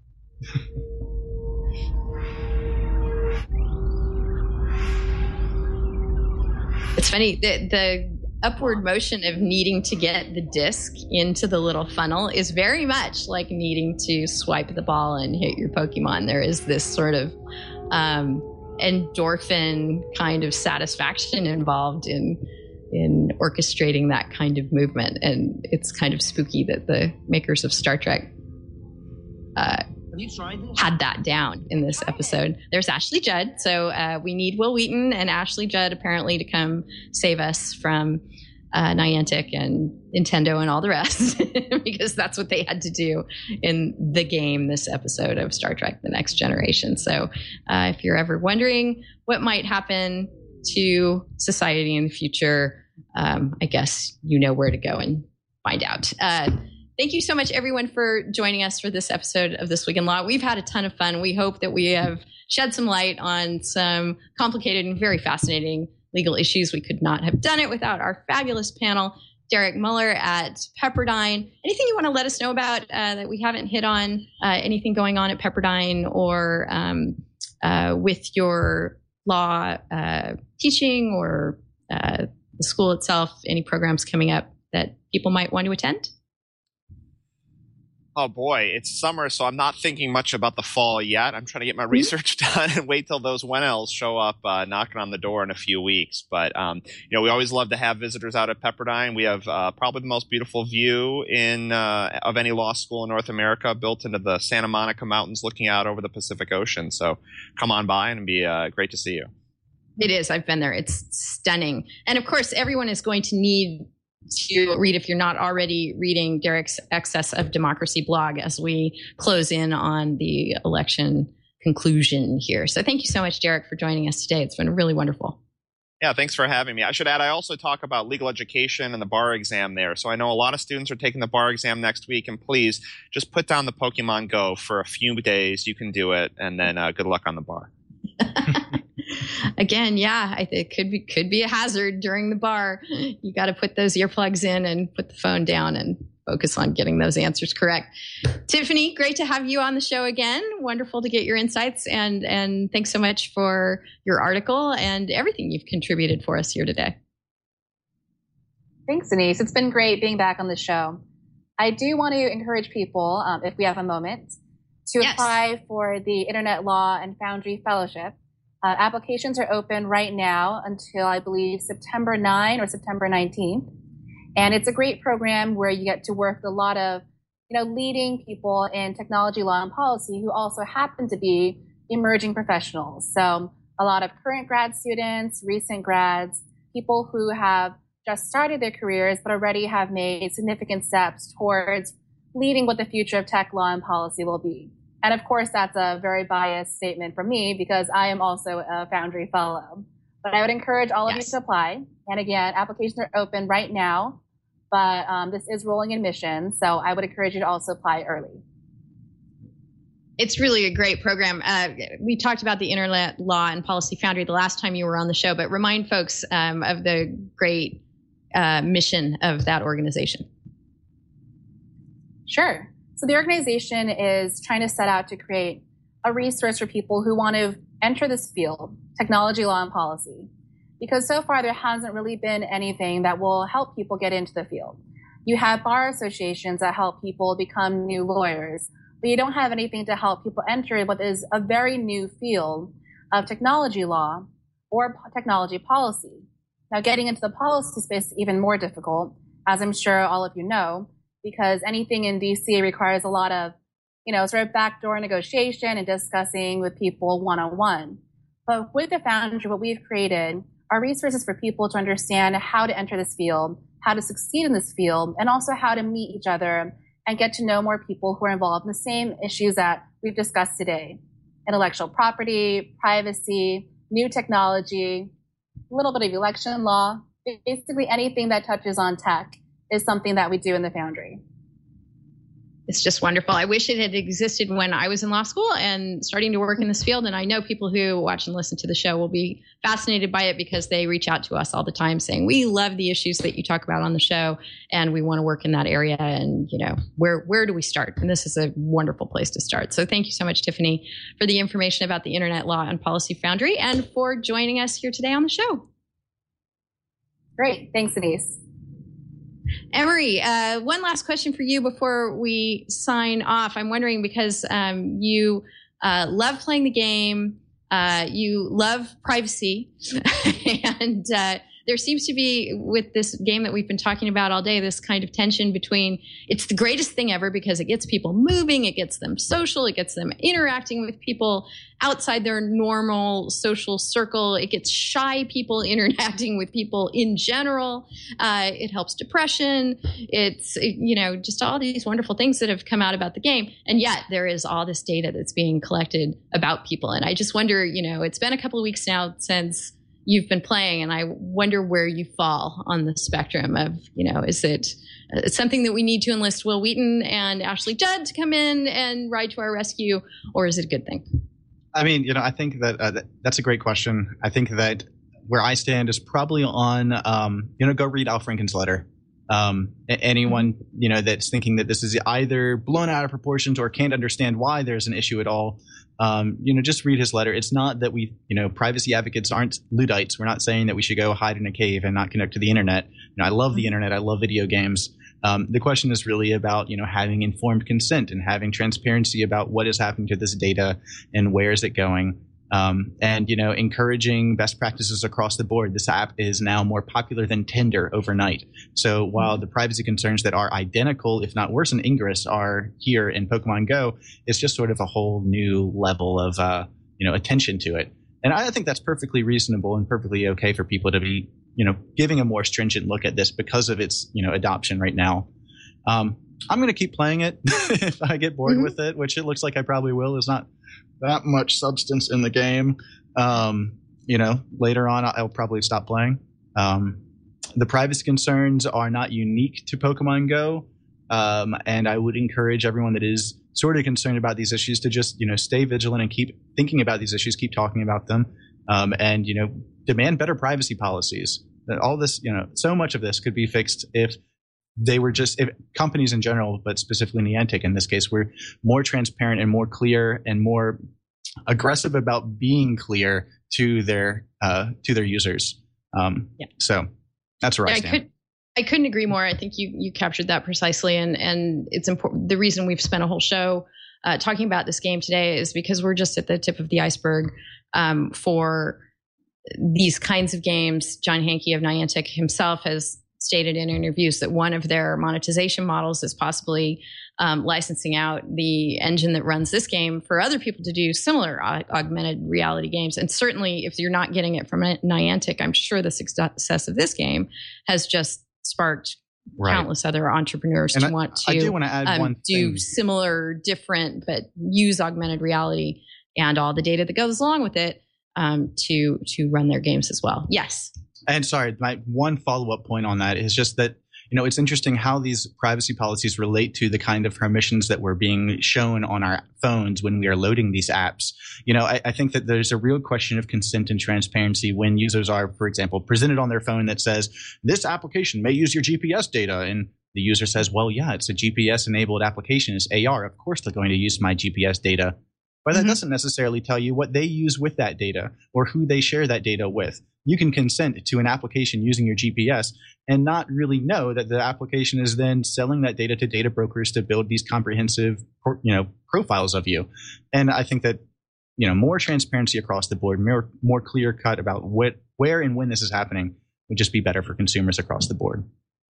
It's funny, the, the upward motion of needing to get the disc into the little funnel is very much like needing to swipe the ball and hit your Pokemon. There is this sort of um, endorphin kind of satisfaction involved in in orchestrating that kind of movement. And it's kind of spooky that the makers of Star Trek uh, had that down in this episode. There's Ashley Judd. So uh, we need Will Wheaton and Ashley Judd apparently to come save us from uh, Niantic and Nintendo and all the rest, because that's what they had to do in the game, this episode of Star Trek The Next Generation. So uh, if you're ever wondering what might happen to society in the future, um, I guess you know where to go and find out. Uh, Thank you so much, everyone, for joining us for this episode of This Week in Law. We've had a ton of fun. We hope that we have shed some light on some complicated and very fascinating legal issues. We could not have done it without our fabulous panel, Derek Muller at Pepperdine. Anything you want to let us know about uh, that we haven't hit on? Uh, anything going on at Pepperdine or um, uh, with your law uh, teaching or uh, the school itself? Any programs coming up that people might want to attend? Oh boy, it's summer, so I'm not thinking much about the fall yet. I'm trying to get my research done and wait till those Wennels show up uh, knocking on the door in a few weeks. But um, you know, we always love to have visitors out at Pepperdine. We have uh, probably the most beautiful view in uh, of any law school in North America, built into the Santa Monica Mountains, looking out over the Pacific Ocean. So come on by, and it'd be uh, great to see you. It is. I've been there. It's stunning, and of course, everyone is going to need to read, if you're not already reading, Derek's Excess of Democracy blog as we close in on the election conclusion here. So thank you so much, Derek, for joining us today. It's been really wonderful. Yeah, thanks for having me. I should add, I also talk about legal education and the bar exam there. So I know a lot of students are taking the bar exam next week, and please just put down the Pokemon Go for a few days. You can do it, and then uh, good luck on the bar. Again, yeah, I think it could be could be a hazard during the bar. You got to put those earplugs in and put the phone down and focus on getting those answers correct. Tiffany, great to have you on the show again. Wonderful to get your insights, and and thanks so much for your article and everything you've contributed for us here today. Thanks, Denise. It's been great being back on the show. I do want to encourage people, um, if we have a moment, to Yes. apply for the Internet Law and Foundry Fellowship. Uh, applications are open right now until, I believe, September ninth or September nineteenth. And it's a great program where you get to work with a lot of, you know, leading people in technology, law, and policy who also happen to be emerging professionals. So a lot of current grad students, recent grads, people who have just started their careers but already have made significant steps towards leading what the future of tech, law, and policy will be. And of course, that's a very biased statement from me because I am also a Foundry Fellow. But I would encourage all of yes. you to apply. And again, applications are open right now, but um, this is rolling admission. So I would encourage you to also apply early. It's really a great program. Uh, we talked about the Internet Law and Policy Foundry the last time you were on the show, but remind folks um, of the great uh, mission of that organization. Sure. So the organization is trying to set out to create a resource for people who want to enter this field, technology, law, and policy. Because so far there hasn't really been anything that will help people get into the field. You have bar associations that help people become new lawyers, but you don't have anything to help people enter what is a very new field of technology law or technology policy. Now, getting into the policy space is even more difficult, as I'm sure all of you know, because anything in D C requires a lot of, you know, sort of backdoor negotiation and discussing with people one-on-one. But with the Foundry, what we've created are resources for people to understand how to enter this field, how to succeed in this field, and also how to meet each other and get to know more people who are involved in the same issues that we've discussed today. Intellectual property, privacy, new technology, a little bit of election law, basically anything that touches on tech is something that we do in the Foundry. It's just wonderful. I wish it had existed when I was in law school and starting to work in this field. And I know people who watch and listen to the show will be fascinated by it because they reach out to us all the time saying, we love the issues that you talk about on the show and we want to work in that area. And, you know, where, where do we start? And this is a wonderful place to start. So thank you so much, Tiffany, for the information about the Internet Law and Policy Foundry and for joining us here today on the show. Great. Thanks, Denise. Emery, uh, one last question for you before we sign off. I'm wondering because um, you uh, love playing the game, uh, you love privacy, and uh, there seems to be, with this game that we've been talking about all day, this kind of tension between it's the greatest thing ever because it gets people moving, it gets them social, it gets them interacting with people outside their normal social circle, it gets shy people interacting with people in general, uh, it helps depression, it's, you know, just all these wonderful things that have come out about the game, and yet there is all this data that's being collected about people. And I just wonder, you know, it's been a couple of weeks now since you've been playing, and I wonder where you fall on the spectrum of, you know, is it uh, something that we need to enlist Will Wheaton and Ashley Judd to come in and ride to our rescue, or is it a good thing? I mean, you know, I think that, uh, that that's a great question. I think that where I stand is probably on, um, you know, go read Al Franken's letter. Um, anyone, you know, that's thinking that this is either blown out of proportions or can't understand why there's an issue at all, um, you know, just read his letter. It's not that we, you know, privacy advocates aren't Luddites. We're not saying that we should go hide in a cave and not connect to the internet. You know, I love the internet. I love video games. Um, the question is really about, you know, having informed consent and having transparency about what is happening to this data and where is it going. Um, and, you know, encouraging best practices across the board. This app is now more popular than Tinder overnight. So while the privacy concerns that are identical, if not worse than Ingress, are here in Pokemon Go, it's just sort of a whole new level of, uh, you know, attention to it. And I think that's perfectly reasonable and perfectly okay for people to be, you know, giving a more stringent look at this because of its, you know, adoption right now. Um, I'm going to keep playing it if I get bored mm-hmm. with it, which it looks like I probably will. There's not that much substance in the game. Um, you know, later on, I'll probably stop playing. Um, the privacy concerns are not unique to Pokemon Go. Um, and I would encourage everyone that is sort of concerned about these issues to just, you know, stay vigilant and keep thinking about these issues, keep talking about them, um, and, you know, demand better privacy policies. All this, you know, so much of this could be fixed if they were just, if companies in general, but specifically Niantic in this case, were more transparent and more clear and more aggressive about being clear to their uh, to their users. Um, yeah. So that's where yeah, I stand. I, could, I couldn't agree more. I think you you captured that precisely, and and it's important. The reason we've spent a whole show uh, talking about this game today is because we're just at the tip of the iceberg um, for these kinds of games. John Hanke of Niantic himself has stated in interviews that one of their monetization models is possibly um, licensing out the engine that runs this game for other people to do similar uh, augmented reality games. And certainly if you're not getting it from Niantic, I'm sure the success of this game has just sparked right. countless other entrepreneurs and to I, want to I do, want to add um, one do thing. similar, different, but use augmented reality and all the data that goes along with it um, to to run their games as well. Yes. And sorry, my one follow-up point on that is just that, you know, it's interesting how these privacy policies relate to the kind of permissions that were being shown on our phones when we are loading these apps. You know, I, I think that there's a real question of consent and transparency when users are, for example, presented on their phone that says, this application may use your G P S data. And the user says, well, yeah, it's a G P S-enabled application. It's A R. Of course they're going to use my G P S data. But that mm-hmm. doesn't necessarily tell you what they use with that data or who they share that data with. You can consent to an application using your G P S and not really know that the application is then selling that data to data brokers to build these comprehensive, you know, profiles of you. And I think that, you know, more transparency across the board, more, more clear cut about what, where and when this is happening would just be better for consumers across the board.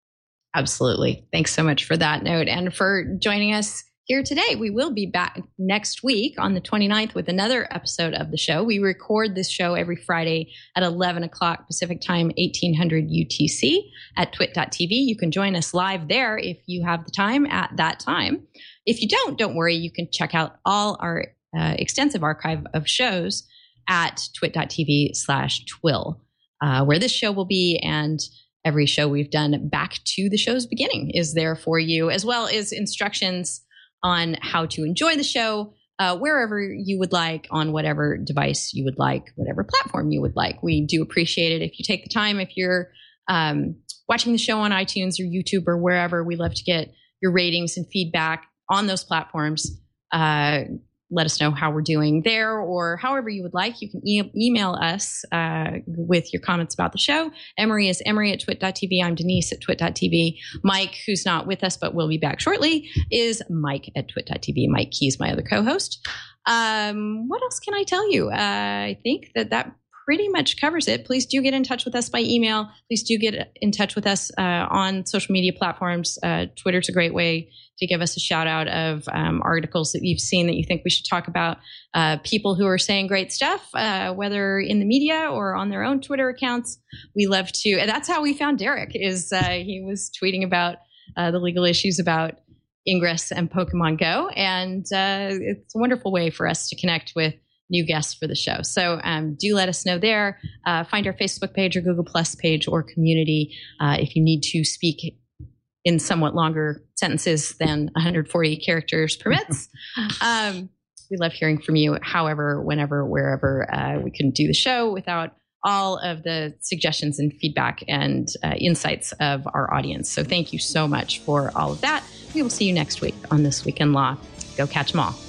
Absolutely. Thanks so much for that note and for joining us here today. We will be back next week on the twenty-ninth with another episode of the show. We record this show every Friday at eleven o'clock Pacific time, eighteen hundred U T C at twit dot t v. You can join us live there if you have the time at that time. If you don't, don't worry. You can check out all our uh, extensive archive of shows at twit dot t v slash twill, uh, where this show will be, and every show we've done back to the show's beginning is there for you, as well as instructions on how to enjoy the show uh, wherever you would like, on whatever device you would like, whatever platform you would like. We do appreciate it if you take the time. If you're um, watching the show on iTunes or YouTube or wherever, we love to get your ratings and feedback on those platforms. Uh, let us know how we're doing there, or however you would like. You can e- email us uh, with your comments about the show. Emery is Emery at twit dot t v. I'm Denise at twit dot t v. Mike, who's not with us but will be back shortly, is Mike at twit dot t v. Mike Key is my other co-host. Um, what else can I tell you? Uh, I think that that pretty much covers it. Please do get in touch with us by email. Please do get in touch with us uh, on social media platforms. Uh, Twitter's a great way to give us a shout out of um, articles that you've seen that you think we should talk about, uh, people who are saying great stuff, uh, whether in the media or on their own Twitter accounts. We love to, and that's how we found Derek, is uh, he was tweeting about uh, the legal issues about Ingress and Pokemon Go. And uh, it's a wonderful way for us to connect with new guests for the show. So um, do let us know there. Uh, find our Facebook page or Google Plus page or community uh, if you need to speak in somewhat longer sentences than one hundred forty characters permits. um, we love hearing from you, however, whenever, wherever. Uh, we couldn't do the show without all of the suggestions and feedback and uh, insights of our audience. So thank you so much for all of that. We will see you next week on This Week in Law. Go catch 'em all.